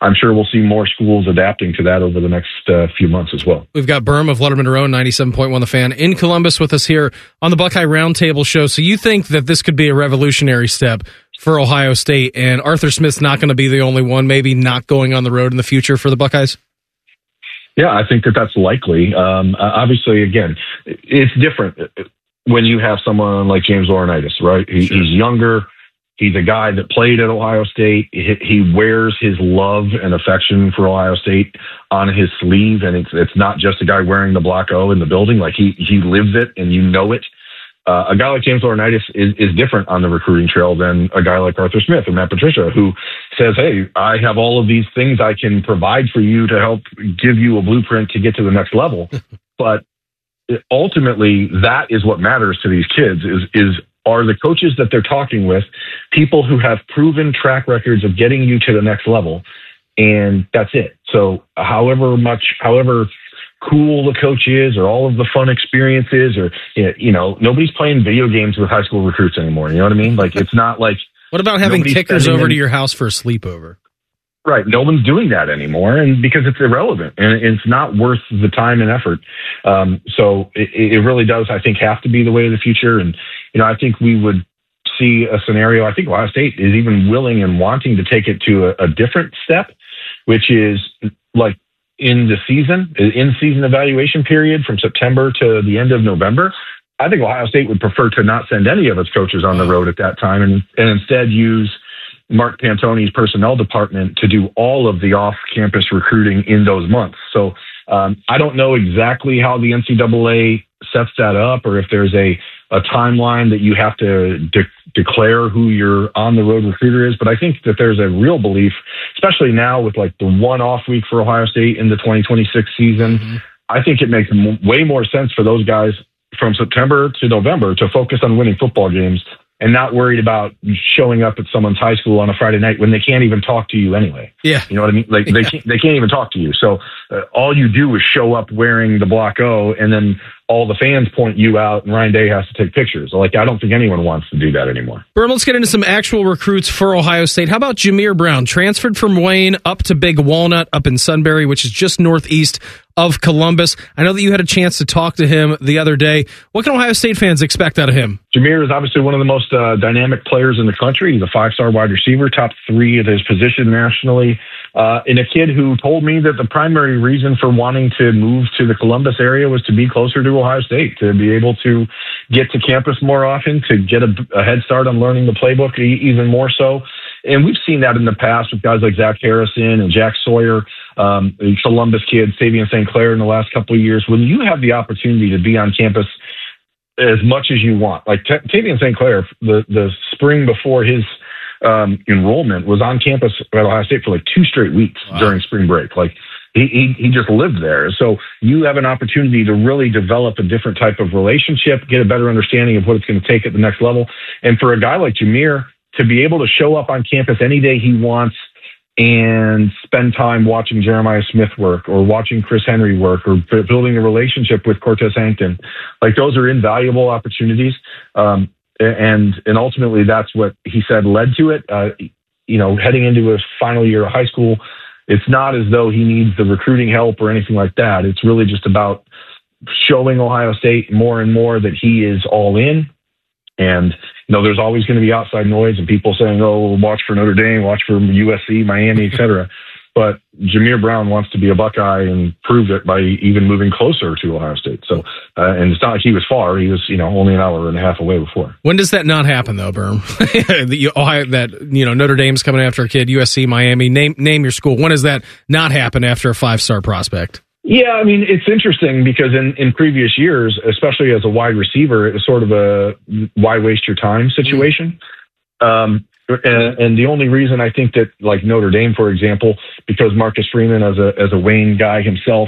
Speaker 27: I'm sure we'll see more schools adapting to that over the next few months as well.
Speaker 5: We've got Berm of Letterman Row, 97.1 The Fan, in Columbus with us here on the Buckeye Roundtable Show. So you think that this could be a revolutionary step for Ohio State, and Arthur Smith's not going to be the only one, maybe not going on the road in the future for the Buckeyes?
Speaker 27: Yeah, I think that that's likely. Obviously, again, it's different when you have someone like James Laurinaitis, right? He's younger. He's a guy that played at Ohio State. He wears his love and affection for Ohio State on his sleeve, and it's not just a guy wearing the Black O in the building. Like he lives it, and you know it. A guy like James Laurinaitis is different on the recruiting trail than a guy like Arthur Smith or Matt Patricia, who says, hey, I have all of these things I can provide for you to help give you a blueprint to get to the next level. But ultimately, that is what matters to these kids are the coaches that they're talking with, people who have proven track records of getting you to the next level. And that's it. So however cool the coach is, or all of the fun experiences, or, nobody's playing video games with high school recruits anymore. You know what I mean? Like, it's not like,
Speaker 5: what about having kickers over to your house for a sleepover?
Speaker 27: Right. No one's doing that anymore, and because it's irrelevant and it's not worth the time and effort. So it really does, I think, have to be the way of the future. And, I think we would see a scenario. I think Ohio State is even willing and wanting to take it to a different step, which is like in season evaluation period from September to the end of November. I think Ohio State would prefer to not send any of its coaches on the road at that time and instead use Mark Pantoni's personnel department to do all of the off-campus recruiting in those months. So I don't know exactly how the NCAA sets that up, or if there's a timeline that you have to declare who your on-the-road recruiter is. But I think that there's a real belief, especially now with like the one-off week for Ohio State in the 2026 season. Mm-hmm. I think it makes way more sense for those guys from September to November to focus on winning football games and not worried about showing up at someone's high school on a Friday night when they can't even talk to you anyway.
Speaker 5: Yeah.
Speaker 27: You know what I mean? Like they can't even talk to you. So all you do is show up wearing the Black O, and then all the fans point you out, and Ryan Day has to take pictures. Like, I don't think anyone wants to do that anymore.
Speaker 5: Berm, let's get into some actual recruits for Ohio State. How about Jameer Brown, transferred from Wayne up to Big Walnut up in Sunbury, which is just northeast of Columbus. I know that you had a chance to talk to him the other day. What can Ohio State fans expect out of him?
Speaker 27: Jameer is obviously one of the most dynamic players in the country. He's a 5-star wide receiver, top 3 at his position nationally. And a kid who told me that the primary reason for wanting to move to the Columbus area was to be closer to Ohio State, to be able to get to campus more often, to get a head start on learning the playbook even more so. And we've seen that in the past with guys like Zach Harrison and Jack Sawyer, the Columbus kid, Savion St. Clair in the last couple of years. When you have the opportunity to be on campus as much as you want, like Savion St. Clair, the spring before his enrollment was on campus at Ohio State for like 2 straight weeks during spring break. Like he just lived there. So you have an opportunity to really develop a different type of relationship, get a better understanding of what it's going to take at the next level. And for a guy like Jameer to be able to show up on campus any day he wants and spend time watching Jeremiah Smith work, or watching Chris Henry work, or building a relationship with Cortez Hankton, like those are invaluable opportunities. And ultimately that's what he said led to it. Heading into his final year of high school, it's not as though he needs the recruiting help or anything like that. It's really just about showing Ohio State more and more that he is all in. And, there's always going to be outside noise and people saying, oh, watch for Notre Dame, watch for USC, Miami, et cetera. But Jameer Brown wants to be a Buckeye and prove it by even moving closer to Ohio State. So, and it's not like he was far. He was, only an hour and a half away before.
Speaker 5: When does that not happen, though, Berm? Notre Dame's coming after a kid, USC, Miami. Name your school. When does that not happen after a 5-star prospect?
Speaker 27: Yeah, I mean, it's interesting because in previous years, especially as a wide receiver, it was sort of a why waste your time situation. And the only reason I think that, like Notre Dame, for example, because Marcus Freeman as a Wayne guy himself,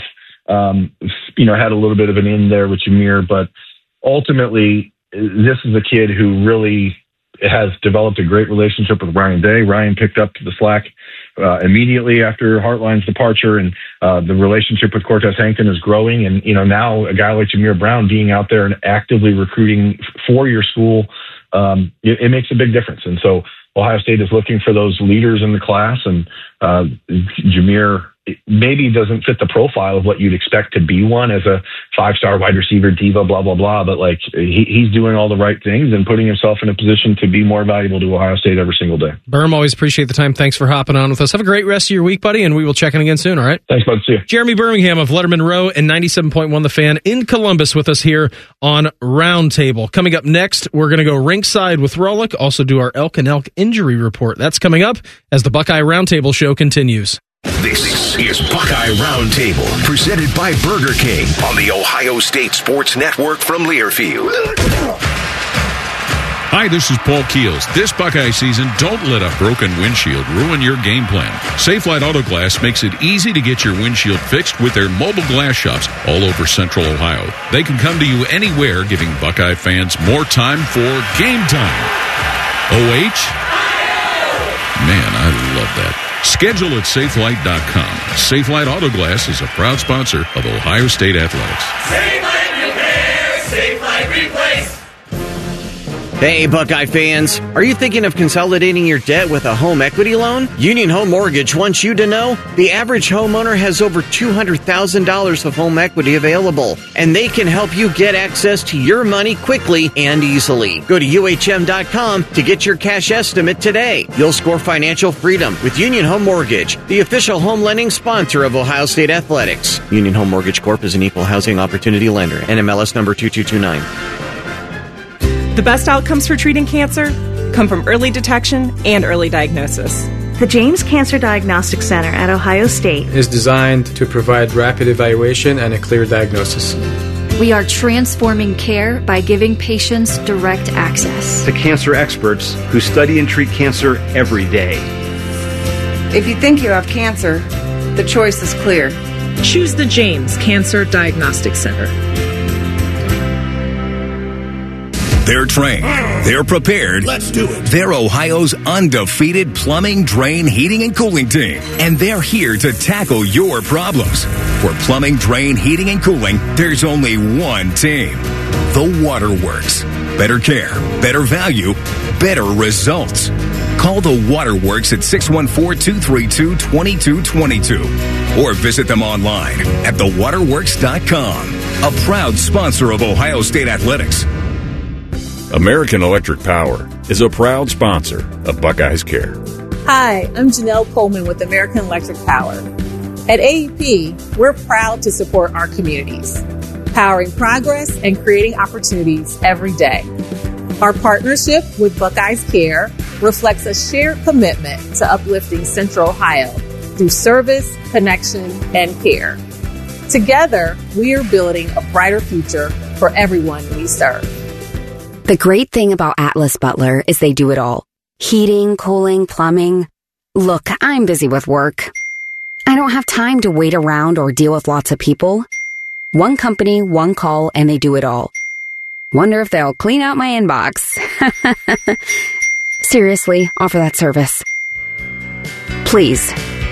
Speaker 27: had a little bit of an in there with Jameer, but ultimately this is a kid who really has developed a great relationship with Ryan Day. Ryan picked up the slack immediately after Hartline's departure, and the relationship with Cortez Hankton is growing. And now a guy like Jameer Brown being out there and actively recruiting for your school, it makes a big difference. And so Ohio State is looking for those leaders in the class, and Jameer maybe doesn't fit the profile of what you'd expect to be one as a 5-star wide receiver diva, blah, blah, blah. But like he's doing all the right things and putting himself in a position to be more valuable to Ohio State every single day.
Speaker 5: Berm, always appreciate the time. Thanks for hopping on with us. Have a great rest of your week, buddy, and we will check in again soon, all right?
Speaker 27: Thanks, bud. See you.
Speaker 5: Jeremy Birmingham of Letterman Row and 97.1 The Fan in Columbus with us here on Roundtable. Coming up next, we're going to go rinkside with Rollick, also do our Elk and Elk injury report. That's coming up as the Buckeye Roundtable show continues.
Speaker 4: This is Buckeye Roundtable, presented by Burger King on the Ohio State Sports Network from Learfield.
Speaker 2: Hi, this is Paul Keels. This Buckeye season, don't let a broken windshield ruin your game plan. Safelite Auto Glass makes it easy to get your windshield fixed with their mobile glass shops all over Central Ohio. They can come to you anywhere, giving Buckeye fans more time for game time. OH? Man, I love that. Schedule at Safelite.com. Safelite Auto Glass is a proud sponsor of Ohio State Athletics.
Speaker 11: Safelite Repair, Safelite Replace.
Speaker 9: Hey, Buckeye fans. Are you thinking of consolidating your debt with a home equity loan? Union Home Mortgage wants you to know the average homeowner has over $200,000 of home equity available, and they can help you get access to your money quickly and easily. Go to UHM.com to get your cash estimate today. You'll score financial freedom with Union Home Mortgage, the official home lending sponsor of Ohio State Athletics. Union Home Mortgage Corp. is an equal housing opportunity lender. NMLS number 2229.
Speaker 12: The best outcomes for treating cancer come from early detection and early diagnosis.
Speaker 13: The James Cancer Diagnostic Center at Ohio State
Speaker 14: is designed to provide rapid evaluation and a clear diagnosis.
Speaker 16: We are transforming care by giving patients direct access
Speaker 21: to cancer experts who study and treat cancer every day.
Speaker 26: If you think you have cancer, the choice is clear.
Speaker 12: Choose the James Cancer Diagnostic Center.
Speaker 28: They're trained. They're prepared.
Speaker 29: Let's do it.
Speaker 28: They're Ohio's undefeated plumbing, drain, heating, and cooling team. And they're here to tackle your problems. For plumbing, drain, heating, and cooling, there's only one team. The Waterworks. Better care, better value, better results. Call the Waterworks at 614-232-2222 or visit them online at thewaterworks.com. A proud sponsor of Ohio State Athletics.
Speaker 30: American Electric Power is a proud sponsor of Buckeyes Care.
Speaker 31: Hi, I'm Janelle Coleman with American Electric Power. At AEP, we're proud to support our communities, powering progress and creating opportunities every day. Our partnership with Buckeyes Care reflects a shared commitment to uplifting Central Ohio through service, connection, and care. Together, we are building a brighter future for everyone we serve.
Speaker 32: The great thing about Atlas Butler is they do it all. Heating, cooling, plumbing. Look, I'm busy with work. I don't have time to wait around or deal with lots of people. One company, one call, and they do it all. Wonder if they'll clean out my inbox. Seriously, offer that service. Please.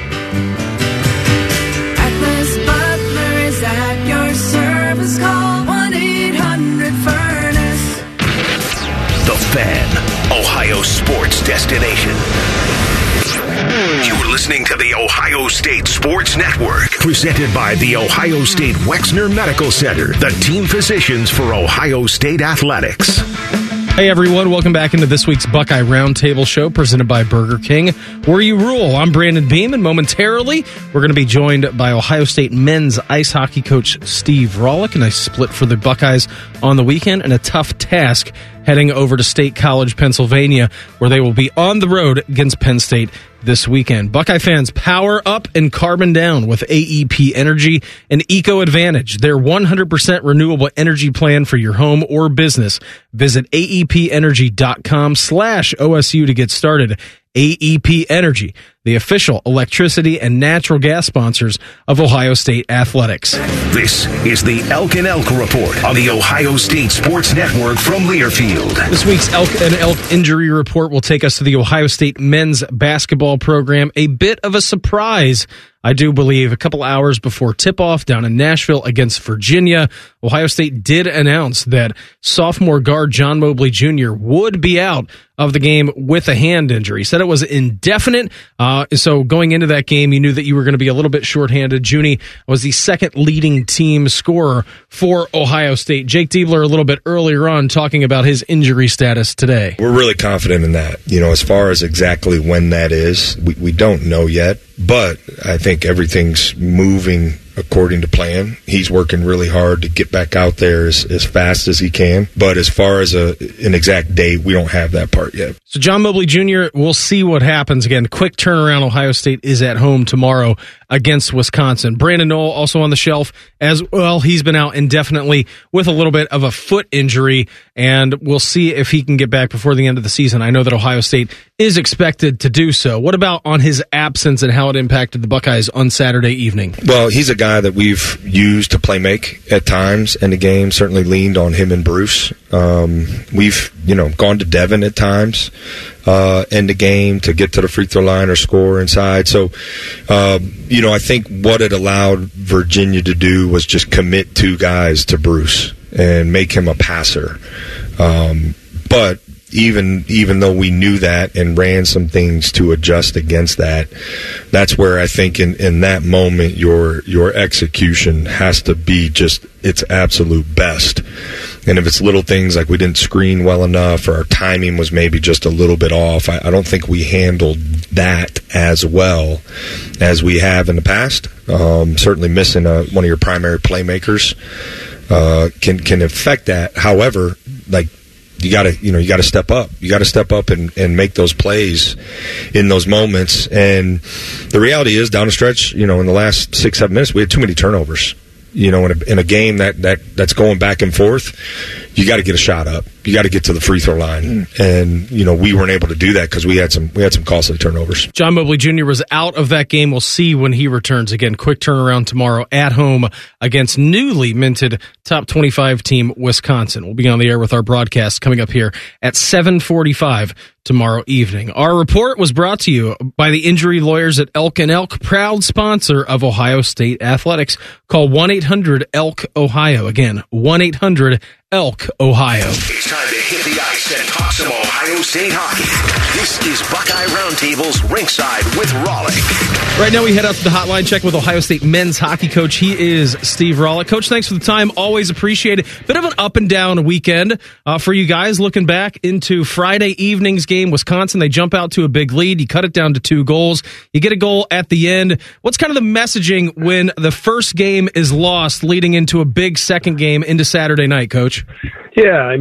Speaker 11: Atlas Butler is at your service. Call 1-800-FURNACE.
Speaker 4: The Fan, Ohio sports destination. You're listening to the Ohio State Sports Network, presented by the Ohio State Wexner Medical Center, the team physicians for Ohio State Athletics.
Speaker 5: Hey everyone, welcome back into this week's Buckeye Roundtable show presented by Burger King, where you rule. I'm Brandon Beam, and momentarily we're going to be joined by Ohio State men's ice hockey coach Steve Rollick. A nice split for the Buckeyes on the weekend and a tough task heading over to State College, Pennsylvania, where they will be on the road against Penn State this weekend. Buckeye fans, power up and carbon down with AEP Energy and Eco Advantage, their 100% renewable energy plan for your home or business. Visit aepenergy.com/OSU to get started. AEP Energy, the official electricity and natural gas sponsors of Ohio State athletics.
Speaker 4: This is the Elk and Elk Report on the Ohio State Sports Network from Learfield.
Speaker 5: This week's Elk and Elk injury report will take us to the Ohio State men's basketball program. A bit of a surprise, I do believe, a couple hours before tip-off down in Nashville against Virginia. Ohio State did announce that sophomore guard John Mobley Jr. would be out of the game with a hand injury. He said it was indefinite, so going into that game, you knew that you were going to be a little bit shorthanded. Junie was the second leading team scorer for Ohio State. Jake Diebler a little bit earlier on talking about his injury status today.
Speaker 1: We're really confident in that. As far as exactly when that is, we don't know yet, but I think everything's moving according to plan. He's working really hard to get back out there as fast as he can. But as far as an exact date, we don't have that part yet.
Speaker 5: So John Mobley Jr., we'll see what happens. Again, quick turnaround. Ohio State is at home tomorrow against Wisconsin. Brandon Knoll also on the shelf as well. He's been out indefinitely with a little bit of a foot injury, and we'll see if he can get back before the end of the season. I know that Ohio State is expected to do so. What about on his absence and how it impacted the Buckeyes on Saturday evening?
Speaker 1: Well, he's a guy that we've used to play make at times in the game, certainly leaned on him and Bruce. We've, gone to Devin at times in the game to get to the free throw line or score inside. So, I think what it allowed Virginia to do was just commit two guys to Bruce and make him a passer. But even though we knew that and ran some things to adjust against that, that's where I think in that moment your execution has to be just its absolute best. And if it's little things like we didn't screen well enough or our timing was maybe just a little bit off, I don't think we handled that as well as we have in the past. Certainly missing one of your primary playmakers can affect that. However, you gotta step up. You gotta step up and make those plays in those moments. And the reality is, down the stretch, in the last 6-7 minutes, we had too many turnovers. In a game that's going back and forth, you got to get a shot up. You got to get to the free throw line, and we weren't able to do that because we had some costly turnovers.
Speaker 5: John Mobley Jr. was out of that game. We'll see when he returns. Again, quick turnaround tomorrow at home against newly minted top 25 team Wisconsin. We'll be on the air with our broadcast coming up here at 7:45 tomorrow evening. Our report was brought to you by the injury lawyers at Elk and Elk, proud sponsor of Ohio State athletics. Call 1-800-ELK-OHIO. Again, 1-800-ELK, Ohio.
Speaker 4: It's time to hit the ice and talk some Ohio State hockey. This is Buckeye Roundtable's Rinkside with Rollick.
Speaker 5: Right now we head out to the hotline check with Ohio State men's hockey coach. He is Steve Rollick. Coach, thanks for the time. Always appreciate it. Bit of an up and down weekend for you guys. Looking back into Friday evening's game, Wisconsin, they jump out to a big lead. You cut it down to 2 goals. You get a goal at the end. What's kind of the messaging when the first game is lost leading into a big second game into Saturday night, Coach?
Speaker 3: Yeah,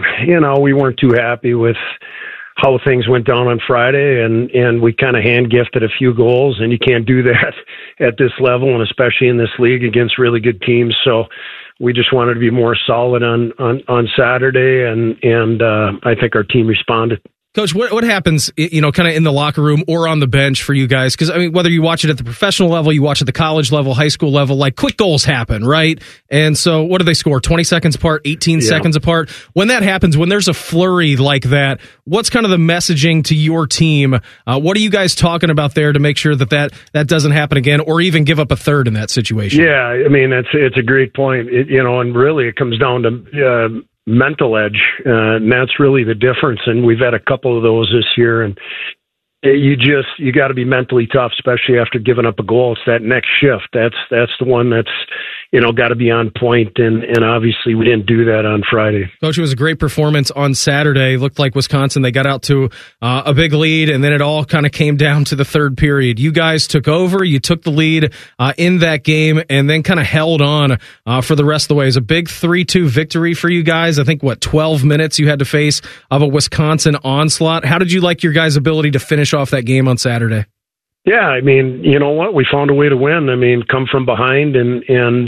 Speaker 3: we weren't too happy with how things went down on Friday, and we kind of hand gifted a few goals, and you can't do that at this level, and especially in this league against really good teams. So we just wanted to be more solid on Saturday, and I think our team responded.
Speaker 5: Coach, what happens, kind of in the locker room or on the bench for you guys? Because, whether you watch it at the professional level, you watch it at the college level, high school level, quick goals happen, right? And so what do they score? 20 seconds apart, 18 seconds apart? When that happens, when there's a flurry like that, what's kind of the messaging to your team? What are you guys talking about there to make sure that doesn't happen again or even give up a third in that situation?
Speaker 3: Yeah, it's a great point. And really it comes down to mental edge, and that's really the difference. And we've had a couple of those this year, and you got to be mentally tough, especially after giving up a goal. It's that next shift. That's the one that's got to be on point, and obviously we didn't do that on Friday.
Speaker 5: Coach, it was a great performance on Saturday. Looked like Wisconsin, they got out to a big lead, and then it all kind of came down to the third period. You guys took over, you took the lead in that game, and then kind of held on for the rest of the way. It was a big 3-2 victory for you guys. I think, 12 minutes you had to face of a Wisconsin onslaught. How did you like your guys' ability to finish off that game on Saturday?
Speaker 3: Yeah, I mean, you know what? We found a way to win. I mean, come from behind and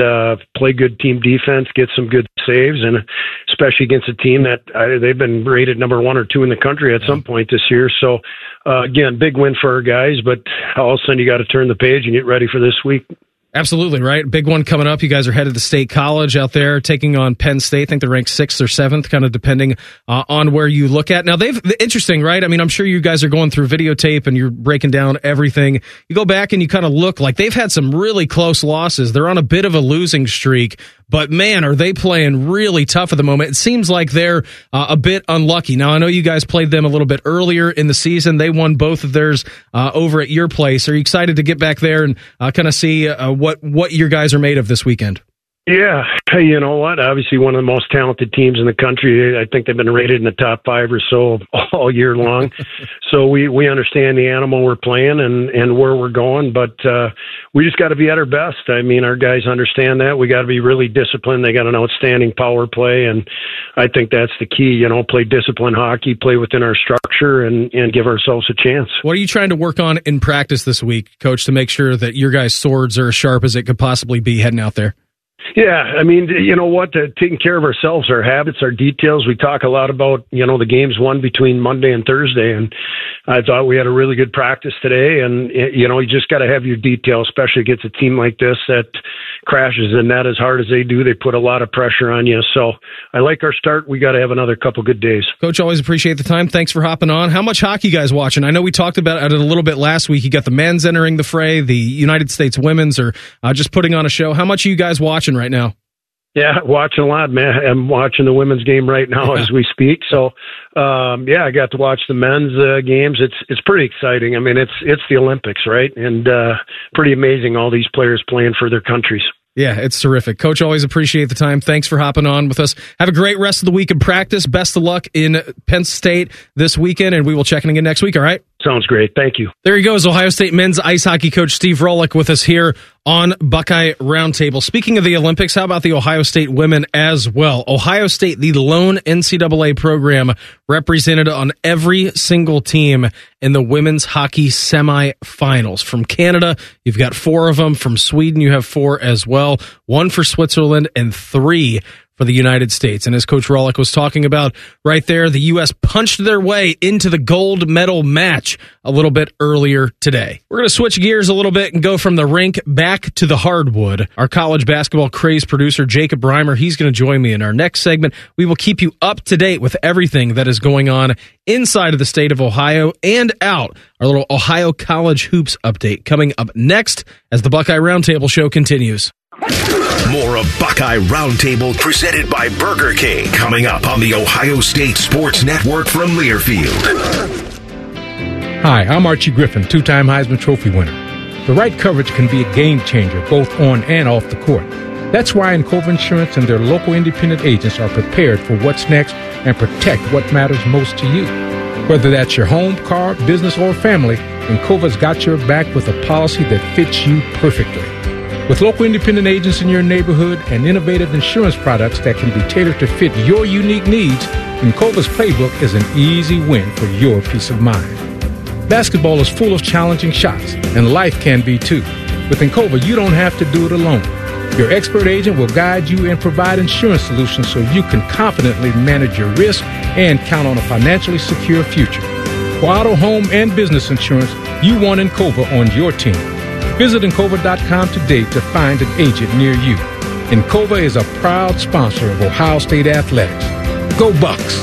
Speaker 3: play good team defense, get some good saves, and especially against a team that they've been rated number 1 or 2 in the country at some point this year. So, again, big win for our guys, but all of a sudden you got to turn the page and get ready for this week.
Speaker 5: Absolutely, right? Big one coming up. You guys are headed to State College out there, taking on Penn State. I think they're ranked 6th or 7th, kind of depending on where you look at. Now, interesting, right? I mean, I'm sure you guys are going through videotape and you're breaking down everything. You go back and you kind of look like they've had some really close losses. They're on a bit of a losing streak, but man, are they playing really tough at the moment. It seems like they're a bit unlucky. Now, I know you guys played them a little bit earlier in the season. They won both of theirs over at your place. Are you excited to get back there and kind of see what your guys are made of this weekend?
Speaker 3: Yeah, you know what? Obviously, one of the most talented teams in the country. I think they've been rated in the top 5 or so all year long. So we understand the animal we're playing and where we're going, but we just got to be at our best. I mean, our guys understand that. We got to be really disciplined. They got an outstanding power play, and I think that's the key. You know, play disciplined hockey, play within our structure, and give ourselves a chance.
Speaker 5: What are you trying to work on in practice this week, Coach, to make sure that your guys' swords are as sharp as it could possibly be heading out there?
Speaker 3: Yeah, I mean, you know what? Taking care of ourselves, our habits, our details. We talk a lot about, you know, the games won between Monday and Thursday, and I thought we had a really good practice today. And, you know, you just got to have your detail, especially against a team like this that crashes the net as hard as they do. They put a lot of pressure on you. So I like our start. We got to have another couple good days.
Speaker 5: Coach, always appreciate the time. Thanks for hopping on. How much hockey you guys watching? I know we talked about it a little bit last week. You got the men's entering the fray. The United States women's are just putting on a show. How much are you guys watching right now?
Speaker 3: Yeah, watching a lot, man. I'm watching the women's game right now as we speak. So, yeah, I got to watch the men's games. It's pretty exciting. I mean, it's the Olympics, right? And pretty amazing, all these players playing for their countries.
Speaker 5: Yeah, it's terrific. Coach, always appreciate the time. Thanks for hopping on with us. Have a great rest of the week in practice. Best of luck in Penn State this weekend, and we will check in again next week, all right?
Speaker 3: Sounds great. Thank you.
Speaker 5: There he goes, Ohio State men's ice hockey coach Steve Rohlik with us here on Buckeye Roundtable. Speaking of the Olympics, how about the Ohio State women as well? Ohio State, the lone NCAA program represented on every single team in the women's hockey semifinals. From Canada, you've got 4 of them. From Sweden, you have 4 as well. 1 for Switzerland and 3 for the United States. And as Coach Rohlik was talking about right there, the U.S. punched their way into the gold medal match a little bit earlier today. We're going to switch gears a little bit and go from the rink back to the hardwood. Our college basketball craze producer, Jacob Reimer, he's going to join me in our next segment. We will keep you up to date with everything that is going on inside of the state of Ohio and out. Our little Ohio College Hoops update coming up next as the Buckeye Roundtable show continues.
Speaker 4: More of Buckeye Roundtable presented by Burger King coming up on the Ohio State Sports Network from Learfield.
Speaker 6: Hi, I'm Archie Griffin, 2-time Heisman Trophy winner. The right coverage can be a game changer both on and off the court. That's why Encova Insurance and their local independent agents are prepared for what's next and protect what matters most to you. Whether that's your home, car, business, or family, Encova's got your back with a policy that fits you perfectly. With local independent agents in your neighborhood and innovative insurance products that can be tailored to fit your unique needs, Encova's playbook is an easy win for your peace of mind. Basketball is full of challenging shots, and life can be too. With Encova, you don't have to do it alone. Your expert agent will guide you and provide insurance solutions so you can confidently manage your risk and count on a financially secure future. For auto, home, and business insurance, you want Encova on your team. Visit Encova.com today to find an agent near you. Encova is a proud sponsor of Ohio State Athletics. Go Bucks!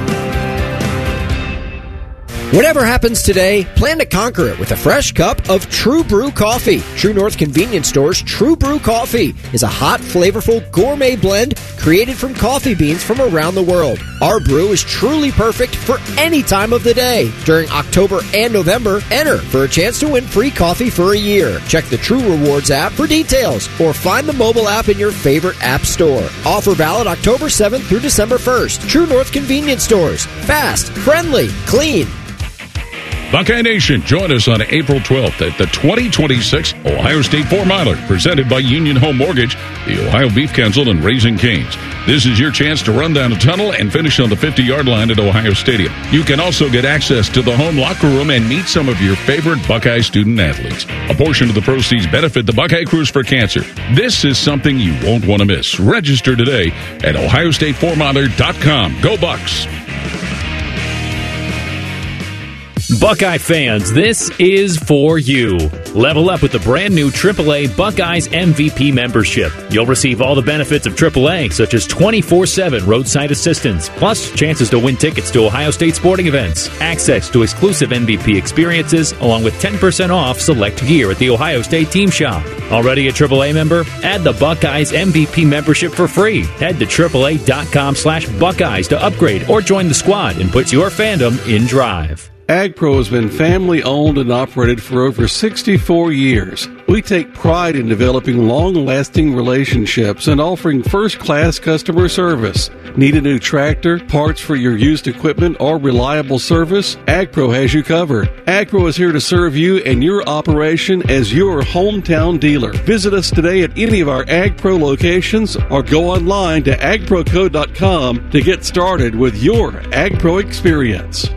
Speaker 7: Whatever happens today, plan to conquer it with a fresh cup of True Brew Coffee. True North Convenience Store's True Brew Coffee is a hot, flavorful gourmet blend created from coffee beans from around the world. Our brew is truly perfect for any time of the day. During October and November, enter for a chance to win free coffee for a year. Check the True Rewards app for details or find the mobile app in your favorite app store. Offer valid October 7th through December 1st. True North Convenience Stores. Fast, friendly, clean.
Speaker 2: Buckeye Nation, join us on April 12th at the 2026 Ohio State 4-Miler, presented by Union Home Mortgage, the Ohio Beef Council, and Raising Cane's. This is your chance to run down a tunnel and finish on the 50-yard line at Ohio Stadium. You can also get access to the home locker room and meet some of your favorite Buckeye student athletes. A portion of the proceeds benefit the Buckeye Cruise for Cancer. This is something you won't want to miss. Register today at OhioState4Miler.com. Go Bucks!
Speaker 8: Buckeye fans, this is for you. Level up with the brand new AAA Buckeyes MVP membership. You'll receive all the benefits of AAA, such as 24/7 roadside assistance, plus chances to win tickets to Ohio State sporting events, access to exclusive MVP experiences, along with 10% off select gear at the Ohio State Team Shop. Already a AAA member? Add the Buckeyes MVP membership for free. Head to AAA.com/Buckeyes to upgrade or join the squad and put your fandom in drive.
Speaker 10: AgPro has been family-owned and operated for over 64 years. We take pride in developing long-lasting relationships and offering first-class customer service. Need a new tractor, parts for your used equipment, or reliable service? AgPro has you covered. AgPro is here to serve you and your operation as your hometown dealer. Visit us today at any of our AgPro locations or go online to agproco.com to get started with your AgPro experience.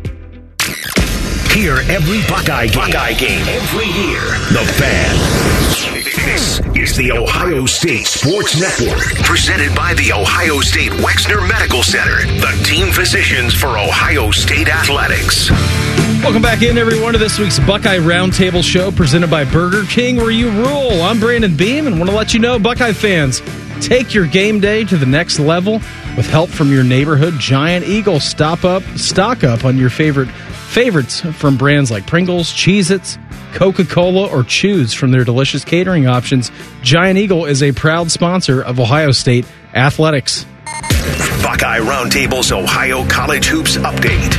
Speaker 4: Hear every Buckeye game every year. The Fan. This is the Ohio State Sports Network, presented by the Ohio State Wexner Medical Center, the team physicians for Ohio State Athletics.
Speaker 5: Welcome back in, everyone, to this week's Buckeye Roundtable Show, presented by Burger King, where you rule. I'm Brandon Beam, and want to let you know, Buckeye fans, take your game day to the next level with help from your neighborhood Giant Eagle. Stock up on your favorites from brands like Pringles, Cheez-Its, Coca-Cola, or choose from their delicious catering options. Giant Eagle is a proud sponsor of Ohio State Athletics.
Speaker 4: Buckeye Roundtable's Ohio College Hoops Update.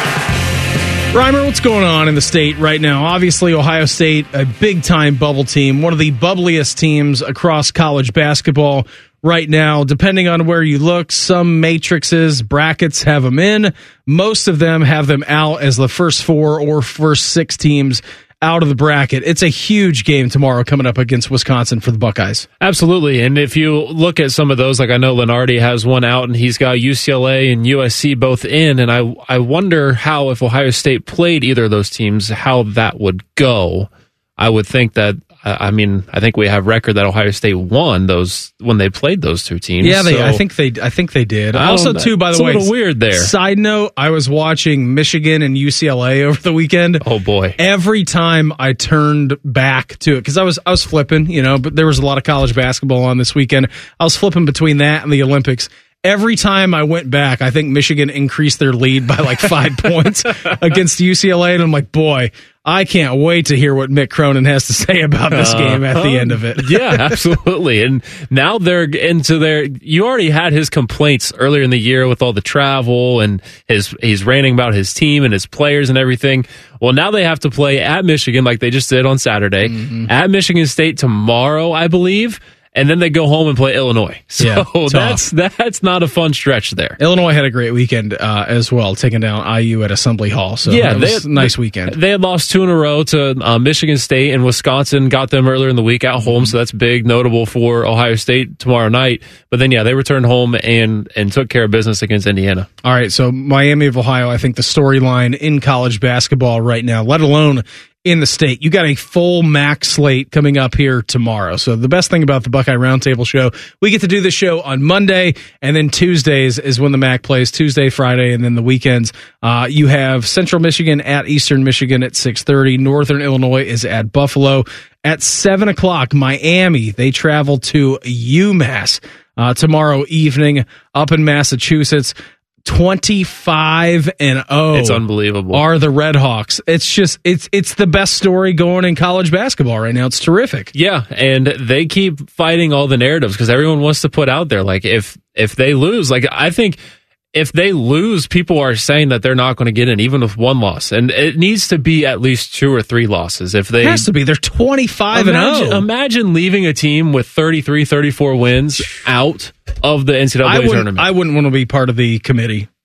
Speaker 5: Reimer, what's going on in the state right now? Obviously, Ohio State, a big-time bubble team, one of the bubbliest teams across college basketball right now. Depending on where you look, some matrices, brackets have them in. Most of them have them out as the first 4 or first 6 teams out of the bracket. It's a huge game tomorrow coming up against Wisconsin for the Buckeyes.
Speaker 15: Absolutely. And if you look at some of those, like I know Lenardi has one out and he's got UCLA and USC both in. And I wonder how, if Ohio State played either of those teams, how that would go. I would think that, I think we have record that Ohio State won those when they played those two teams.
Speaker 5: Yeah, I think they did. Also, too, by the way,
Speaker 15: it's a little weird there.
Speaker 5: Side note: I was watching Michigan and UCLA over the weekend.
Speaker 15: Oh boy!
Speaker 5: Every time I turned back to it, because I was flipping, but there was a lot of college basketball on this weekend. I was flipping between that and the Olympics. Every time I went back, I think Michigan increased their lead by like 5 points against UCLA, and I'm like, boy, I can't wait to hear what Mick Cronin has to say about this game at the end of it.
Speaker 15: Yeah, absolutely. And now they're into their. You already had his complaints earlier in the year with all the travel, and he's ranting about his team and his players and everything. Well, now they have to play at Michigan like they just did on Saturday, at Michigan State tomorrow, I believe. And then they go home and play Illinois. So
Speaker 5: yeah,
Speaker 15: that's not a fun stretch there.
Speaker 5: Illinois had a great weekend as well, taking down IU at Assembly Hall. So yeah, it was a nice weekend.
Speaker 15: They had lost 2 in a row to Michigan State, and Wisconsin got them earlier in the week at home. So that's big, notable for Ohio State tomorrow night. But then, yeah, they returned home and took care of business against Indiana.
Speaker 5: All right, so Miami of Ohio, I think the storyline in college basketball right now, let alone in the state. You got a full MAC slate coming up here tomorrow. So the best thing about the Buckeye Roundtable show, we get to do the show on Monday, and then Tuesdays is when the MAC plays, Tuesday, Friday, and then the weekends. You have Central Michigan at Eastern Michigan at 6:30. Northern Illinois is at Buffalo. At 7 o'clock, Miami, they travel to UMass tomorrow evening up in Massachusetts. 25-0.
Speaker 15: It's unbelievable.
Speaker 5: Are the Red Hawks. It's just it's the best story going in college basketball right now. It's terrific.
Speaker 15: Yeah, and they keep fighting all the narratives because everyone wants to put out there, like, if they lose, like, I think if they lose, people are saying that they're not going to get in, even with one loss. And it needs to be at least 2 or 3 losses. If they,
Speaker 5: it has to be. They're 25-0.
Speaker 15: Imagine leaving a team with 33, 34 wins out of the NCAA tournament.
Speaker 5: I wouldn't want to be part of the committee.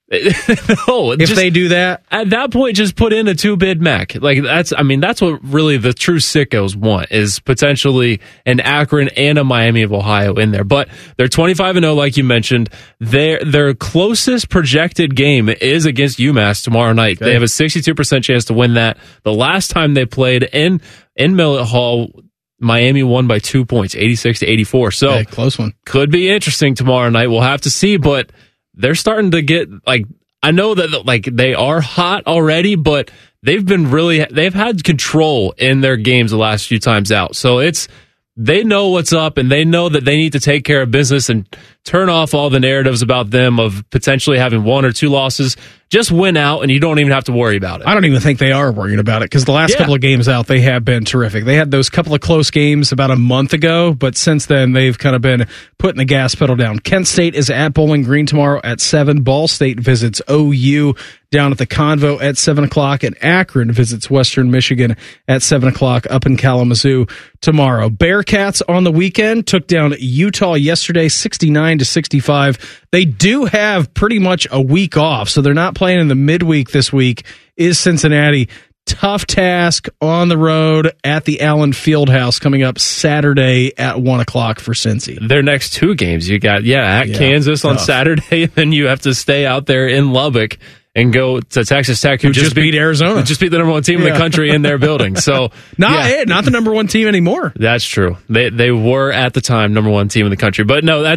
Speaker 15: No,
Speaker 5: if they do that,
Speaker 15: at that point, just put in a 2-bid MAC. Like that's what really the true sickos want is potentially an Akron and a Miami of Ohio in there. But they're 25-0, like you mentioned. Their closest projected game is against UMass tomorrow night. Okay. They have a 62% chance to win that. The last time they played in Millett Hall, Miami won by 2 points, 86-84. So
Speaker 5: close one. Could
Speaker 15: be interesting tomorrow night. We'll have to see, but they're starting to get, like, I know that, like, they are hot already, but they've had control in their games the last few times out. So they know what's up, and they know that they need to take care of business and turn off all the narratives about them of potentially having 1 or 2 losses. Just win out, and you don't even have to worry about it.
Speaker 5: I don't even think they are worrying about it because the last couple of games out, they have been terrific. They had those couple of close games about a month ago, but since then, they've kind of been putting the gas pedal down. Kent State is at Bowling Green tomorrow at 7. Ball State visits OU down at the Convo at 7 o'clock, and Akron visits Western Michigan at 7 o'clock up in Kalamazoo tomorrow. Bearcats on the weekend took down Utah yesterday, 69-65. They do have pretty much a week off, so they're not playing in the midweek this week. Is Cincinnati. Tough task on the road at the Allen Fieldhouse coming up Saturday at 1 o'clock for Cincy.
Speaker 15: Their next 2 games, you got Kansas on Saturday, then you have to stay out there in Lubbock and go to Texas Tech,
Speaker 5: who just beat Arizona.
Speaker 15: Just beat the number 1 team in the country in their building. So
Speaker 5: not the number 1 team anymore.
Speaker 15: That's true. They were at the time number 1 team in the country. But no,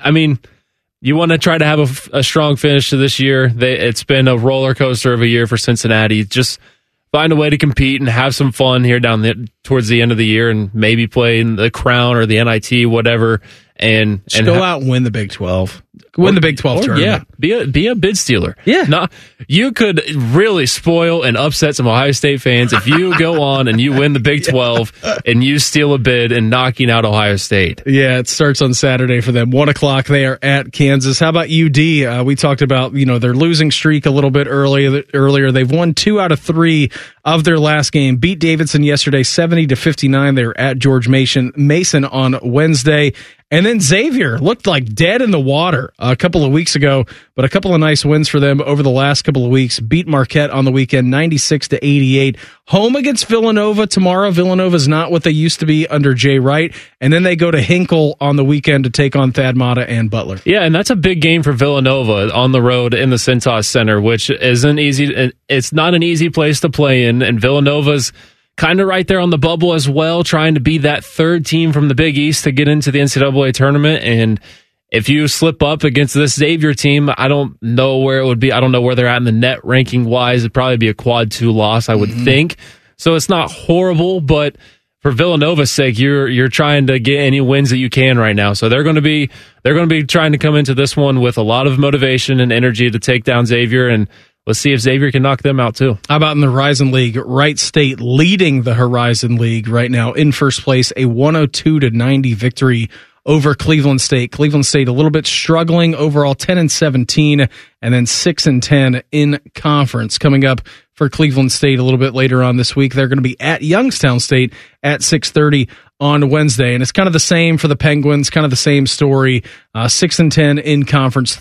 Speaker 15: you want to try to have a strong finish to this year. It's been a roller coaster of a year for Cincinnati. Just find a way to compete and have some fun here towards the end of the year, and maybe play in the Crown or the NIT, whatever. And
Speaker 5: go out and win the Big 12. Win the Big 12 tournament.
Speaker 15: Yeah, be a bid stealer.
Speaker 5: Yeah.
Speaker 15: You could really spoil and upset some Ohio State fans if you go on and you win the Big 12 and you steal a bid and knocking out Ohio State.
Speaker 5: Yeah, it starts on Saturday for them. 1 o'clock, they are at Kansas. How about UD? We talked about, their losing streak a little bit earlier. They've won 2 out of 3 of their last game. Beat Davidson yesterday, 70-59. They were at George Mason on Wednesday. And then Xavier looked like dead in the water a couple of weeks ago, but a couple of nice wins for them over the last couple of weeks. Beat Marquette on the weekend, 96-88. Home against Villanova tomorrow. Villanova's not what they used to be under Jay Wright. And then they go to Hinkle on the weekend to take on Thad Matta and Butler.
Speaker 15: Yeah, and that's a big game for Villanova on the road in the Cintas Center, which isn't easy. It's not an easy place to play in, and Villanova's kind of right there on the bubble as well, trying to be that 3rd team from the Big East to get into the NCAA tournament. And if you slip up against this Xavier team, I don't know where it would be. I don't know where they're at in the net ranking wise. It'd probably be a quad 2 loss, I would think. So it's not horrible, but for Villanova's sake, you're trying to get any wins that you can right now. So they're going to be trying to come into this one with a lot of motivation and energy to take down Xavier, and let's see if Xavier can knock them out too.
Speaker 5: How about in the Horizon League? Wright State leading the Horizon League right now in first place, a 102-90 victory over Cleveland State. Cleveland State a little bit struggling overall, 10-17, and then 6-10 in conference. Coming up for Cleveland State a little bit later on this week, they're going to be at Youngstown State at 6:30 on Wednesday. And it's kind of the same for the Penguins, kind of the same story. 6-10 in conference,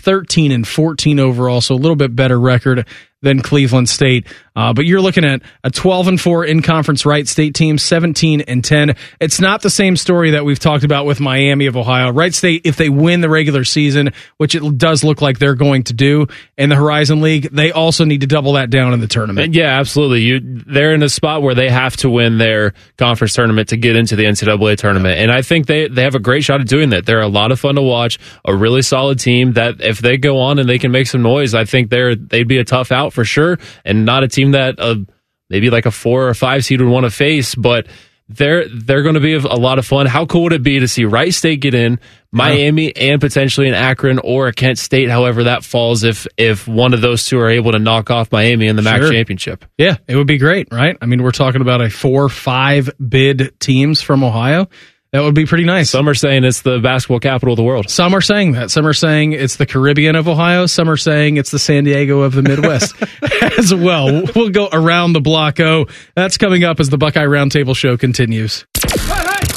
Speaker 5: 13-14 overall, so a little bit better record than Cleveland State. But you're looking at a 12-4 in conference Wright State team, 17-10. It's not the same story that we've talked about with Miami of Ohio. Wright State, if they win the regular season, which it does look like they're going to do in the Horizon League, they also need to double that down in the tournament.
Speaker 15: Yeah, absolutely. They're in a spot where they have to win their conference tournament to get into the NCAA tournament. And I think they have a great shot at doing that. They're a lot of fun to watch, a really solid team that if they go on and they can make some noise, I think they'd be a tough out for sure, and not a team that maybe like a 4 or 5 seed would want to face, but they're going to be a lot of fun. How cool would it be to see Wright State get in, Miami, and potentially an Akron or a Kent State, however that falls, if one of those two are able to knock off Miami in the MAC championship?
Speaker 5: Yeah, it would be great, right? I mean, we're talking about a 4-5 bid teams from Ohio. That would be pretty nice.
Speaker 15: Some are saying it's the basketball capital of the world.
Speaker 5: Some are saying that. Some are saying it's the Caribbean of Ohio. Some are saying it's the San Diego of the Midwest as well. We'll go around the block. That's coming up as the Buckeye Roundtable show continues.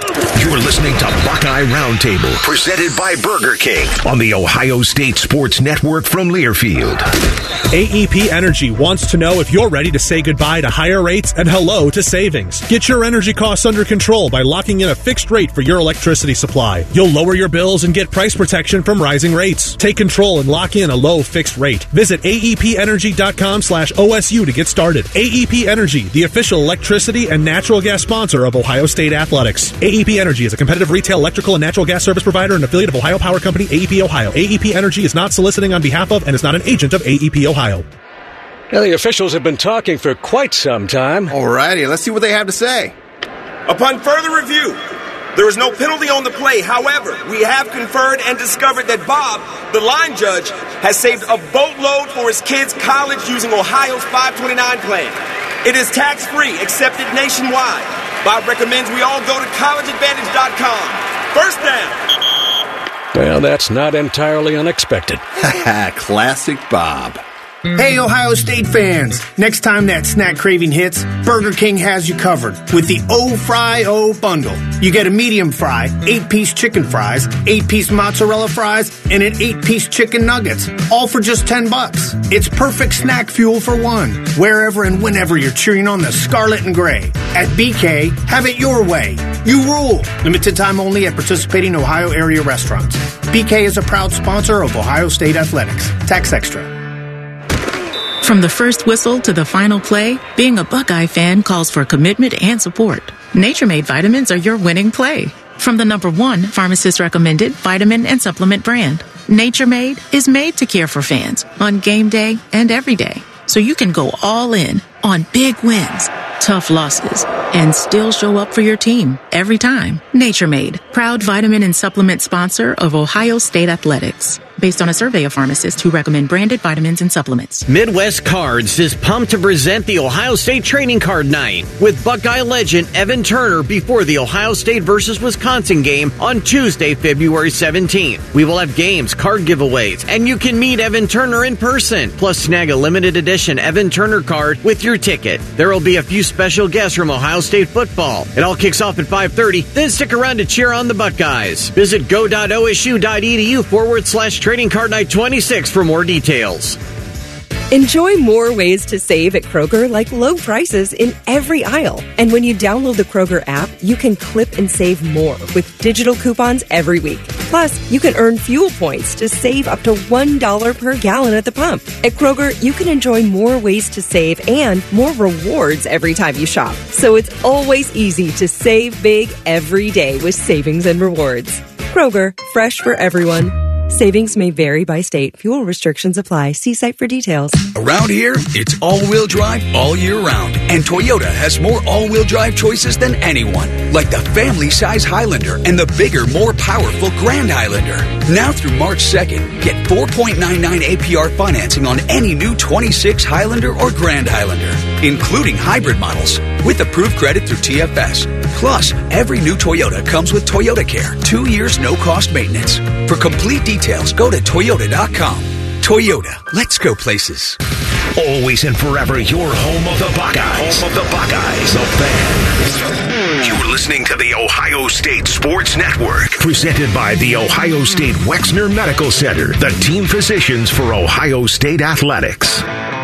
Speaker 4: You're listening to Buckeye Roundtable, presented by Burger King on the Ohio State Sports Network from Learfield.
Speaker 9: AEP Energy wants to know if you're ready to say goodbye to higher rates and hello to savings. Get your energy costs under control by locking in a fixed rate for your electricity supply. You'll lower your bills and get price protection from rising rates. Take control and lock in a low fixed rate. Visit aepenergy.com/OSU to get started. AEP Energy, the official electricity and natural gas sponsor of Ohio State Athletics. AEP Energy is a competitive retail electrical and natural gas service provider and affiliate of Ohio Power Company, AEP Ohio. AEP Energy is not soliciting on behalf of and is not an agent of AEP Ohio.
Speaker 13: Now, the officials have been talking for quite some time.
Speaker 17: Alrighty, let's see what they have to say.
Speaker 18: Upon further review, there is no penalty on the play. However, we have conferred and discovered that Bob, the line judge, has saved a boatload for his kids' college using Ohio's 529 plan. It is tax-free, accepted nationwide. Bob recommends we all go to collegeadvantage.com. First down.
Speaker 13: Well, that's not entirely unexpected.
Speaker 17: Classic Bob.
Speaker 19: Hey, Ohio State fans! Next time that snack craving hits, Burger King has you covered with the O-Fry-O bundle. You get a medium fry, 8-piece chicken fries, 8-piece mozzarella fries, and an 8-piece chicken nuggets, all for just $10. It's perfect snack fuel for one, wherever and whenever you're cheering on the scarlet and gray. At BK, have it your way. You rule! Limited time only at participating Ohio area restaurants. BK is a proud sponsor of Ohio State Athletics. Tax extra.
Speaker 20: From the first whistle to the final play, being a Buckeye fan calls for commitment and support. Nature Made vitamins are your winning play. From the #1 pharmacist recommended vitamin and supplement brand, Nature Made is made to care for fans on game day and every day. So you can go all in on big wins, tough losses, and still show up for your team every time. Nature Made, proud vitamin and supplement sponsor of Ohio State Athletics. Based on a survey of pharmacists who recommend branded vitamins and supplements.
Speaker 22: Midwest Cards is pumped to present the Ohio State Trading Card Night with Buckeye legend Evan Turner before the Ohio State versus Wisconsin game on Tuesday, February 17th. We will have games, card giveaways, and you can meet Evan Turner in person. Plus, snag a limited edition Evan Turner card with your ticket. There will be a few special guests from Ohio State football. It all kicks off at 5:30, then stick around to cheer on the Buckeyes. Visit go.osu.edu/Trading Card Night 26 for more details.
Speaker 23: Enjoy more ways to save at Kroger, like low prices in every aisle. And when you download the Kroger app, you can clip and save more with digital coupons every week. Plus, you can earn fuel points to save up to $1 per gallon at the pump. At Kroger, you can enjoy more ways to save and more rewards every time you shop. So it's always easy to save big every day with savings and rewards. Kroger, fresh for everyone. Savings may vary by state. Fuel restrictions apply. See site for details.
Speaker 28: Around here, it's all-wheel drive all year round. And Toyota has more all-wheel drive choices than anyone. Like the family-size Highlander and the bigger, more powerful Grand Highlander. Now through March 2nd, get 4.99 APR financing on any new 26 Highlander or Grand Highlander, including hybrid models, with approved credit through TFS. Plus, every new Toyota comes with Toyota Care, 2 years no-cost maintenance. For complete details, go to Toyota.com. Toyota, let's go places.
Speaker 4: Always and forever your home of the Buckeyes. Home of the Buckeyes. The Fan. You're listening to the Ohio State Sports Network. Presented by the Ohio State Wexner Medical Center. The team physicians for Ohio State Athletics.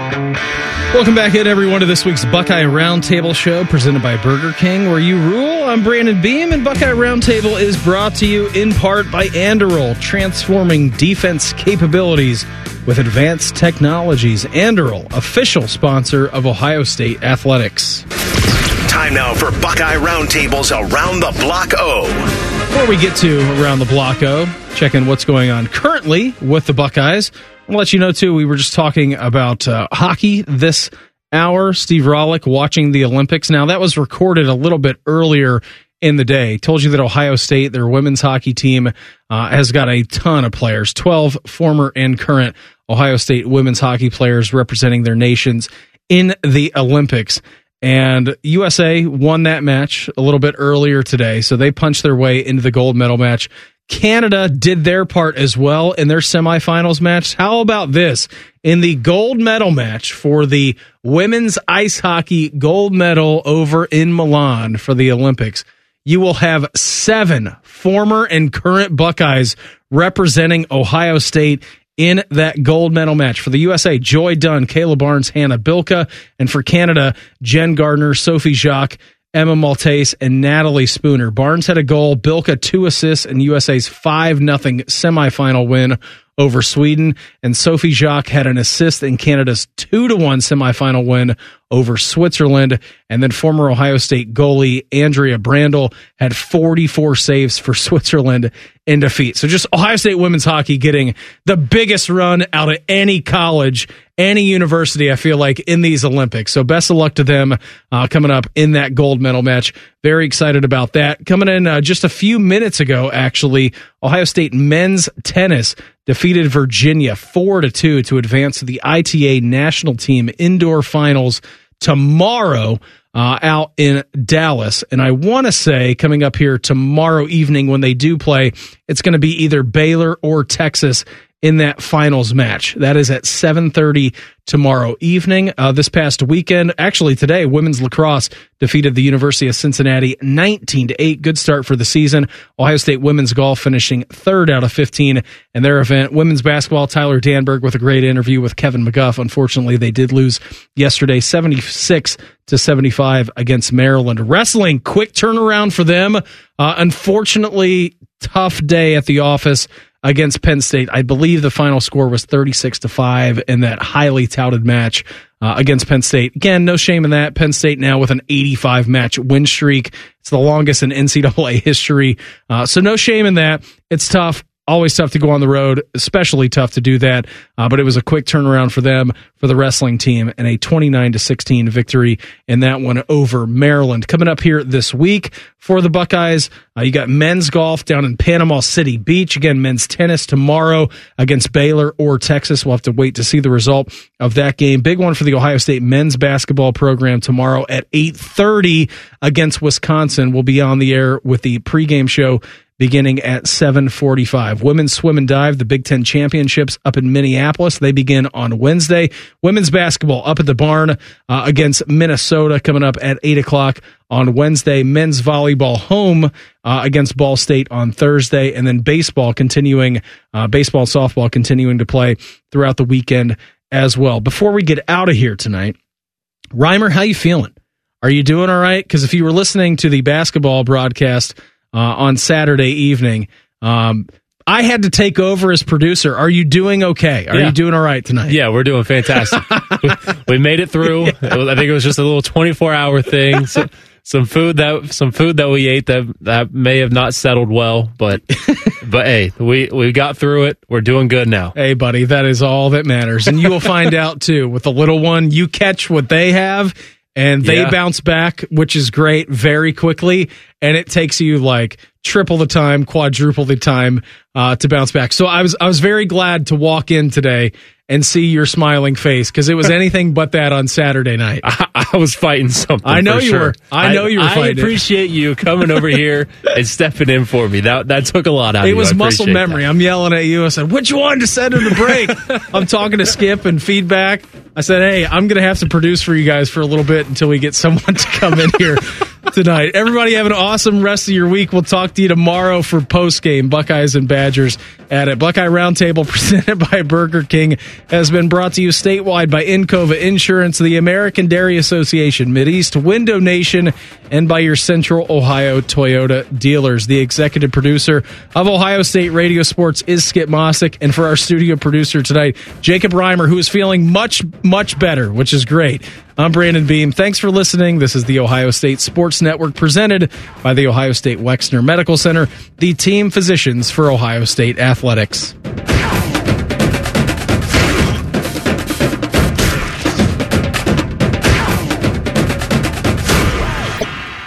Speaker 5: Welcome back in, everyone, to this week's Buckeye Roundtable show presented by Burger King, where you rule. I'm Brandon Beam, and Buckeye Roundtable is brought to you in part by Anduril, transforming defense capabilities with advanced technologies. Anduril, official sponsor of Ohio State Athletics.
Speaker 4: Time now for Buckeye Roundtable's Around the Block O.
Speaker 5: Before we get to Around the Block O, check in what's going on currently with the Buckeyes. I'll let you know, too, we were just talking about hockey this hour. Steve Rollick watching the Olympics. Now, that was recorded a little bit earlier in the day. Told you that Ohio State, their women's hockey team, has got a ton of players. 12 former and current Ohio State women's hockey players representing their nations in the Olympics. And USA won that match a little bit earlier today, so they punched their way into the gold medal match. Canada did their part as well in their semifinals match. How about this? In the gold medal match for the women's ice hockey gold medal over in Milan for the Olympics, you will have 7 former and current Buckeyes representing Ohio State in that gold medal match. For the USA, Joy Dunn, Kayla Barnes, Hannah Bilka, and for Canada, Jen Gardner, Sophie Jacques, Emma Maltese, and Natalie Spooner. Barnes had a goal, Bilka 2 assists in USA's 5-0 semifinal win over Sweden, and Sophie Jacques had an assist in Canada's 2-1 semifinal win over Switzerland. And then former Ohio State goalie Andrea Brandel had 44 saves for Switzerland in defeat. So just Ohio State women's hockey getting the biggest run out of any college, any university, I feel like, in these Olympics. So best of luck to them coming up in that gold medal match. Very excited about that. Coming in just a few minutes ago, actually, Ohio State men's tennis defeated Virginia 4-2 to advance to the ITA national team indoor finals tomorrow out in Dallas. And I want to say coming up here tomorrow evening when they do play, it's going to be either Baylor or Texas in that finals match. That is at 7:30 tomorrow evening. This past weekend, actually today, women's lacrosse defeated the University of Cincinnati 19-8. Good start for the season. Ohio State women's golf finishing 3rd out of 15 in their event. Women's basketball, Tyler Danberg with a great interview with Kevin McGuff. Unfortunately, they did lose yesterday, 76-75 against Maryland. Wrestling, quick turnaround for them. Unfortunately, tough day at the office against Penn State. I believe the final score was 36-5 in that highly touted match against Penn State. Again, no shame in that. Penn State now with an 85-match win streak. It's the longest in NCAA history. So no shame in that. It's tough. Always tough to go on the road, especially tough to do that. But it was a quick turnaround for them, for the wrestling team, and a 29-16 victory in that one over Maryland. Coming up here this week for the Buckeyes, you got men's golf down in Panama City Beach. Again, men's tennis tomorrow against Baylor or Texas. We'll have to wait to see the result of that game. Big one for the Ohio State men's basketball program tomorrow at 8:30 against Wisconsin. We'll be on the air with the pregame show beginning at 7:45. Women's swim and dive, the Big Ten Championships up in Minneapolis. They begin on Wednesday. Women's basketball up at the barn against Minnesota coming up at 8 o'clock on Wednesday. Men's volleyball home against Ball State on Thursday. And then baseball continuing, baseball and softball continuing to play throughout the weekend as well. Before we get out of here tonight, Reimer, how you feeling? Are you doing all right? Because if you were listening to the basketball broadcast on Saturday evening, I had to take over as producer. Are you doing okay? Are you doing all right tonight?
Speaker 15: Yeah, we're doing fantastic. we made it through. I think it was just a little 24-hour thing. So, some food that we ate that may have not settled well, but hey, we got through it. We're doing good now.
Speaker 5: Hey, buddy, that is all that matters. And you will find out too with the little one. You catch what they have, and they bounce back, which is great, very quickly. And it takes you like triple the time, quadruple the time to bounce back. So I was very glad to walk in today and see your smiling face, because it was anything but that on Saturday night.
Speaker 15: I was fighting something.
Speaker 5: I know you were. I know you were fighting.
Speaker 15: I appreciate you coming over here and stepping in for me. That took a lot out of you.
Speaker 5: It was muscle memory. I'm yelling at you. I said, which one to send in the break? I'm talking to Skip and feedback. I said, hey, I'm going to have to produce for you guys for a little bit until we get someone to come in here tonight. Everybody have an awesome rest of your week. We'll talk to you tomorrow for post-game Buckeyes and Badgers at it. Buckeye Roundtable presented by Burger King has been brought to you statewide by Encova Insurance, the American Dairy Association, Mideast, Window Nation, and by your Central Ohio Toyota dealers. The executive producer of Ohio State Radio Sports is Skip Mossick, and for our studio producer tonight, Jacob Reimer, who is feeling much, much better, which is great. I'm Brandon Beam. Thanks for listening. This is the Ohio State Sports Network presented by the Ohio State Wexner Medical Center, the team physicians for Ohio State athletics.